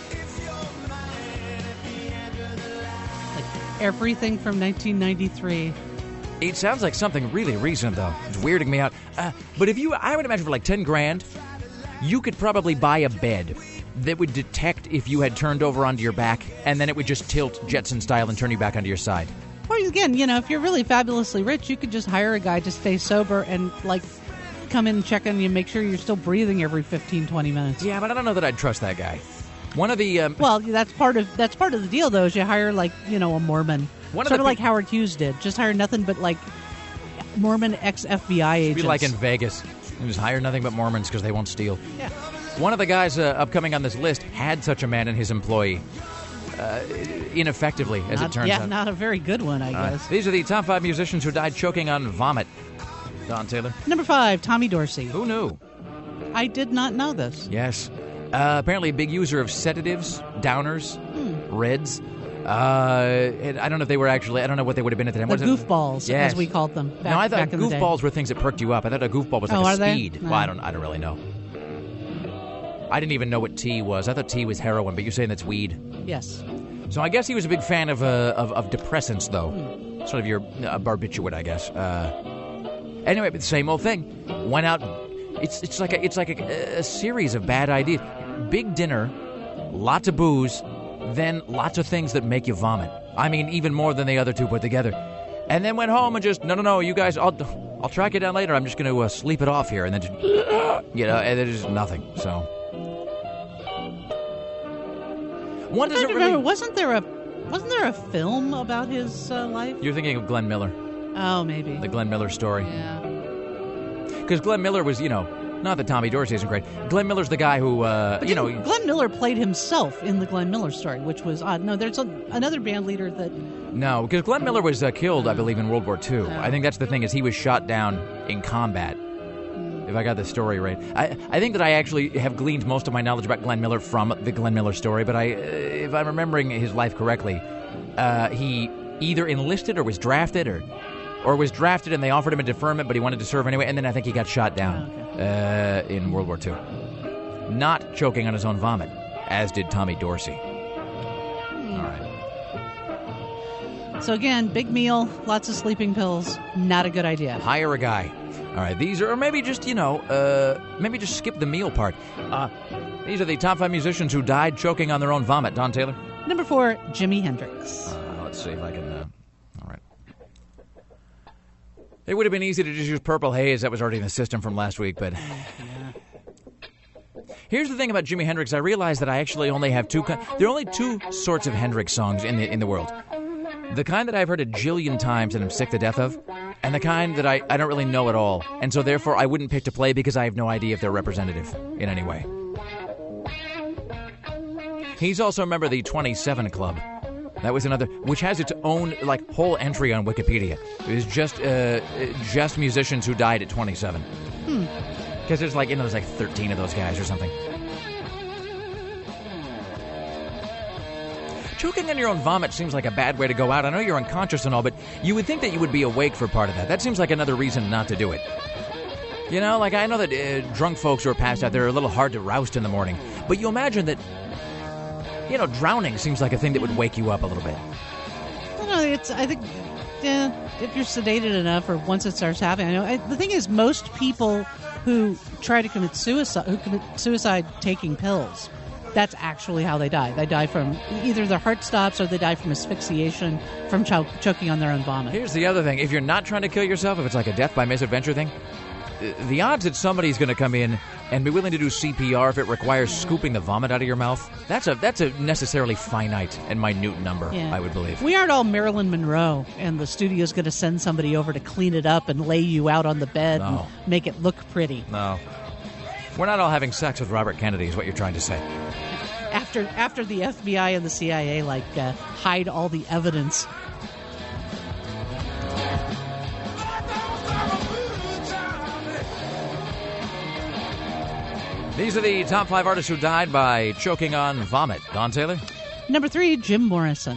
Everything from 1993. It sounds like something really recent, though. It's weirding me out. But I would imagine for like $10,000, you could probably buy a bed that would detect if you had turned over onto your back, and then it would just tilt Jetson style and turn you back onto your side. Or again, if you're really fabulously rich, you could just hire a guy to stay sober and like come in and check on you, make sure you're still breathing every 15, 20 minutes. Yeah, but I don't know that I'd trust that guy. One of the well, that's part of the deal, though. Is you hire like a Mormon, sort of like Howard Hughes did. Just hire nothing but like Mormon ex-FBI agents. Be like in Vegas, and just hire nothing but Mormons because they won't steal. Yeah. One of the guys upcoming on this list had such a man in his employ. Ineffectively, as it turns out. Yeah, not a very good one, I guess. These are the top 5 musicians who died choking on vomit. Don Taylor. Number 5, Tommy Dorsey. Who knew? I did not know this. Yes. Apparently a big user of sedatives, downers, Reds. I don't know if they were actually, I don't know what they would have been at the time. The goofballs, as we called them back, no, I thought back in the day. goofballs were things that perked you up. I thought a goofball was like a speed. No. Well, I don't really know. I didn't even know what tea was. I thought tea was heroin, but you're saying that's weed. Yes. So I guess he was a big fan of depressants, though. Sort of your barbiturate, I guess. Anyway, but the same old thing. Went out. It's like a series of bad ideas. Big dinner, lots of booze, then lots of things that make you vomit. I mean, even more than the other two put together. And then went home and just no, you guys, I'll track you down later. I'm just going to sleep it off here, and then just, and then just nothing. So. One doesn't really. Remember, wasn't there a film about his life? You're thinking of Glenn Miller. Oh, maybe. The Glenn Miller story. Yeah. Because Glenn Miller was, not that Tommy Dorsey isn't great. Glenn Miller's the guy who, Glenn Miller played himself in the Glenn Miller story, which was odd. No, there's another band leader that. No, because Glenn Miller was killed, I believe, in World War II. I think that's the thing, is he was shot down in combat. If I got the story right. I think that I actually have gleaned most of my knowledge about Glenn Miller from the Glenn Miller story, but if I'm remembering his life correctly, he either enlisted or was drafted, or was drafted and they offered him a deferment, but he wanted to serve anyway, and then I think he got shot down in World War II. Not choking on his own vomit, as did Tommy Dorsey. All right. So again, big meal, lots of sleeping pills, not a good idea. Hire a guy. All right, these are, or maybe just, maybe just skip the meal part. These are the top 5 musicians who died choking on their own vomit. Don Taylor? Number 4, Jimi Hendrix. Let's see if I can, all right. It would have been easy to just use Purple Haze. That was already in the system from last week, but... Here's the thing about Jimi Hendrix. I realized that I actually only have there are only 2 sorts of Hendrix songs in the world. The kind that I've heard a jillion times and I'm sick to death of, and the kind that I don't really know at all. And so therefore I wouldn't pick to play because I have no idea if they're representative in any way. He's also a member of the 27 Club. That was another, which has its own whole entry on Wikipedia. It was just musicians who died at 27. Because there's there's 13 of those guys or something. Choking on your own vomit seems like a bad way to go out. I know you're unconscious and all, but you would think that you would be awake for part of that. That seems like another reason not to do it. I know that drunk folks who are passed out, they're a little hard to roust in the morning. But you imagine that, drowning seems like a thing that would wake you up a little bit. I think, if you're sedated enough or once it starts happening. The thing is, most people who try to commit suicide taking pills, that's actually how they die. They die from either their heart stops or they die from asphyxiation from choking on their own vomit. Here's the other thing. If you're not trying to kill yourself, if it's like a death by misadventure thing, the odds that somebody's going to come in and be willing to do CPR if it requires scooping the vomit out of your mouth, that's a necessarily finite and minute number, I would believe. We aren't all Marilyn Monroe, and the studio's going to send somebody over to clean it up and lay you out on the bed and make it look pretty. No. We're not all having sex with Robert Kennedy, is what you're trying to say. After the FBI and the CIA hide all the evidence. These are the top 5 artists who died by choking on vomit. Don Taylor? Number 3, Jim Morrison.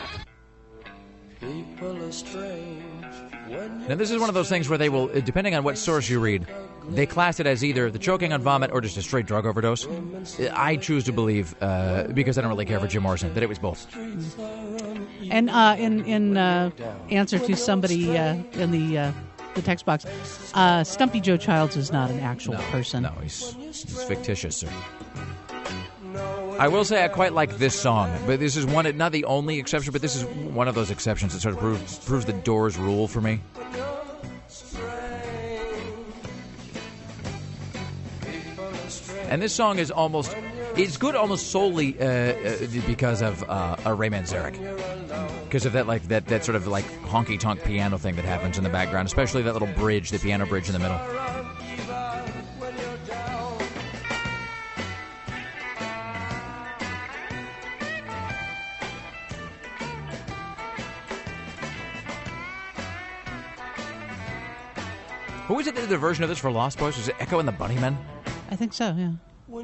Now, this is one of those things where they will, depending on what source you read, they class it as either the choking on vomit or just a straight drug overdose. I choose to believe, because I don't really care for Jim Morrison, that it was both. And in answer to somebody in the text box, Stumpy Joe Childs is not an actual person. No, he's fictitious, sir. I will say I quite like this song, but this is one, not the only exception, but this is one of those exceptions that sort of proves the Doors rule for me. And this song is it's good almost solely because of Ray Manzarek. Because of that that sort of honky-tonk piano thing that happens in the background, especially that little bridge, the piano bridge in the middle. Who is it that did the version of this for Lost Boys? Was it Echo and the Bunnymen? I think so, yeah.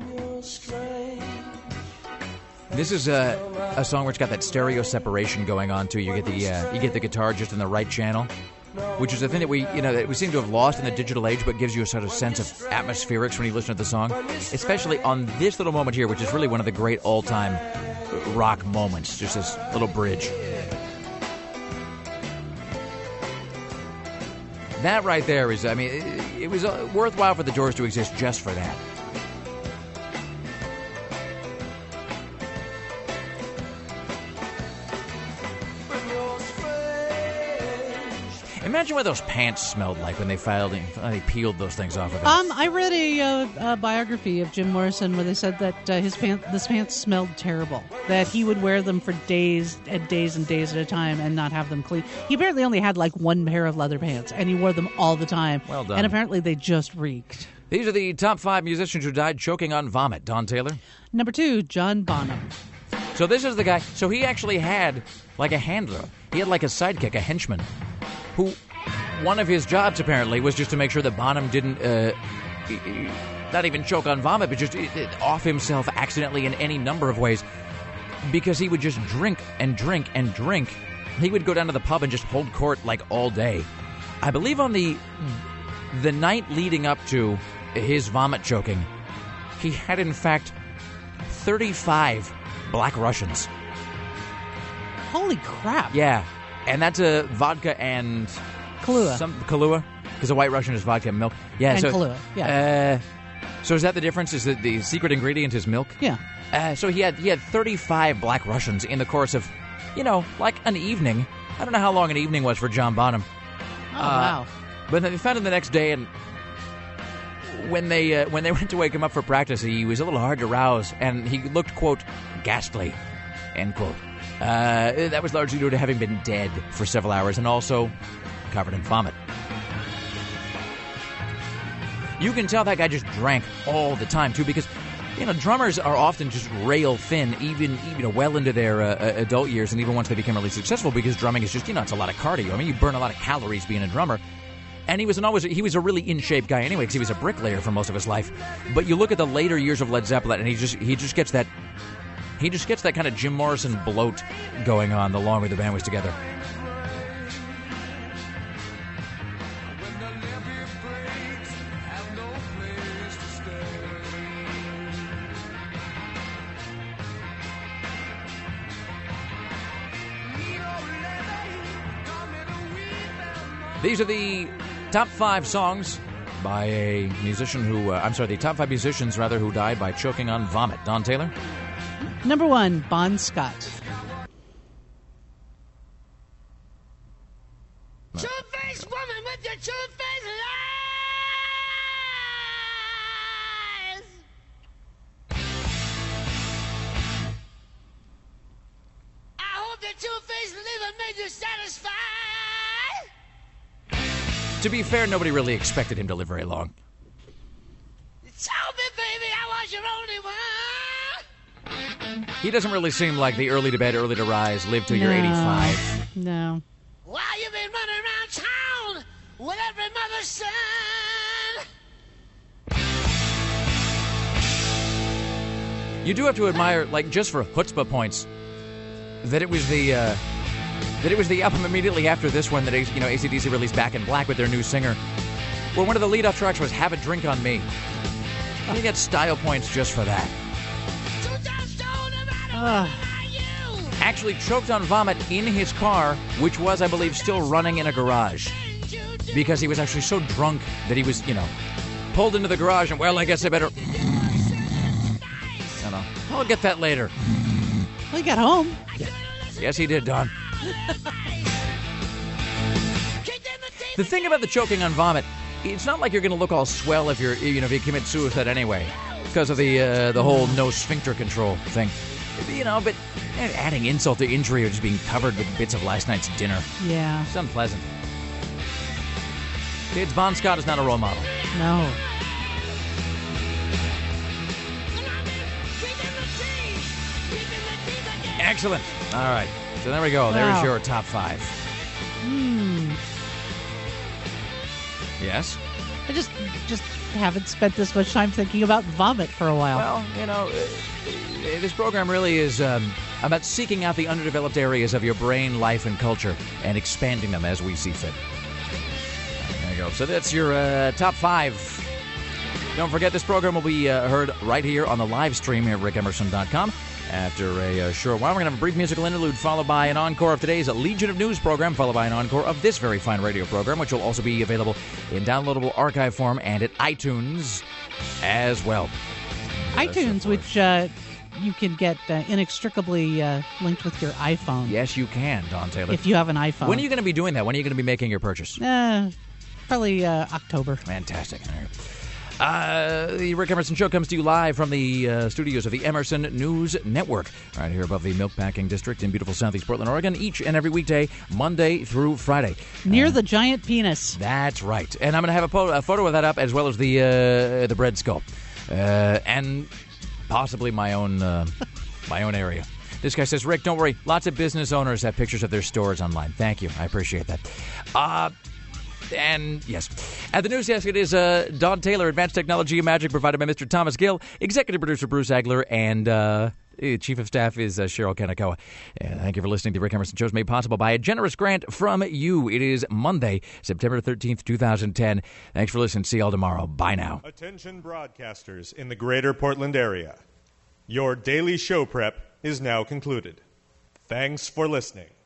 This is a song where it's got that stereo separation going on too. You get the guitar just in the right channel, which is a thing that we seem to have lost in the digital age, but gives you a sort of sense of atmospherics when you listen to the song, especially on this little moment here, which is really one of the great all-time rock moments. Just this little bridge. That right there is, it was worthwhile for the Doors to exist just for that. Imagine what those pants smelled like when they peeled those things off of them. I read a biography of Jim Morrison where they said that his pants smelled terrible. That he would wear them for days and days and days at a time and not have them clean. He apparently only had like one pair of leather pants, and he wore them all the time. Well done. And apparently they just reeked. These are the top 5 musicians who died choking on vomit. Don Taylor? Number 2, John Bonham. So this is the guy. So he actually had like a handler. He had like a sidekick, a henchman, who one of his jobs apparently was just to make sure that Bonham didn't not even choke on vomit, but just off himself accidentally in any number of ways, because he would just drink and drink and drink. He would go down to the pub and just hold court like all day. I believe on the night leading up to his vomit choking, he had in fact 35 Black Russians. Holy crap. Yeah. And that's a vodka and Kahlua, because a White Russian is vodka and milk. Yeah, and so Kahlua, yeah. So is that the difference? Is that the secret ingredient is milk? Yeah. So he had 35 Black Russians in the course of, like an evening. I don't know how long an evening was for John Bonham. Oh, wow. But they found him the next day, and when they went to wake him up for practice, he was a little hard to rouse, and he looked, quote, ghastly, end quote. That was largely due to having been dead for several hours and also covered in vomit. You can tell that guy just drank all the time, too, because, drummers are often just rail thin, even well into their adult years, and even once they become really successful, because drumming is just, it's a lot of cardio. You burn a lot of calories being a drummer. And he was a really in-shape guy anyway, because he was a bricklayer for most of his life. But you look at the later years of Led Zeppelin, and he just gets that kind of Jim Morrison bloat going on the longer the band was together. These are the top 5 songs by a musician the top 5 musicians who died by choking on vomit. Don Taylor? Number 1, Bon Scott. Two-faced woman with your two-faced lies. I hope that two-faced liver made you satisfied. To be fair, nobody really expected him to live very long. Tell me, baby, I was your only one. He doesn't really seem like the early to bed, early to rise, live till you're 85. No. Why you been running around town with every mother's son? You do have to admire, just for chutzpah points, that it was the album immediately after this one that AC/DC released Back in Black with their new singer, where one of the lead-off tracks was "Have a Drink on Me." You get style points just for that. Actually choked on vomit in his car, which was, I believe, still running in a garage, because he was actually so drunk that he was, pulled into the garage and, well, I guess I better... I'll get that later. Well, he got home. Yes, he did, Don. The thing about the choking on vomit, it's not like you're going to look all swell if you commit suicide anyway, because of the whole no sphincter control thing. But adding insult to injury or just being covered with bits of last night's dinner. Yeah. It's unpleasant. Kids, Bon Scott is not a role model. No. Excellent. All right. So there we go. Wow. There's your top 5. Yes? I just haven't spent this much time thinking about vomit for a while. Well, this program really is about seeking out the underdeveloped areas of your brain, life, and culture and expanding them as we see fit. There you go. So that's your top 5. Don't forget, this program will be heard right here on the live stream here at rickemerson.com. After a short while, we're going to have a brief musical interlude followed by an encore of today's Legion of News program, followed by an encore of this very fine radio program, which will also be available in downloadable archive form and at iTunes as well. iTunes, which you can get inextricably linked with your iPhone. Yes, you can, Don Taylor. If you have an iPhone. When are you going to be doing that? When are you going to be making your purchase? Probably October. Fantastic. The Rick Emerson Show comes to you live from the studios of the Emerson News Network, right here above the Milkpacking District in beautiful southeast Portland, Oregon, each and every weekday, Monday through Friday. Near the giant penis. That's right. And I'm going to have a photo of that up, as well as the bread skull. And possibly my own area. This guy says, Rick, don't worry. Lots of business owners have pictures of their stores online. Thank you. I appreciate that. And yes, at the news desk, it is Don Taylor, Advanced Technology and Magic, provided by Mr. Thomas Gill, Executive Producer Bruce Agler, and Chief of Staff is Cheryl Kanakawa. Thank you for listening. The Rick Emerson Show is made possible by a generous grant from you. It is Monday, September 13th, 2010. Thanks for listening. See you all tomorrow. Bye now. Attention broadcasters in the greater Portland area. Your daily show prep is now concluded. Thanks for listening.